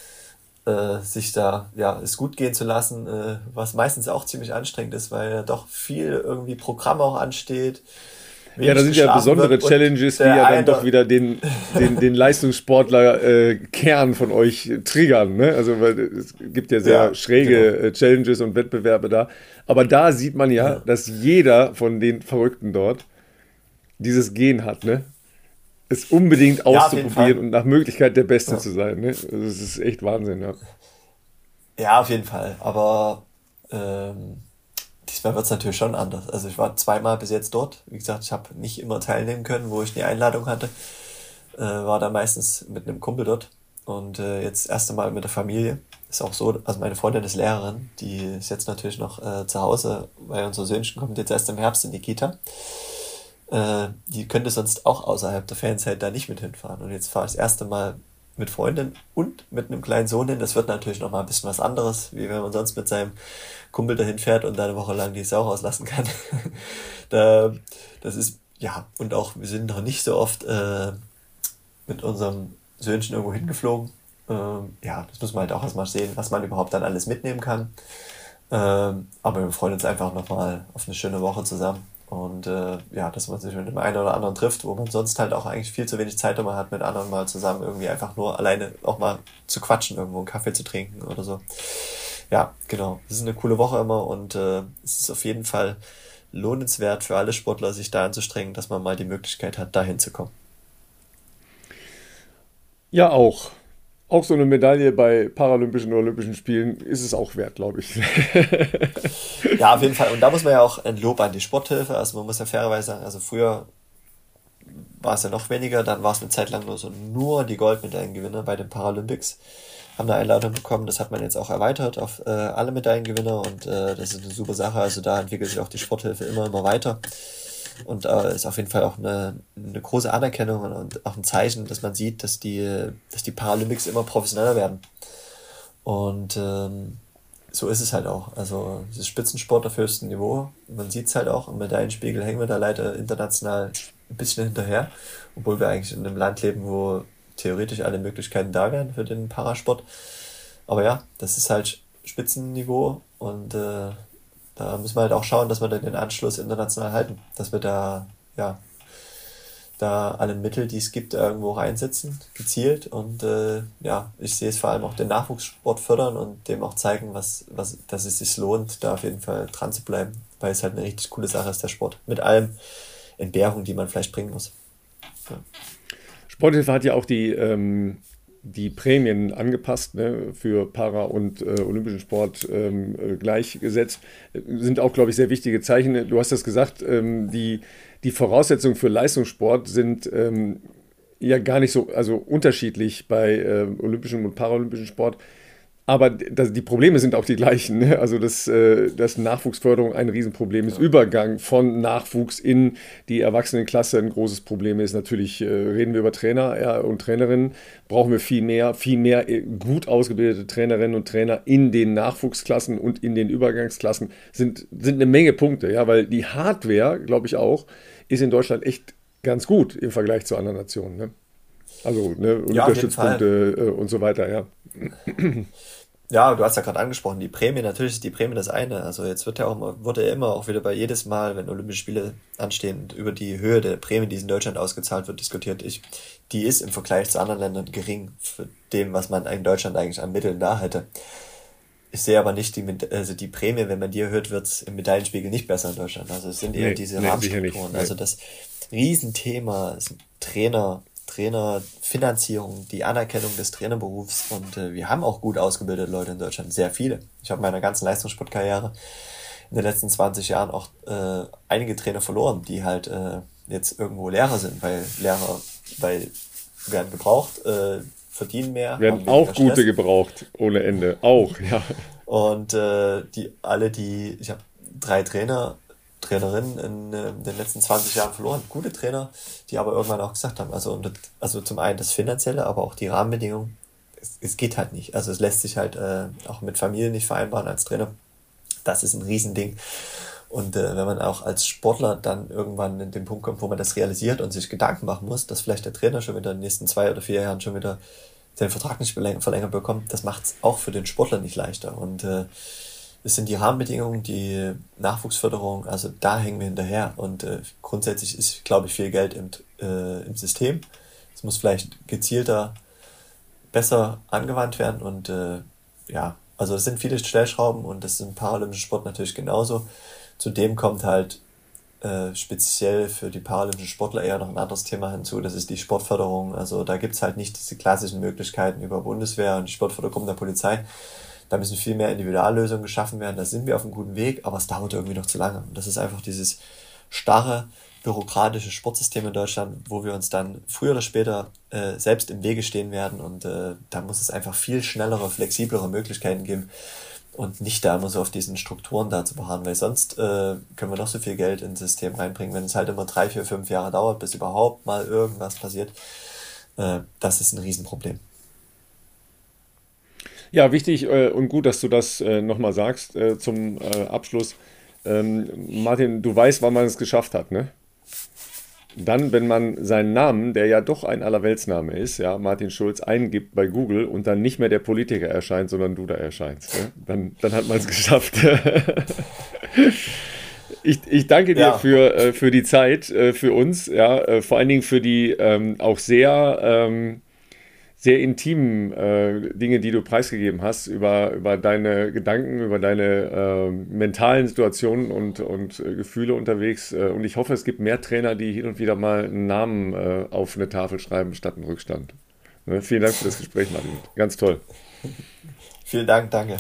äh, sich da ja es gut gehen zu lassen, äh, was meistens auch ziemlich anstrengend ist, weil ja doch viel irgendwie Programm auch ansteht. Ja, da wenig sind ja geschlafen besondere wird und Challenges, die der ja dann eine, doch wieder den, den, den Leistungssportler-Kern von euch triggern. Ne? Also weil es gibt ja sehr ja, schräge genau. äh, Challenges und Wettbewerbe da. Aber da sieht man ja, Ja, dass jeder von den Verrückten dort dieses Gen hat, ne? Es unbedingt ja, auf jeden auszuprobieren Fall. und nach Möglichkeit der Beste Ja. zu sein. Ne? Also das ist echt Wahnsinn, ja. Ja, auf jeden Fall. Aber ähm, diesmal wird es natürlich schon anders. Also ich war zweimal bis jetzt dort. Wie gesagt, ich habe nicht immer teilnehmen können, wo ich die Einladung hatte. Äh, war da meistens mit einem Kumpel dort. Und äh, jetzt das erste Mal mit der Familie. Ist auch so, also meine Freundin ist Lehrerin, die ist jetzt natürlich noch äh, zu Hause, weil unser Söhnchen kommt jetzt erst im Herbst in die Kita. Äh, die könnte sonst auch außerhalb der Fanzeit da nicht mit hinfahren. Und jetzt fahre ich das erste Mal mit Freundin und mit einem kleinen Sohn hin. Das wird natürlich noch mal ein bisschen was anderes, wie wenn man sonst mit seinem Kumpel dahin fährt und da eine Woche lang die Sau rauslassen kann. da, das ist, ja, und auch, wir sind noch nicht so oft äh, mit unserem Söhnchen irgendwo hingeflogen. Ähm, ja, das muss man halt auch erstmal sehen, was man überhaupt dann alles mitnehmen kann. Ähm, aber wir freuen uns einfach nochmal auf eine schöne Woche zusammen. Und äh, ja, dass man sich mit dem einen oder anderen trifft, wo man sonst halt auch eigentlich viel zu wenig Zeit immer hat, mit anderen mal zusammen irgendwie einfach nur alleine auch mal zu quatschen, irgendwo einen Kaffee zu trinken oder so. Ja, genau. Das ist eine coole Woche immer und äh, es ist auf jeden Fall lohnenswert für alle Sportler, sich da anzustrengen, dass man mal die Möglichkeit hat, da hinzukommen. Ja, auch. auch so eine Medaille bei Paralympischen oder Olympischen Spielen ist es auch wert, glaube ich. Ja, auf jeden Fall. Und da muss man ja auch ein Lob an die Sporthilfe. Also man muss ja fairerweise sagen, also früher war es ja noch weniger, dann war es eine Zeit lang nur so nur die Goldmedaillengewinner bei den Paralympics. Haben eine Einladung bekommen, das hat man jetzt auch erweitert auf äh, alle Medaillengewinner und äh, das ist eine super Sache. Also da entwickelt sich auch die Sporthilfe immer, immer weiter. Und äh, ist auf jeden Fall auch eine, eine große Anerkennung und auch ein Zeichen, dass man sieht, dass die, dass die Paralympics immer professioneller werden. Und ähm, so ist es halt auch. Also es ist Spitzensport auf höchstem Niveau. Man sieht es halt auch. Im Medaillenspiegel hängen wir da leider international ein bisschen hinterher, obwohl wir eigentlich in einem Land leben, wo theoretisch alle Möglichkeiten da wären für den Parasport. Aber ja, das ist halt Spitzenniveau und äh, da müssen wir halt auch schauen, dass wir dann den Anschluss international halten, dass wir da, ja, da alle Mittel, die es gibt, irgendwo reinsetzen, gezielt und äh, ja, ich sehe es vor allem auch den Nachwuchssport fördern und dem auch zeigen, was, was, dass es sich lohnt, da auf jeden Fall dran zu bleiben, weil es halt eine richtig coole Sache ist, der Sport, mit allem Entbehrung, die man vielleicht bringen muss. Ja. Sporthilfe hat ja auch die, ähm, die Prämien angepasst, ne, für Para- und äh, Olympischen Sport ähm, äh, gleichgesetzt. Sind auch, glaube ich, sehr wichtige Zeichen. Du hast das gesagt, ähm, die, die Voraussetzungen für Leistungssport sind ähm, ja gar nicht so also unterschiedlich bei äh, olympischem und paralympischem Sport. Aber das, die Probleme sind auch die gleichen. Ne? Also, dass, äh, dass Nachwuchsförderung ein Riesenproblem ist. Ja. Übergang von Nachwuchs in die Erwachsenenklasse ein großes Problem ist. Natürlich äh, reden wir über Trainer ja, und Trainerinnen. Brauchen wir viel mehr, viel mehr gut ausgebildete Trainerinnen und Trainer in den Nachwuchsklassen und in den Übergangsklassen. Sind, sind eine Menge Punkte. Ja? Weil die Hardware, glaube ich auch, ist in Deutschland echt ganz gut im Vergleich zu anderen Nationen. Ne? Also ne, ja, Unterstützpunkte äh, und so weiter. Ja. Ja, du hast ja gerade angesprochen, die Prämie, natürlich ist die Prämie das eine. Also jetzt wird ja auch immer, wurde ja immer auch wieder bei jedes Mal, wenn Olympische Spiele anstehen, über die Höhe der Prämie, die in Deutschland ausgezahlt wird, diskutiert. Ich, die ist im Vergleich zu anderen Ländern gering für dem, was man in Deutschland eigentlich an Mitteln da hätte. Ich sehe aber nicht die, also die Prämie, wenn man die erhöht, wird es im Medaillenspiegel nicht besser in Deutschland. Also es sind eher nee, diese nee, Rahmenstrukturen. Nee. Also das Riesenthema sind Trainer, Trainerfinanzierung, die Anerkennung des Trainerberufs und äh, wir haben auch gut ausgebildete Leute in Deutschland, sehr viele. Ich habe in meiner ganzen Leistungssportkarriere in den letzten zwanzig Jahren auch äh, einige Trainer verloren, die halt äh, jetzt irgendwo Lehrer sind, weil Lehrer, weil werden gebraucht, äh, verdienen mehr. Werden auch Stress. Gute gebraucht, ohne Ende, auch, ja. Und äh, die alle, die, ich habe drei Trainer, Trainerinnen in, in den letzten zwanzig Jahren verloren. Gute Trainer, die aber irgendwann auch gesagt haben, also, also zum einen das Finanzielle, aber auch die Rahmenbedingungen, es, es geht halt nicht. Also es lässt sich halt äh, auch mit Familie nicht vereinbaren als Trainer. Das ist ein Riesending. Und äh, wenn man auch als Sportler dann irgendwann in den Punkt kommt, wo man das realisiert und sich Gedanken machen muss, dass vielleicht der Trainer schon wieder in den nächsten zwei oder vier Jahren schon wieder den Vertrag nicht verlängert bekommt, das macht es auch für den Sportler nicht leichter. Und äh, es sind die Rahmenbedingungen, die Nachwuchsförderung, also da hängen wir hinterher. Und äh, grundsätzlich ist, glaube ich, viel Geld im, äh, im System. Es muss vielleicht gezielter, besser angewandt werden. Und äh, ja, also es sind viele Stellschrauben und das ist im paralympischen Sport natürlich genauso. Zudem kommt halt äh, speziell für die paralympischen Sportler eher noch ein anderes Thema hinzu. Das ist die Sportförderung. Also da gibt's halt nicht diese klassischen Möglichkeiten über Bundeswehr und die Sportfördergruppen der Polizei. Da müssen viel mehr Individuallösungen geschaffen werden. Da sind wir auf einem guten Weg, aber es dauert irgendwie noch zu lange. Und das ist einfach dieses starre, bürokratische Sportsystem in Deutschland, wo wir uns dann früher oder später äh, selbst im Wege stehen werden. Und äh, da muss es einfach viel schnellere, flexiblere Möglichkeiten geben und nicht da immer so auf diesen Strukturen da zu beharren, weil sonst äh, können wir noch so viel Geld ins System reinbringen. Wenn es halt immer drei, vier, fünf Jahre dauert, bis überhaupt mal irgendwas passiert, äh, das ist ein Riesenproblem. Ja, wichtig äh, und gut, dass du das äh, nochmal sagst äh, zum äh, Abschluss. Ähm, Martin, du weißt, wann man es geschafft hat, ne? Dann, wenn man seinen Namen, der ja doch ein Allerweltsname ist, ja, Martin Schulz, eingibt bei Google und dann nicht mehr der Politiker erscheint, sondern du da erscheinst. Ne? Dann, dann hat man es geschafft. ich, ich danke dir ja. für, äh, für die Zeit, äh, für uns, ja, äh, vor allen Dingen für die ähm, auch sehr... Ähm, sehr intimen äh, Dinge, die du preisgegeben hast, über, über deine Gedanken, über deine äh, mentalen Situationen und, und äh, Gefühle unterwegs. Äh, und ich hoffe, es gibt mehr Trainer, die hin und wieder mal einen Namen äh, auf eine Tafel schreiben, statt einen Rückstand. Vielen Dank für das Gespräch, Martin. Ganz toll. Vielen Dank, danke.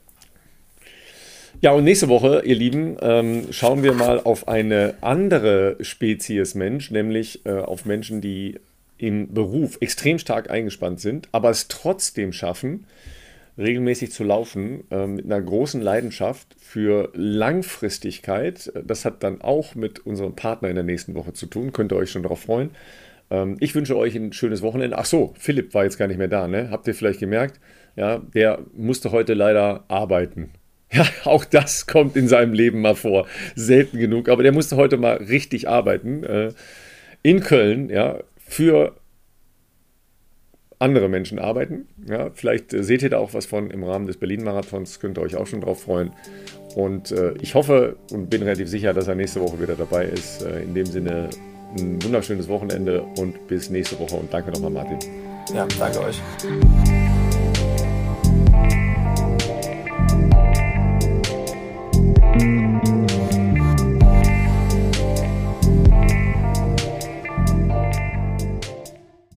Ja, und nächste Woche, ihr Lieben, ähm, schauen wir mal auf eine andere Spezies Mensch, nämlich äh, auf Menschen, die im Beruf extrem stark eingespannt sind, aber es trotzdem schaffen, regelmäßig zu laufen, äh, mit einer großen Leidenschaft für Langfristigkeit. Das hat dann auch mit unserem Partner in der nächsten Woche zu tun. Könnt ihr euch schon darauf freuen. Ähm, ich wünsche euch ein schönes Wochenende. Ach so, Philipp war jetzt gar nicht mehr da, ne? Habt ihr vielleicht gemerkt? Ja, der musste heute leider arbeiten. Ja, auch das kommt in seinem Leben mal vor. Selten genug. Aber der musste heute mal richtig arbeiten. Äh, in Köln, ja, für andere Menschen arbeiten. Ja, vielleicht äh, seht ihr da auch was von im Rahmen des Berlin-Marathons. Könnt ihr euch auch schon drauf freuen. Und äh, ich hoffe und bin relativ sicher, dass er nächste Woche wieder dabei ist. Äh, in dem Sinne ein wunderschönes Wochenende und bis nächste Woche. Und danke nochmal, Martin. Ja, danke euch. Thank you.